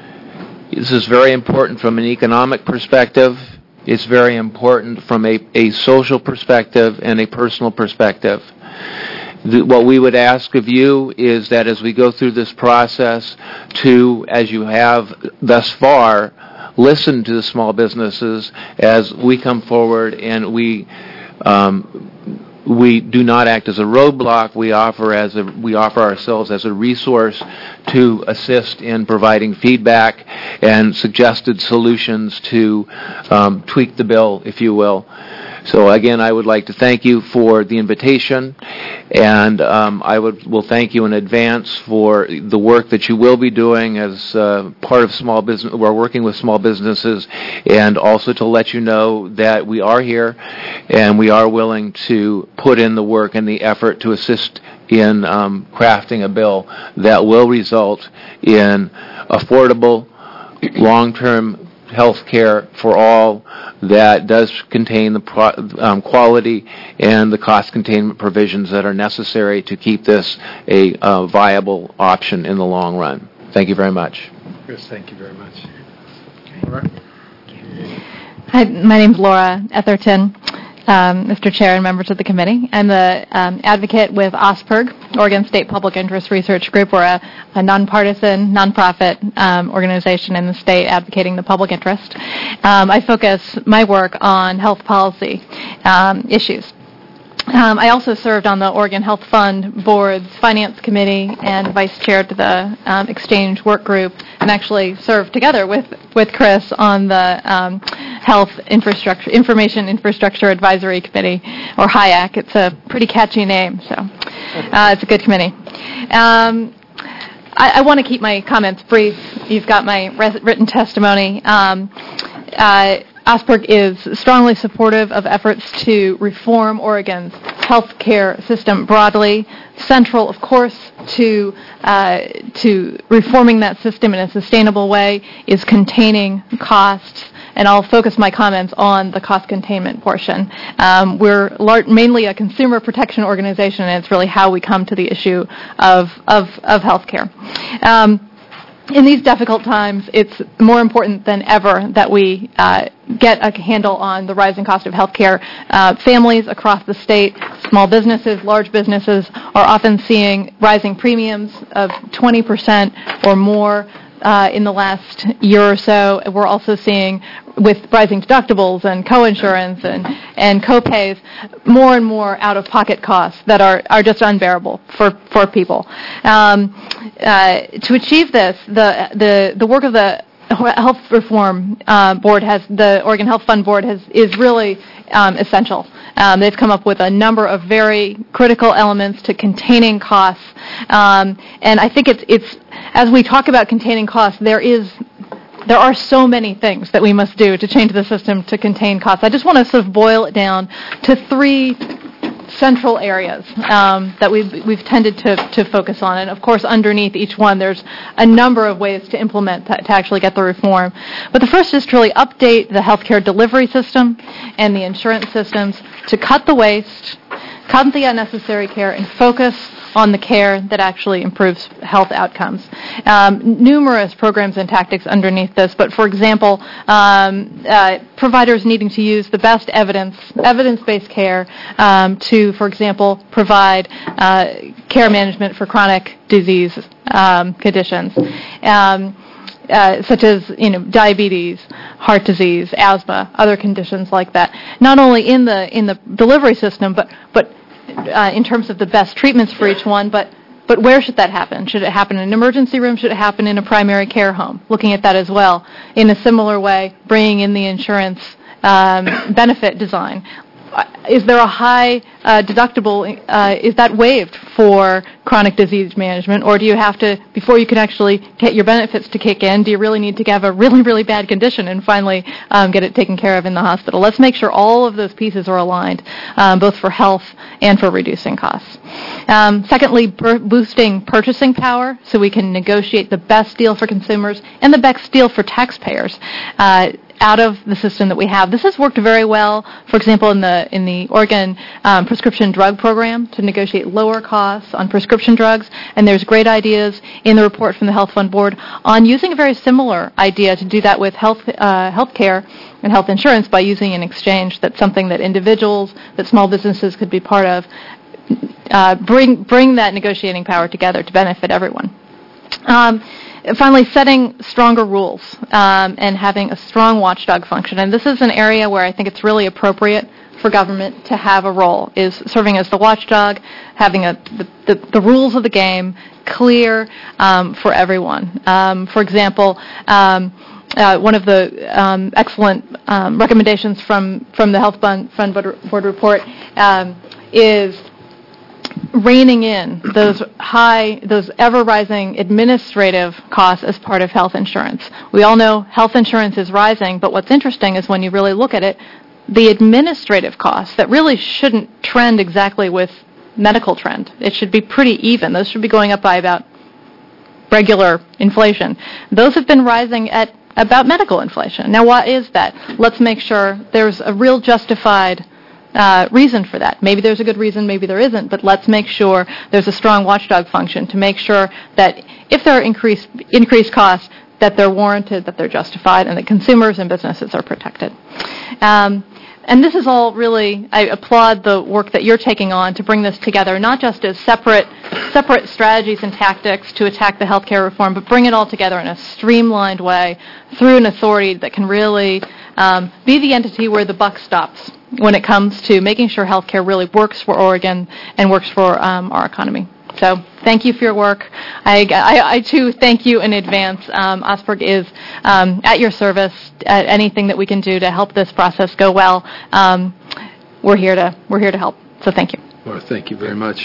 This is very important from an economic perspective. It's very important from a, a social perspective and a personal perspective. The, what we would ask of you is that as we go through this process to, as you have thus far, listen to the small businesses as we come forward and we um, we do not act as a roadblock. We offer as a we offer ourselves as a resource to assist in providing feedback and suggested solutions to um, tweak the bill, if you will. So again, I would like to thank you for the invitation, and um, I would will thank you in advance for the work that you will be doing as uh, part of small business. We're working with small businesses, and also to let you know that we are here, and we are willing to put in the work and the effort to assist in um, crafting a bill that will result in affordable, long-term health care for all that does contain the pro- um, quality and the cost containment provisions that are necessary to keep this a uh, viable option in the long run. Thank you very much. Chris, thank you very much. Hi, my name's Laura Etherton. Um, Mister Chair and members of the committee. I'm the um, advocate with OSPIRG, Oregon State Public Interest Research Group. We're a, a nonpartisan, nonprofit um, organization in the state advocating the public interest. Um, I focus my work on health policy um, issues. Um, I also served on the Oregon Health Fund Board's Finance Committee and vice chaired the um, Exchange Work Group, and actually served together with, with Chris on the um, Health Infrastructure Information Infrastructure Advisory Committee, or HIAC. It's a pretty catchy name, so uh, it's a good committee. Um, I, I want to keep my comments brief. You've got my res- written testimony. Um, uh, OSPIRG is strongly supportive of efforts to reform Oregon's health care system broadly. Central, of course, to uh, to reforming that system in a sustainable way is containing costs, and I'll focus my comments on the cost containment portion. Um, we're lar- mainly a consumer protection organization, and it's really how we come to the issue of of, of health care. Um, In these difficult times, it's more important than ever that we uh, get a handle on the rising cost of health care. Uh, families across the state, small businesses, large businesses, are often seeing rising premiums of twenty percent or more uh, in the last year or so. We're also seeing, with rising deductibles and coinsurance and, and co-pays, more and more out-of-pocket costs that are, are just unbearable for, for people. Um, uh, to achieve this, the, the, the work of the Health Reform uh, Board has, the Oregon Health Fund Board has, is really um, essential. Um, they've come up with a number of very critical elements to containing costs, um, and I think it's, it's, as we talk about containing costs, there is There are so many things that we must do to change the system to contain costs. I just want to sort of boil it down to three central areas um, that we've, we've tended to, to focus on. And, of course, underneath each one, there's a number of ways to implement that, to actually get the reform. But the first is to really update the healthcare delivery system and the insurance systems to cut the waste, cut the unnecessary care and focus on the care that actually improves health outcomes. Um, numerous programs and tactics underneath this, but for example, um, uh, providers needing to use the best evidence, evidence-based care um, to, for example, provide uh, care management for chronic disease um, conditions. Um, Uh, such as you know diabetes, heart disease, asthma, other conditions like that. Not only in the in the delivery system, but but uh, in terms of the best treatments for each one, but but where should that happen? Should it happen in an emergency room? Should it happen in a primary care home? Looking at that as well. In a similar way, bringing in the insurance um, benefit design. Is there a high uh, deductible? Uh, is that waived for chronic disease management, or do you have to, before you can actually get your benefits to kick in, do you really need to have a really, really bad condition and finally um, get it taken care of in the hospital? Let's make sure all of those pieces are aligned, um, both for health and for reducing costs. Um, secondly, b- boosting purchasing power so we can negotiate the best deal for consumers and the best deal for taxpayers. Uh, out of the system that we have. This has worked very well, for example, in the in the Oregon um, prescription drug program to negotiate lower costs on prescription drugs, and there's great ideas in the report from the Health Fund Board on using a very similar idea to do that with health uh, health care and health insurance by using an exchange. That's something that individuals, that small businesses could be part of. Uh, bring bring that negotiating power together to benefit everyone. Um, Finally, setting stronger rules um, and having a strong watchdog function. And this is an area where I think it's really appropriate for government to have a role, is serving as the watchdog, having a, the, the, the rules of the game clear um, for everyone. Um, for example, um, uh, one of the um, excellent um, recommendations from, from the Health Fund, Fund Board report um, is reining in those high, those ever-rising administrative costs as part of health insurance. We all know health insurance is rising, but what's interesting is when you really look at it, the administrative costs that really shouldn't trend exactly with medical trend. It should be pretty even. Those should be going up by about regular inflation. Those have been rising at about medical inflation. Now, why is that? Let's make sure there's a real justified Uh, reason for that. Maybe there's a good reason, maybe there isn't, but let's make sure there's a strong watchdog function to make sure that if there are increased increased costs, that they're warranted, that they're justified, and that consumers and businesses are protected. Um, and this is all really, I applaud the work that you're taking on to bring this together, not just as separate separate strategies and tactics to attack the healthcare reform, but bring it all together in a streamlined way through an authority that can really um, be the entity where the buck stops when it comes to making sure healthcare really works for Oregon and works for um, our economy. So thank you for your work. I, I, I too, thank you in advance. Um, OSPRG is um, at your service, at anything that we can do to help this process go well. Um, we're here to we're here to help. So thank you. Well, thank you very much.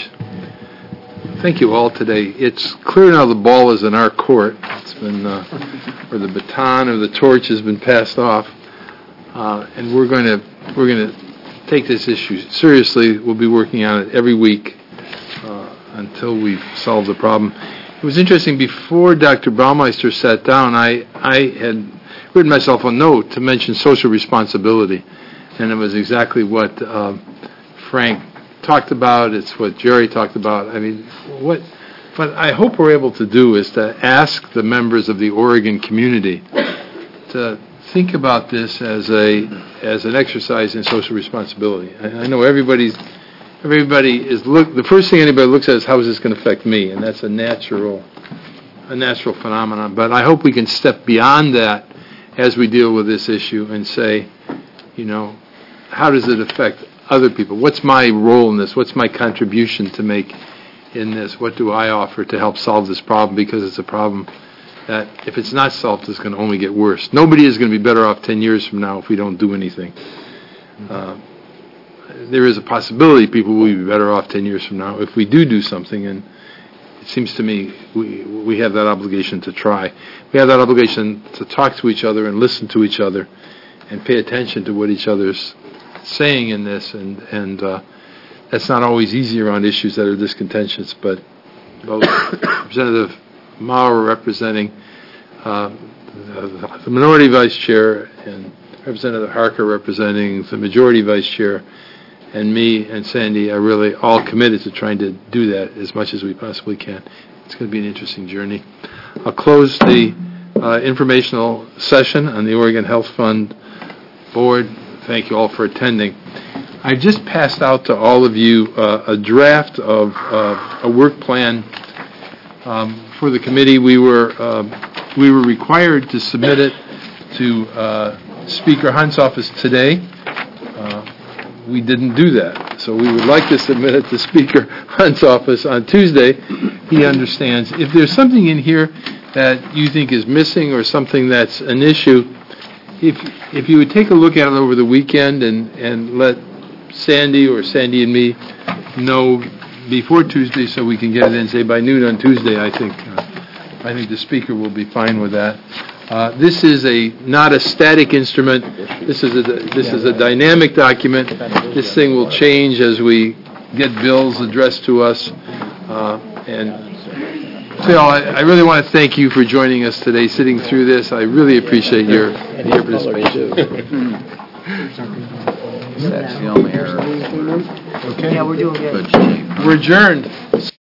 Thank you all today. It's clear now the ball is in our court. It's been, uh, or the baton or the torch has been passed off, uh, and we're going to we're going to take this issue seriously. We'll be working on it every week uh, until we've solved the problem. It was interesting, before Doctor Baumeister sat down, I, I had written myself a note to mention social responsibility, and it was exactly what uh, Frank talked about. It's what Jerry talked about. I mean, what what I hope we're able to do is to ask the members of the Oregon community to think about this as a as an exercise in social responsibility. I, I know everybody's everybody is look. The first thing anybody looks at is how is this going to affect me, and that's a natural a natural phenomenon. But I hope we can step beyond that as we deal with this issue and say, you know, how does it affect other people? What's my role in this? What's my contribution to make in this? What do I offer to help solve this problem? Because it's a problem that if it's not solved, it's going to only get worse. Nobody is going to be better off ten years from now if we don't do anything. Uh, there is a possibility people will be better off ten years from now if we do do something, and it seems to me we we have that obligation to try. We have that obligation to talk to each other and listen to each other and pay attention to what each other's saying in this, and, and uh, that's not always easy around issues that are this contentious, but both Representative Maurer representing uh, the minority vice chair and Representative Harker representing the majority vice chair and me and Sandy are really all committed to trying to do that as much as we possibly can. It's going to be an interesting journey. I'll close the uh, informational session on the Oregon Health Fund Board. Thank you all for attending. I just passed out to all of you uh, a draft of uh, a work plan um, for the committee. We were uh, we were required to submit it to uh, Speaker Hunt's office today. Uh, we didn't do that, so we would like to submit it to Speaker Hunt's office on Tuesday. He understands. If there's something in here that you think is missing or something that's an issue, if if you would take a look at it over the weekend and, and let Sandy or Sandy and me know before Tuesday so we can get it in, say, by noon on Tuesday, I think uh, I think the Speaker will be fine with that. Uh, this is a not a static instrument. This is a this is a dynamic document. This thing will change as we get bills addressed to us. Uh, and Phil, I, I really want to thank you for joining us today, sitting through this. I really appreciate your your participation. That's the only error. Okay. Yeah, we're doing good. We're adjourned.